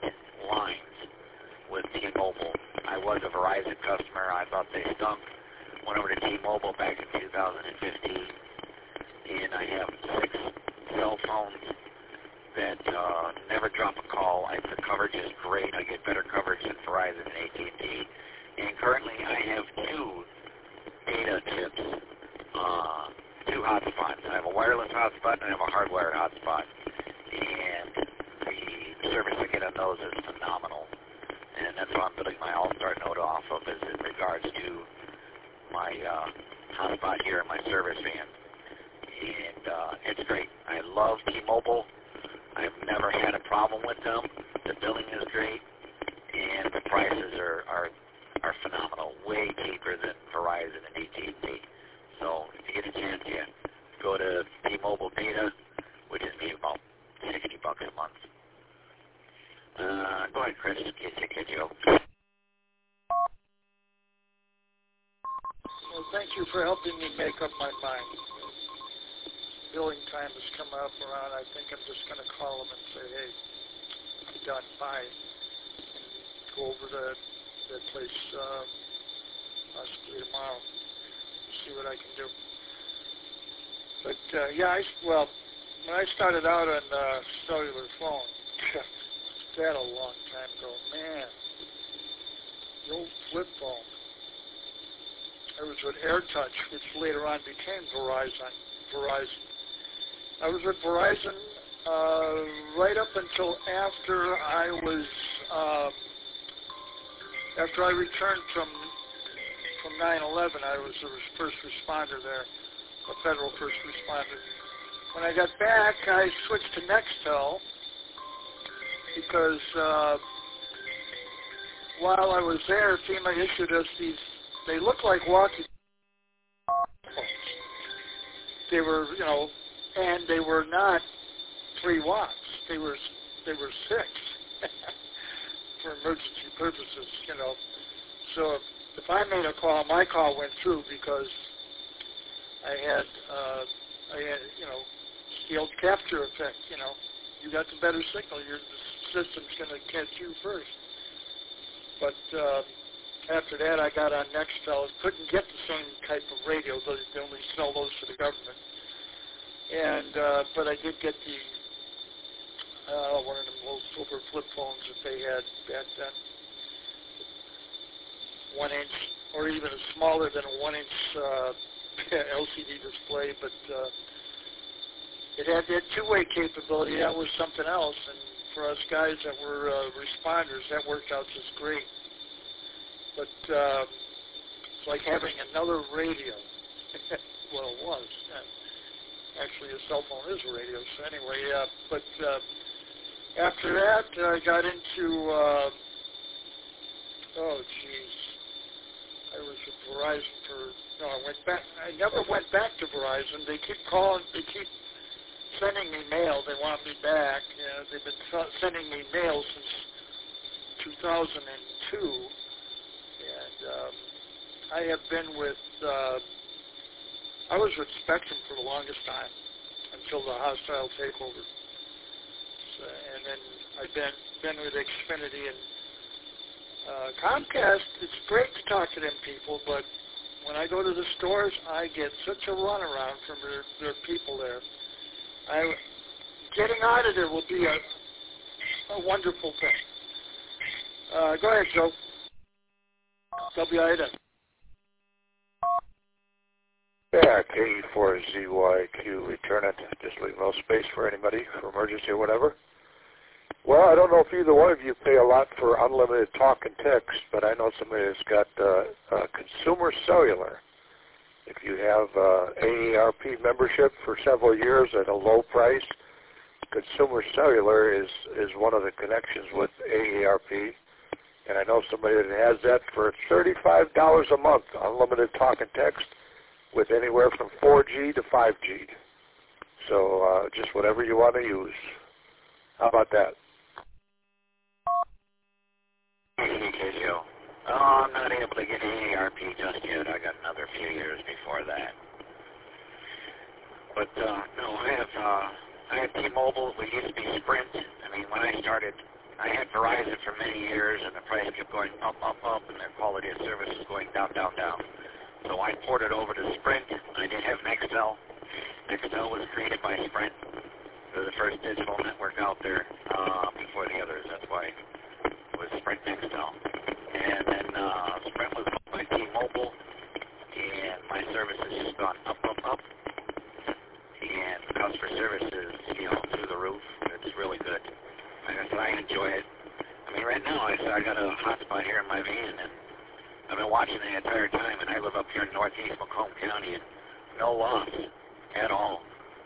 lines with T-Mobile. I was a Verizon customer. I thought they stunk. Went over to T-Mobile back in two thousand fifteen, and I have six cell phones that uh, never drop a call. I, the coverage is great. I get better coverage than Verizon and A T and T. And currently I have two data chips, uh, two hotspots. I have a wireless hotspot and I have a hardwired hotspot. And the service I get on those is phenomenal. And that's what I'm building my All-Star Note off of, is in regards to my uh, hotspot here in my service van. And uh, it's great. I love T-Mobile. I've never had a problem with them. The billing is great, and the prices are, are, are phenomenal, way cheaper than Verizon and A T and T. So if you get a chance, yeah, go to T-Mobile Data, which is maybe about sixty bucks a month. Uh, go ahead, Chris, get, get you. Well, thank you for helping me make up my mind. Billing time has come up around. I think I'm just going to call them and say, hey, I'm done, bye. And go over to that place uh, possibly tomorrow, see what I can do. But, uh, yeah, I, well, when I started out on uh, cellular phone, that a long time ago, man, the old flip phone. I was with AirTouch, which later on became Verizon. Verizon. I was with Verizon uh, right up until after I was, um, after I returned from from nine eleven. I was a first responder there, a federal first responder. When I got back, I switched to Nextel because uh, while I was there, FEMA issued us these, they look like walkie phones. They were, you know, and they were not three watts. They were they were six for emergency purposes, you know. So if I made a call, my call went through because I had uh, I had you know the old capture effect. You know, you got the better signal, your the system's going to catch you first. But uh, after that, I got on Nextel. Couldn't get the same type of radio. They only sell those to the government. And uh, but I did get the uh, one of the little silver flip phones that they had back then, one inch or even smaller than a one inch uh, L C D display. But uh, it had that two-way capability. That was something else. And for us guys that were uh, responders, that worked out just great. But uh, it's like having another radio. Well, it was. And actually, a cell phone is a radio. So anyway, uh, but uh, after that, I got into, uh, oh, geez. I was with Verizon for, no, I went back. I never went back to Verizon. They keep calling, they keep sending me mail. They want me back. You know, they've been t- sending me mail since two thousand two. And um, I have been with, uh, I was with Spectrum for the longest time until the hostile takeover. So, and then I've been, been with Xfinity and uh, Comcast. It's great to talk to them people, but when I go to the stores, I get such a runaround from their, their people there. I, getting out of there will be a, a wonderful thing. Uh, go ahead, Joe. W I N. Yeah, K E four Z Y Q, return it. Just leave no space for anybody, for emergency or whatever. Well, I don't know if either one of you pay a lot for unlimited talk and text, but I know somebody that's got uh, uh, Consumer Cellular. If you have uh, A A R P membership for several years at a low price, Consumer Cellular is, is one of the connections with A A R P. And I know somebody that has that for thirty-five dollars a month, unlimited talk and text, with anywhere from four G to five G. So uh, just whatever you want to use. How about that? Okay, Joe. Oh, I'm not able to get A A R P just yet. I got another few years before that. But uh, no, I have uh, I have T-Mobile. We used to be Sprint. I mean, when I started I had Verizon for many years, and the price kept going up, up, up, and their quality of service was going down, down, down. So I ported over to Sprint. I did have Nextel. Nextel was created by Sprint. They were the first digital network out there uh, before the others. That's why it was Sprint Nextel. And then uh, Sprint was bought by T-Mobile, and my service has just gone up, up, up. And the customer service is, you know, through the roof. It's really good. Like I said, I enjoy it. I mean, right now, I, I got a hotspot here in my van, and I've been watching the entire time, and I live up here in northeast Macomb County, and no loss at all.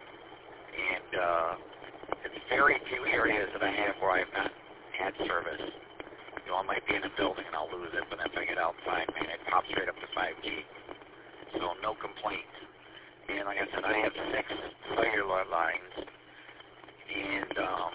And uh, it's very few areas that I have where I've not had service. You know, I might be in a building and I'll lose it, but if I get outside, man, it pops straight up to five G. So no complaints. And like I said, I have six cellular lines, and um,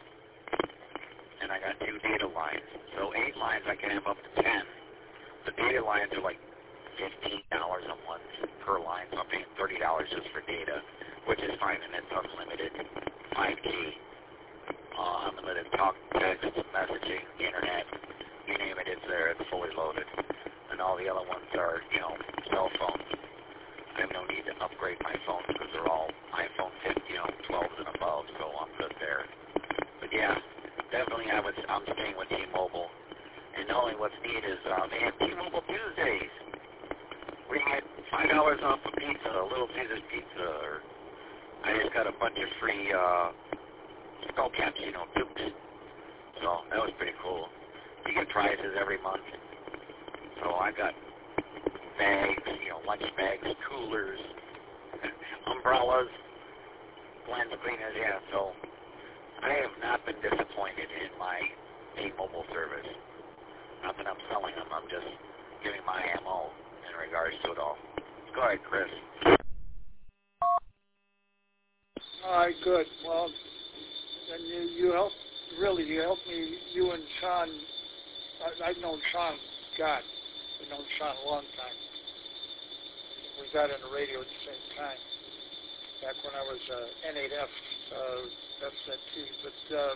and I got two data lines. So eight lines, I can have up to ten. The data lines are like fifteen dollars a month per line, so I'm paying thirty dollars just for data, which is fine, and it's unlimited five G, uh, unlimited talk, text, messaging, internet, you name it, it's there, it's fully loaded. And all the other ones are, you know, cell phones. I have no need to upgrade my phones because they're all iPhone fifteen, you know, twelves and above, so I'm good there. But yeah, definitely I would, I'm staying with T-Mobile. And knowing what's neat is uh, they have T-Mobile Tuesdays. We get five dollars off a pizza, a Little Caesars pizza, or I just got a bunch of free uh, skull caps, you know, dukes. So that was pretty cool. You get prizes every month. So I got bags, you know, lunch bags, coolers, umbrellas, blend cleaners, yeah. So I have not been disappointed in my T-Mobile service. Not that I'm selling them, I'm just giving my ammo in regards to it all. Go ahead, Chris. All right, good. Well, and you, you helped, really, you helped me, you and Sean, I, I've known Sean, God, I've known Sean a long time. We got on the radio at the same time, back when I was uh, N eight F, uh, F Z T, but uh,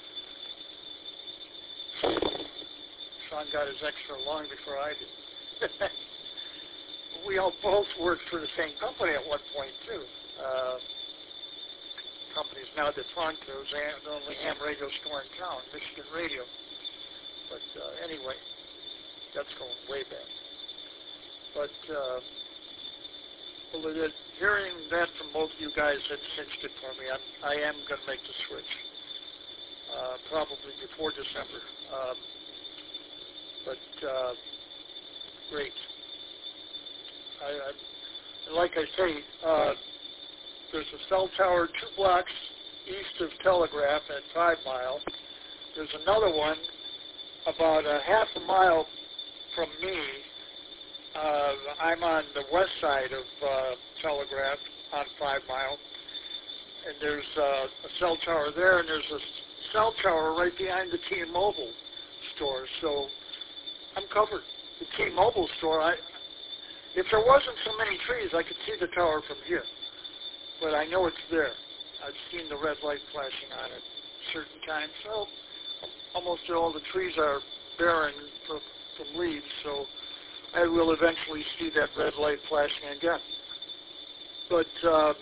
Sean got his extra long before I did. We all both worked for the same company at one point, too. Uh, company's now defunct. It was the only ham radio store in town, Michigan Radio. But uh, anyway, that's going way back. But uh, well, it, it, hearing that from both of you guys, it cinched it for me. I'm, I am going to make the switch, uh, probably before December. Um, but uh, great. I, I, and like I say, uh, there's a cell tower two blocks east of Telegraph at Five Mile. There's another one about a half a mile from me. Uh, I'm on the west side of uh, Telegraph on Five Mile, and there's uh, a cell tower there, and there's a cell tower right behind the T-Mobile store. So I'm covered. The T-Mobile store, I, if there wasn't so many trees, I could see the tower from here. But I know it's there. I've seen the red light flashing on it certain times. So almost all the trees are barren from, from leaves, so I will eventually see that red light flashing again. But uh,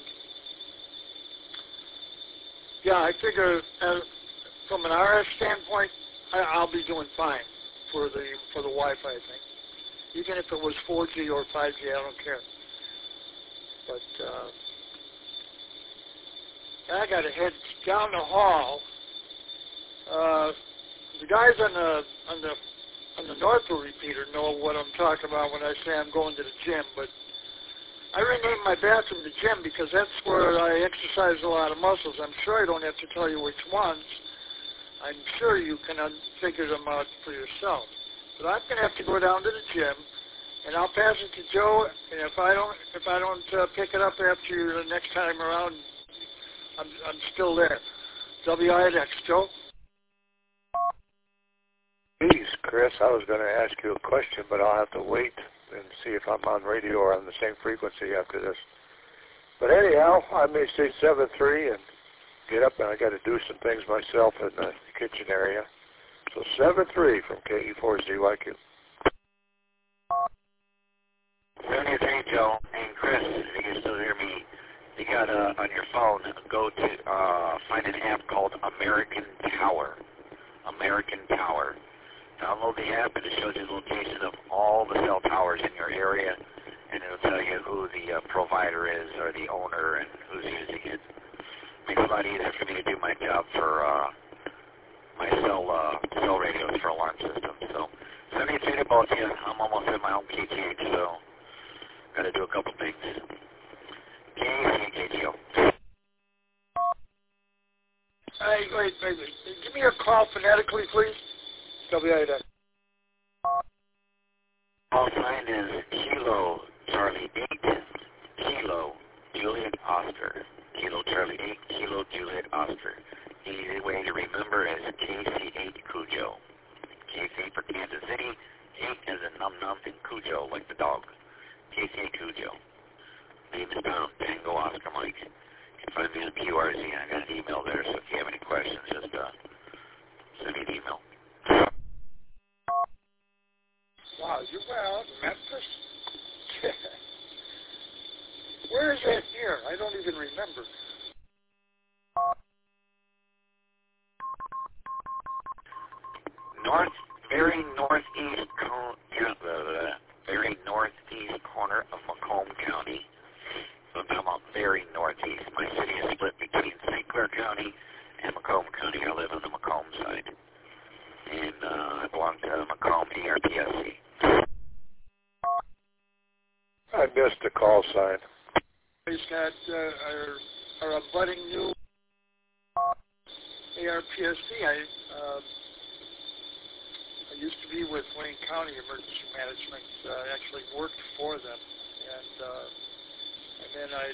yeah, I figure uh, from an R F standpoint, I, I'll be doing fine for the for the Wi-Fi thing. Even if it was four G or five G, I don't care. But uh, I got to head down the hall. Uh, the guys on the on the on the Northwood repeater know what I'm talking about when I say I'm going to the gym. But I renamed my bathroom the gym because that's where I exercise a lot of muscles. I'm sure I don't have to tell you which ones. I'm sure you can figure them out for yourself. But I'm going to have to go down to the gym, and I'll pass it to Joe. And if I don't, if I don't uh, pick it up after you the next time around, I'm, I'm still there. W I X, Joe. Geez, Chris, I was going to ask you a question, but I'll have to wait and see if I'm on radio or on the same frequency after this. But anyhow, I may say seven three and get up, and I got to do some things myself in the kitchen area. So seven three from K E four Z Y Q. seventy-three, Joe. And Chris, if you can still hear me, you got uh, on your phone, go to uh, find an app called American Tower. American Tower. Download the app and it shows you the location of all the cell towers in your area, and it'll tell you who the uh, provider is or the owner and who's using it. Makes it a lot easier for me to do my job for uh, my cell uh, cell radios for alarm systems. So seventy-three to both of you. I'm almost at my own K T H, so got to do a couple things. K C K G O. Hey, wait, wait, wait. Give me your call phonetically, please. W A N. Call sign is Kilo Charlie eight, Kilo Juliet Oscar. Kilo Charlie eight, Kilo Juliet Oscar. The easy way to remember is K C eight Cujo. K C for Kansas City, eight is a num-num, and Cujo like the dog. K C eight Cujo. Name is Tom, Tango Oscar Mike. You can find me on Q R Z. I got an email there, so if you have any questions, just uh, send me an email. Wow, you went out in Memphis? Where is that near? I don't even remember. North, very northeast, co- yeah, the very northeast corner of Macomb County. So I'm talking about very northeast. My city is split between Saint Clair County and Macomb County. I live on the Macomb side. And uh, I belong to Macomb E R P S C. I missed the call sign. He's got uh, our, our abutting new A R P S C. I, uh, I used to be with Wayne County Emergency Management. Uh, I actually worked for them. And, uh, and then I,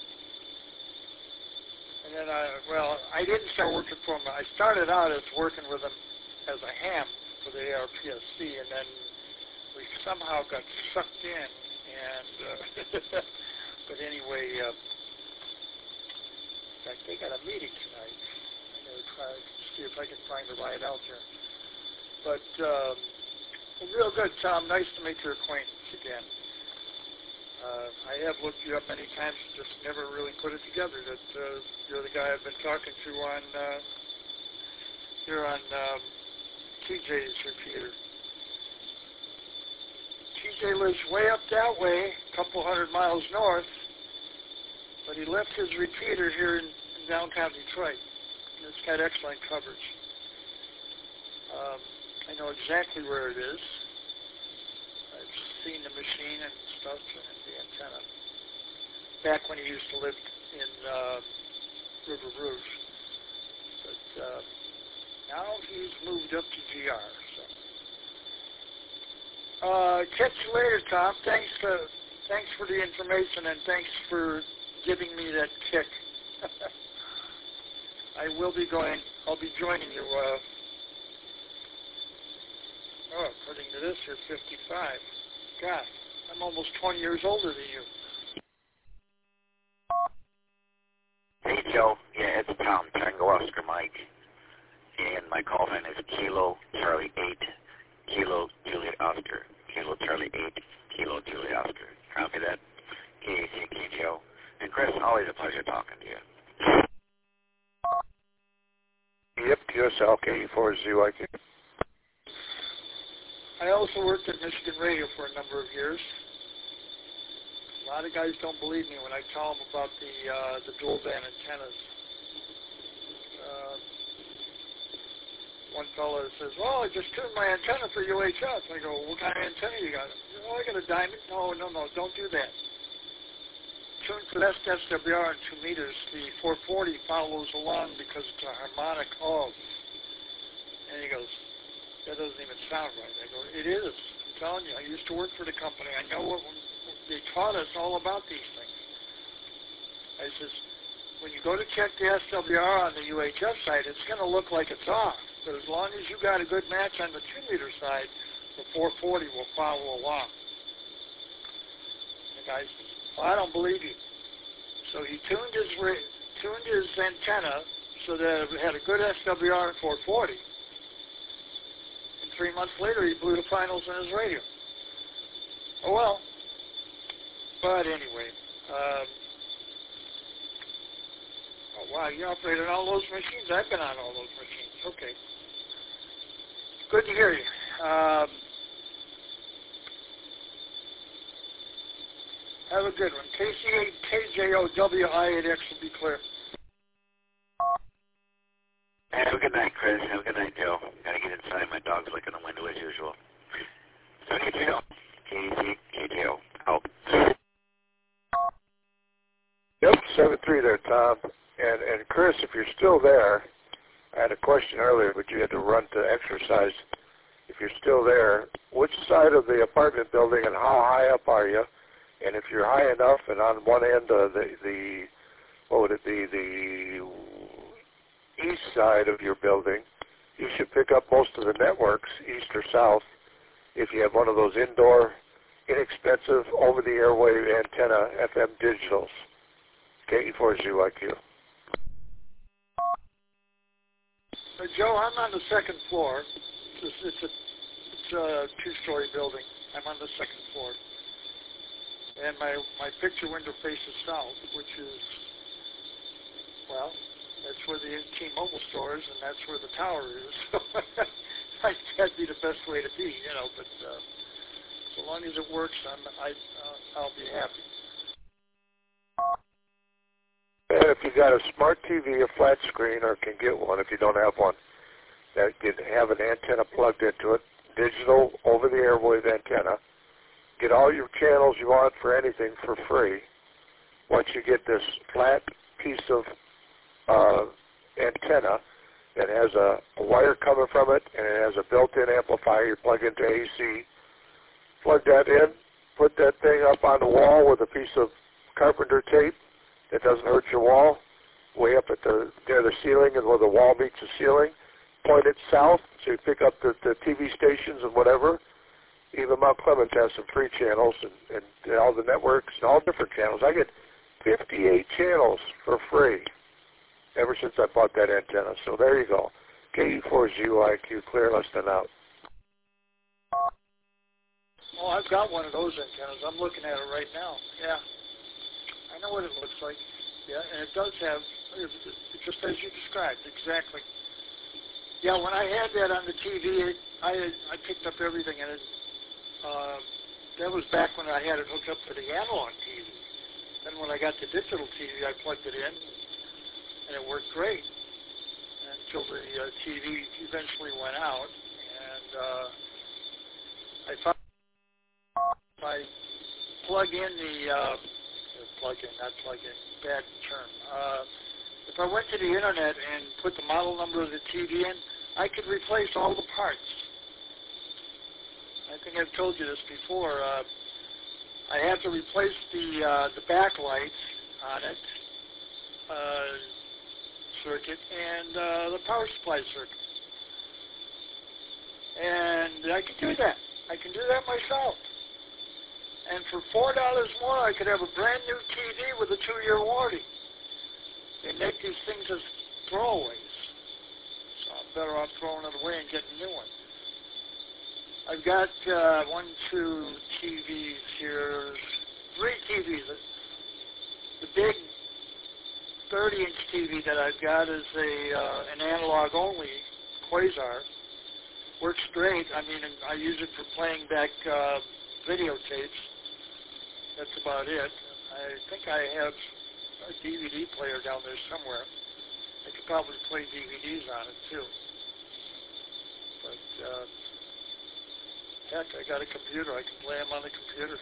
and then I, well, I didn't start working for them. I started out as working with them as a ham for the A R P S C, and then we somehow got sucked in. And uh, but anyway, uh, in fact, they got a meeting tonight. I'm going to try to see if I can find a ride out there. But um, real good, Tom. Nice to make your acquaintance again. Uh, I have looked you up many times, just never really put it together that uh, you're the guy I've been talking to on uh, here on um, T J's repeater. T J lives way up that way, a couple hundred miles north, but he left his repeater here in, in downtown Detroit. And it's got excellent coverage. Um, I know exactly where it is. I've seen the machine and stuff and the antenna. Back when he used to live in uh, River Rouge. But uh, now he's moved up to G R. So. Uh, catch you later, Tom. Thanks, uh, thanks for the information and thanks for giving me that kick. I will be going. I'll be joining you. Uh, oh, according to this, you're fifty-five. God, I'm almost twenty years older than you. Hey, Joe. Yeah, it's Tom, Tango Oscar Mike. And my call sign is Kilo Charlie eight, Kilo Juliet Oscar. Kilo Charlie eight, Kilo Juliet Oscar. Copy that. K A C K G O. And Chris, always a pleasure talking to you. Yep, Q S L K E four Z Y Q. I also worked at Michigan Radio for a number of years. A lot of guys don't believe me when I tell them about the uh, the dual band antennas. Uh, one fellow says, well, I just tuned my antenna for U H F. I go, what kind of antenna you got? Oh, I got a diamond. No, no, no, don't do that. Tuned for S W R in two meters. The four forty follows along because it's a harmonic of. And he goes, that doesn't even sound right. I go, it is. I'm telling you, I used to work for the company. I know what they taught us all about these things. I says, when you go to check the S W R on the U H F side, it's going to look like it's off. But as long as you got a good match on the two meter side, the four forty will follow along. The guy says, well, I don't believe you. So he tuned his tuned his antenna so that it had a good S W R in four forty. three months later, he blew the finals in his radio. Oh, well. But anyway. Um, oh, wow, you operated all those machines? I've been on all those machines. Okay. Good to hear you. Um, have a good one. K C eight K J O W I eight X will be clear. Have a good night, Chris. Have a good night, Joe. Gotta get inside. My dog's licking the window as usual. seventy-three, K C J O, out. Yep, seven three there, Tom. And, and Chris, if you're still there, I had a question earlier, but you had to run to exercise. If you're still there, which side of the apartment building and how high up are you? And if you're high enough and on one end of the, the what would it be, the east side of your building, you should pick up most of the networks, east or south, if you have one of those indoor, inexpensive, over-the-airwave antenna F M digitals. K E four Z Y Q. Uh, Joe, I'm on the second floor. It's, it's, a, it's a two-story building. I'm on the second floor. And my, my picture window faces south, which is, well, that's where the T-Mobile store is, and that's where the tower is. So that'd be the best way to be, you know. But uh, so long as it works, I'm, I, uh, I'll be happy. And if you got a smart T V, a flat screen, or can get one if you don't have one, that can have an antenna plugged into it, digital over-the-airwave antenna, get all your channels you want for anything for free. Once you get this flat piece of uh, antenna that has a, a wire coming from it and it has a built-in amplifier, you plug into A C, plug that in, put that thing up on the wall with a piece of carpenter tape that doesn't hurt your wall, way up at the near the ceiling and where the wall meets the ceiling, point it south so you pick up the, the T V stations and whatever. Even Mount Clemens has some free channels and, and all the networks and all different channels. I get fifty-eight channels for free ever since I bought that antenna. So there you go. K E four Z Y Q, clear, less than out. Oh, I've got one of those antennas. I'm looking at it right now. Yeah. I know what it looks like. Yeah, and it does have, it's just as you described, exactly. Yeah, when I had that on the T V, it, I I picked up everything in it. Uh, that was back when I had it hooked up to the analog T V. Then when I got the digital T V, I plugged it in, and it worked great until the uh, T V eventually went out. And uh, I found if I plug in the uh, plug in, not plug in, bad term. Uh, if I went to the internet and put the model number of the T V in, I could replace all the parts. I think I've told you this before. Uh, I have to replace the uh, the backlights on it, uh, circuit, and uh, the power supply circuit. And I can do that. I can do that myself. And for four dollars more, I could have a brand new T V with a two-year warranty. They make these things as throwaways, so I'm better off throwing it away and getting a new one. I've got uh, one, two T Vs here, three T Vs. The big thirty-inch T V that I've got is a uh, an analog-only Quasar. Works great. I mean, I use it for playing back uh, videotapes. That's about it. I think I have a D V D player down there somewhere. I could probably play D V Ds on it too. But uh, heck, I got a computer. I can play them on the computer.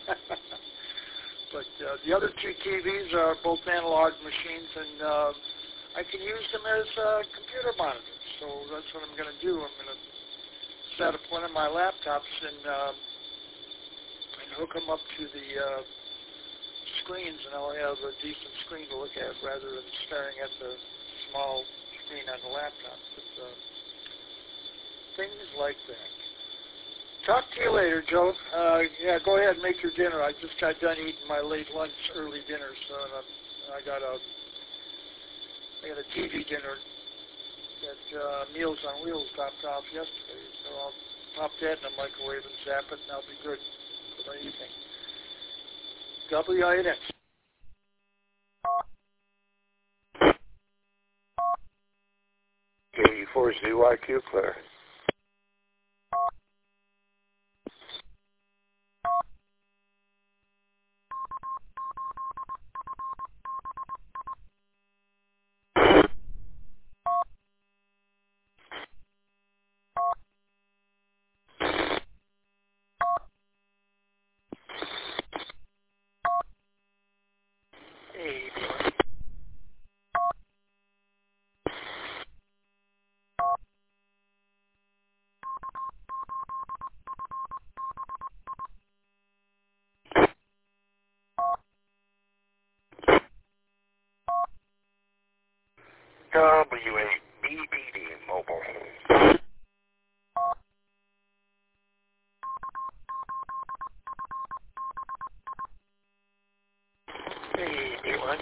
But uh, the other two T Vs are both analog machines, and uh, I can use them as uh, computer monitors. So that's what I'm going to do. I'm going to set up one of my laptops and uh, hook them up to the uh, screens, and I'll have a decent screen to look at rather than staring at the small screen on the laptop. But, uh, things like that. Talk to you later, Joe. Uh, yeah, go ahead and make your dinner. I just got done eating my late lunch, early dinner, so uh, I got a I got a T V dinner that uh, Meals on Wheels dropped off yesterday. So I'll pop that in the microwave and zap it, and I'll be good for my evening. W I N X. K E four Z Y Q, clear. W A B B D Mobile. Hey, D one.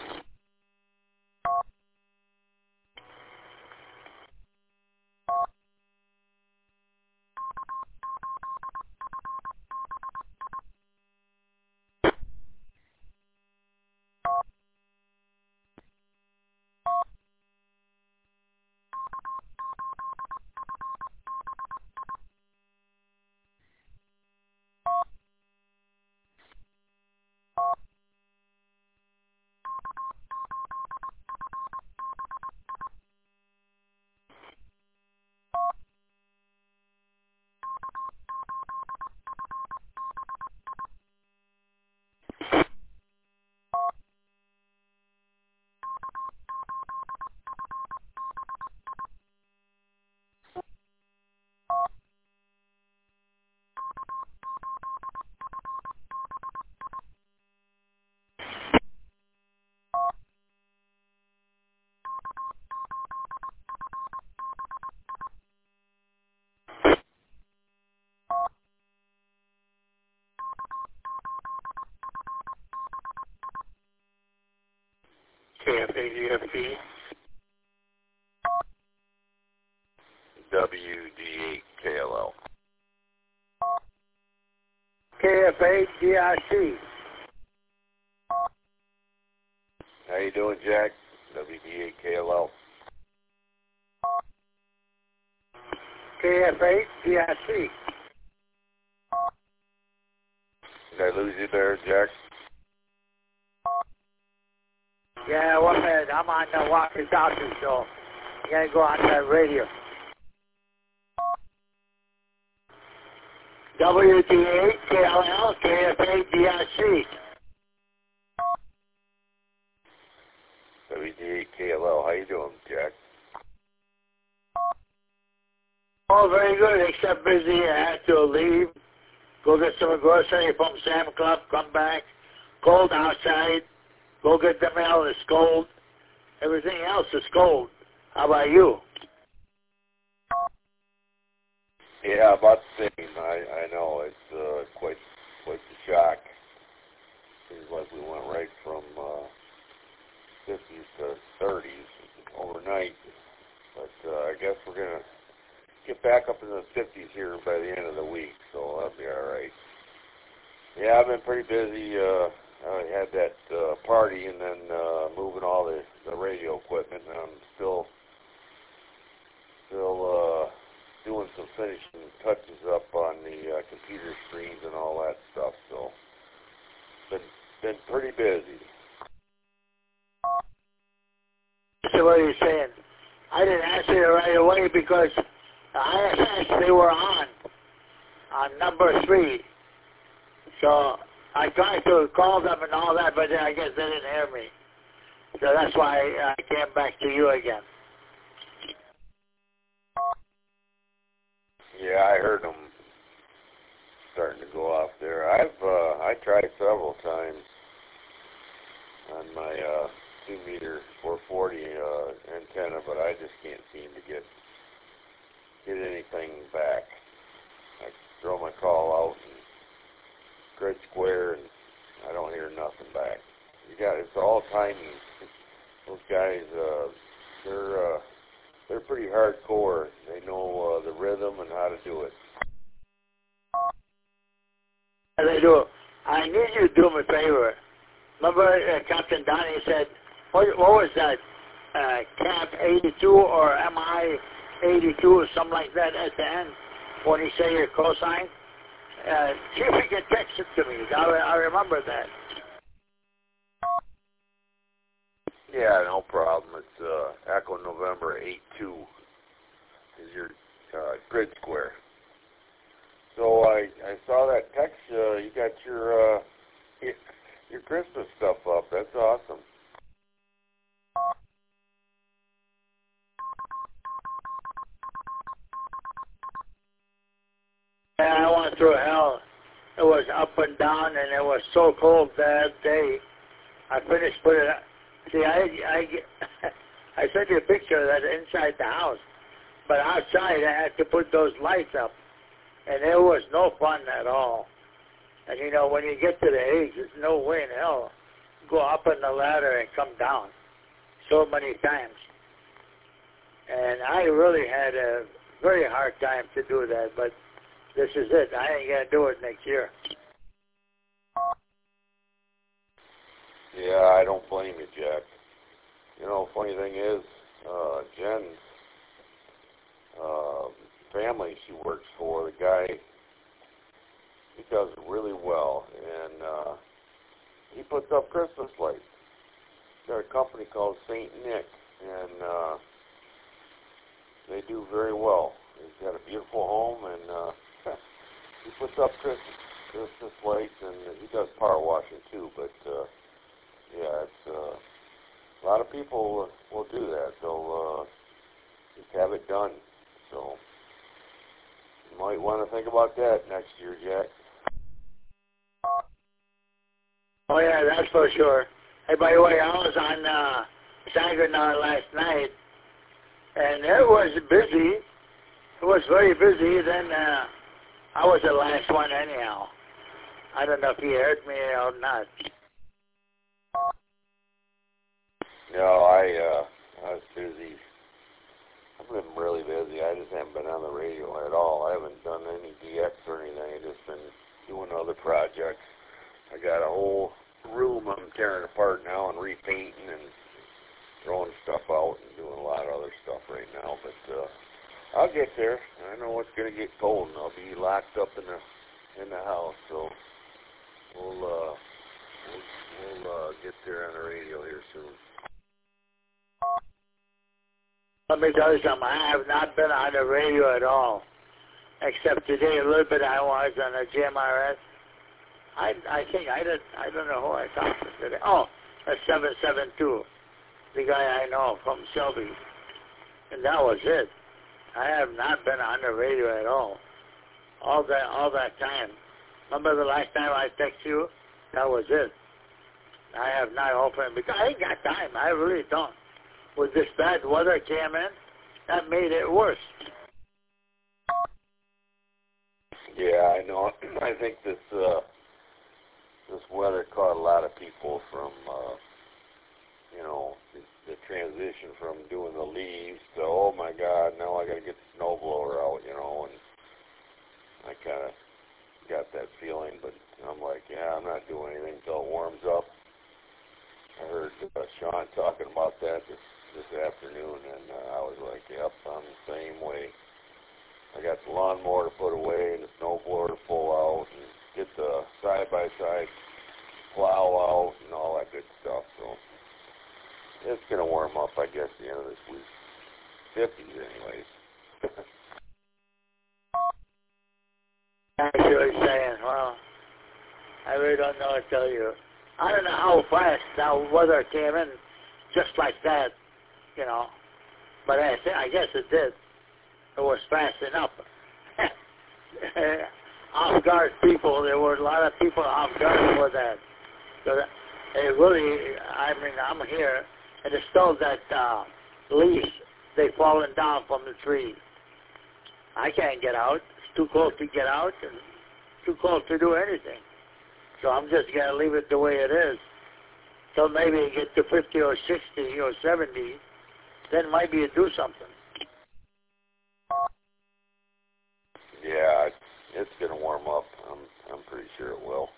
K F A D F P. W D eight K L L. K F A D I C. How you doing, Jack? W D eight K L L. K F A D I C. Did I lose you there, Jack? Yeah, one minute. I'm on the walkie-talkie, so you gotta go on the radio. W D eight K L L, K F A D I C. W D eight K L L. How you doing, Jack? Oh, very good, except busy. I had to leave, go get some grocery from Sam Club, come back. Cold outside. Go get the mail, it's cold. Everything else is cold. How about you? Yeah, about the same. I, I know. It's uh, quite quite the shock. Seems like we went right from uh, fifties to thirties overnight. But uh, I guess we're going to get back up in the fifties here by the end of the week, so that'll be all right. Yeah, I've been pretty busy. Uh, I had that uh, party and then uh, moving all the, the radio equipment, and I'm still still uh, doing some finishing touches up on the uh, computer screens and all that stuff. So been been pretty busy. So what are you saying? I didn't answer it right away because the I S S, they were on, on number three. So I tried to call them and all that, but then I guess they didn't hear me. So that's why I came back to you again. Yeah, I heard them starting to go off there. I've uh, I tried several times on my uh, two meter four forty uh, antenna, but I just can't seem to get get anything back. I throw my call out and grid square, and I don't hear nothing back. You got it's all timing. Those guys, uh, they're uh, they're pretty hardcore. They know uh, the rhythm and how to do it. They do. I need you to do me a favor. Remember uh, Captain Donnie said, what, what was that, uh, Cap eighty-two or M I eighty-two or something like that at the end when he said your cosine? Uh, see if you can text it to me. I, I remember that. Yeah, no problem. It's uh, Echo November eight two is your uh, grid square. So I I saw that text. Uh, you got your uh, your Christmas stuff up. That's awesome. And I went through hell. It was up and down, and it was so cold that day. I finished putting it. See, I I I sent you a picture of that inside the house, but outside I had to put those lights up, and it was no fun at all. And you know, when you get to the age, there's no way in hell go up on the ladder and come down so many times. And I really had a very hard time to do that, but this is it. I ain't gonna do it next year. Yeah, I don't blame you, Jack. You know, funny thing is, uh, Jen's uh, family she works for, the guy, he does it really well, and uh, he puts up Christmas lights. He's got a company called Saint Nick, and uh, they do very well. He's got a beautiful home, and uh, he puts up Christmas, Christmas lights, and he does power washing too, but uh, yeah, it's uh, a lot of people uh, will do that. They'll uh, just have it done. So you might want to think about that next year, Jack. Oh yeah, that's for sure. Hey, by the way, I was on uh, Saginaw last night, and it was busy. It was very busy. Then uh, I was the last one anyhow. I don't know if you heard me or not. No, I uh, I was busy. I've been really busy. I just haven't been on the radio at all. I haven't done any D X or anything. I've just been doing other projects. I got a whole room I'm tearing apart now and repainting and throwing stuff out and doing a lot of other stuff right now. But uh, I'll get there. I know it's going to get cold and I'll be locked up in the in the house. So we'll uh, we'll, we'll uh, get there on the radio here soon. Let me tell you something. I have not been on the radio at all, except today a little bit. I was on a J M R S. I I think I did. I don't know who I talked to today. Oh, a seven seven two, the guy I know from Shelby, and that was it. I have not been on the radio at all, all that all that time. Remember the last time I texted you? That was it. I have not opened because I ain't got time. I really don't. With this bad weather came in, that made it worse. Yeah, I know. I think this uh, this weather caught a lot of people from, uh, you know, the, the transition from doing the leaves to, oh my God, now I got to get the snowblower out, you know, and I kind of got that feeling, but I'm like, yeah, I'm not doing anything until it warms up. I heard uh, Sean talking about that this, this afternoon, and uh, I was like, yep, I'm the same way. I got the lawnmower to put away and the snowblower to pull out and get the side-by-side plow out and all that good stuff. So it's going to warm up, I guess, at the end of this week. fifties anyways. I see what you're saying. Well, I really don't know what to tell you. I don't know how fast that weather came in just like that, you know. But I, th- I guess it did. It was fast enough. Off-guard people, there were a lot of people off-guard for that. So that, it really, I mean, I'm here, and it's still that uh, leaves, they've fallen down from the tree. I can't get out. It's too cold to get out and too cold to do anything. So I'm just going to leave it the way it is. So maybe you get to fifty or sixty or seventy, then maybe you do something. it's going to warm up. I'm I'm pretty sure it will.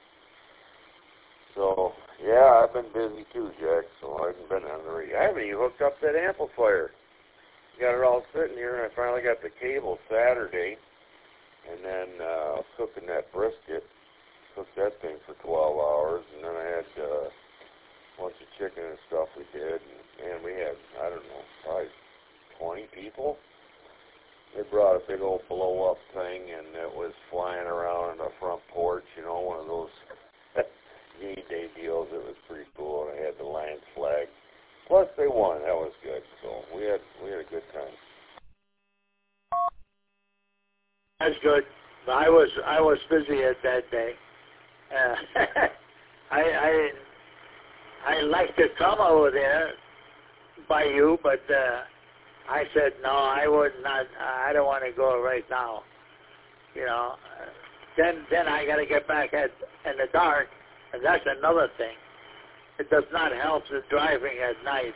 So yeah, I've been busy too, Jack. So I haven't been on the radio. I haven't even hooked up that amplifier. Got it all sitting here, and I finally got the cable Saturday, and then uh, I was cooking that brisket. Cooked that thing for twelve hours, and then I had uh, a bunch of chicken and stuff we did, and, and we had, I don't know, probably twenty people. They brought a big old blow-up thing, and it was flying around on the front porch, you know, one of those game day deals. It was pretty cool, and I had the Lions flag. Plus, they won. That was good. So we had we had a good time. That's good. I was I was busy at that day. Uh, I I I like to come over there by you, but uh, I said no. I would not. I don't want to go right now. You know. Then then I got to get back at in the dark, and that's another thing. It does not help the driving at night.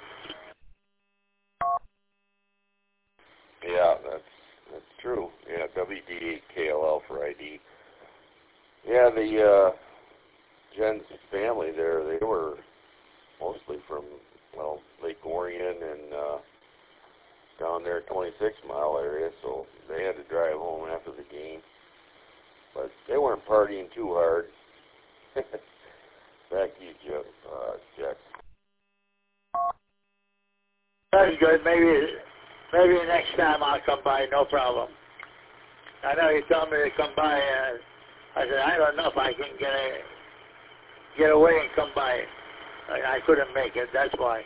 Yeah, that's that's true. Yeah, W D eight K L L for I D. Yeah, the uh, Jen's family there, they were mostly from, well, Lake Orion and uh, down there twenty-six mile area, so they had to drive home after the game. But they weren't partying too hard. Back to you, Jeff, uh, Jack. That's good. Maybe maybe next time I'll come by, no problem. I know you told me to come by. Uh, I said, I don't know if I can get a, get away and come by. I, I couldn't make it, that's why.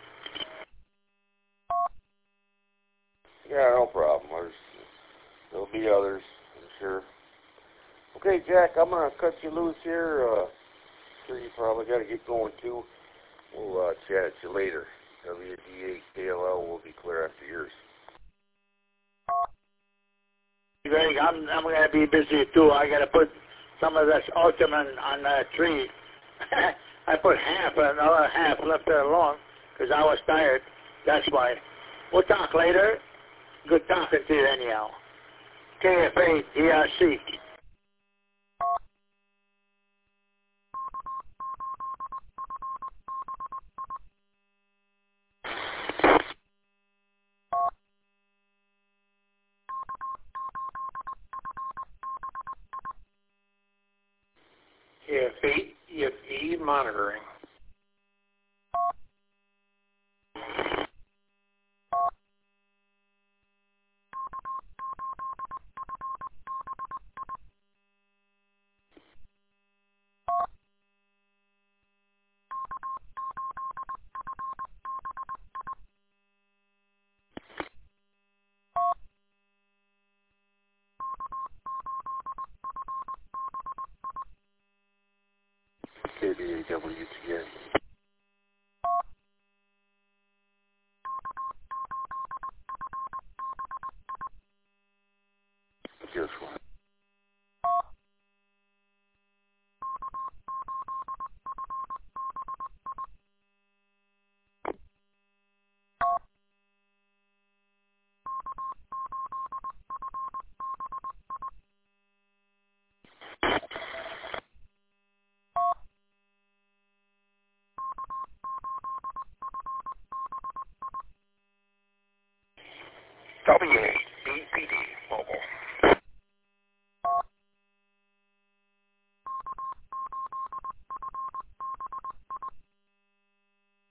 Yeah, no problem. There's, there'll be others, I'm sure. Okay, Jack, I'm going to cut you loose here. Uh, sure you probably got to get going too. We'll uh, chat at you later. W D eight K L L will be clear after yours. Greg, I'm I'm going to be busy too. I got to put some of this Ultraman on the tree. I put half, another half left it alone because I was tired. That's why. We'll talk later. Good talking to you anyhow. K F A D R C. K F A E F E monitoring. K B A W T N. Just one. W A B P D Mobile.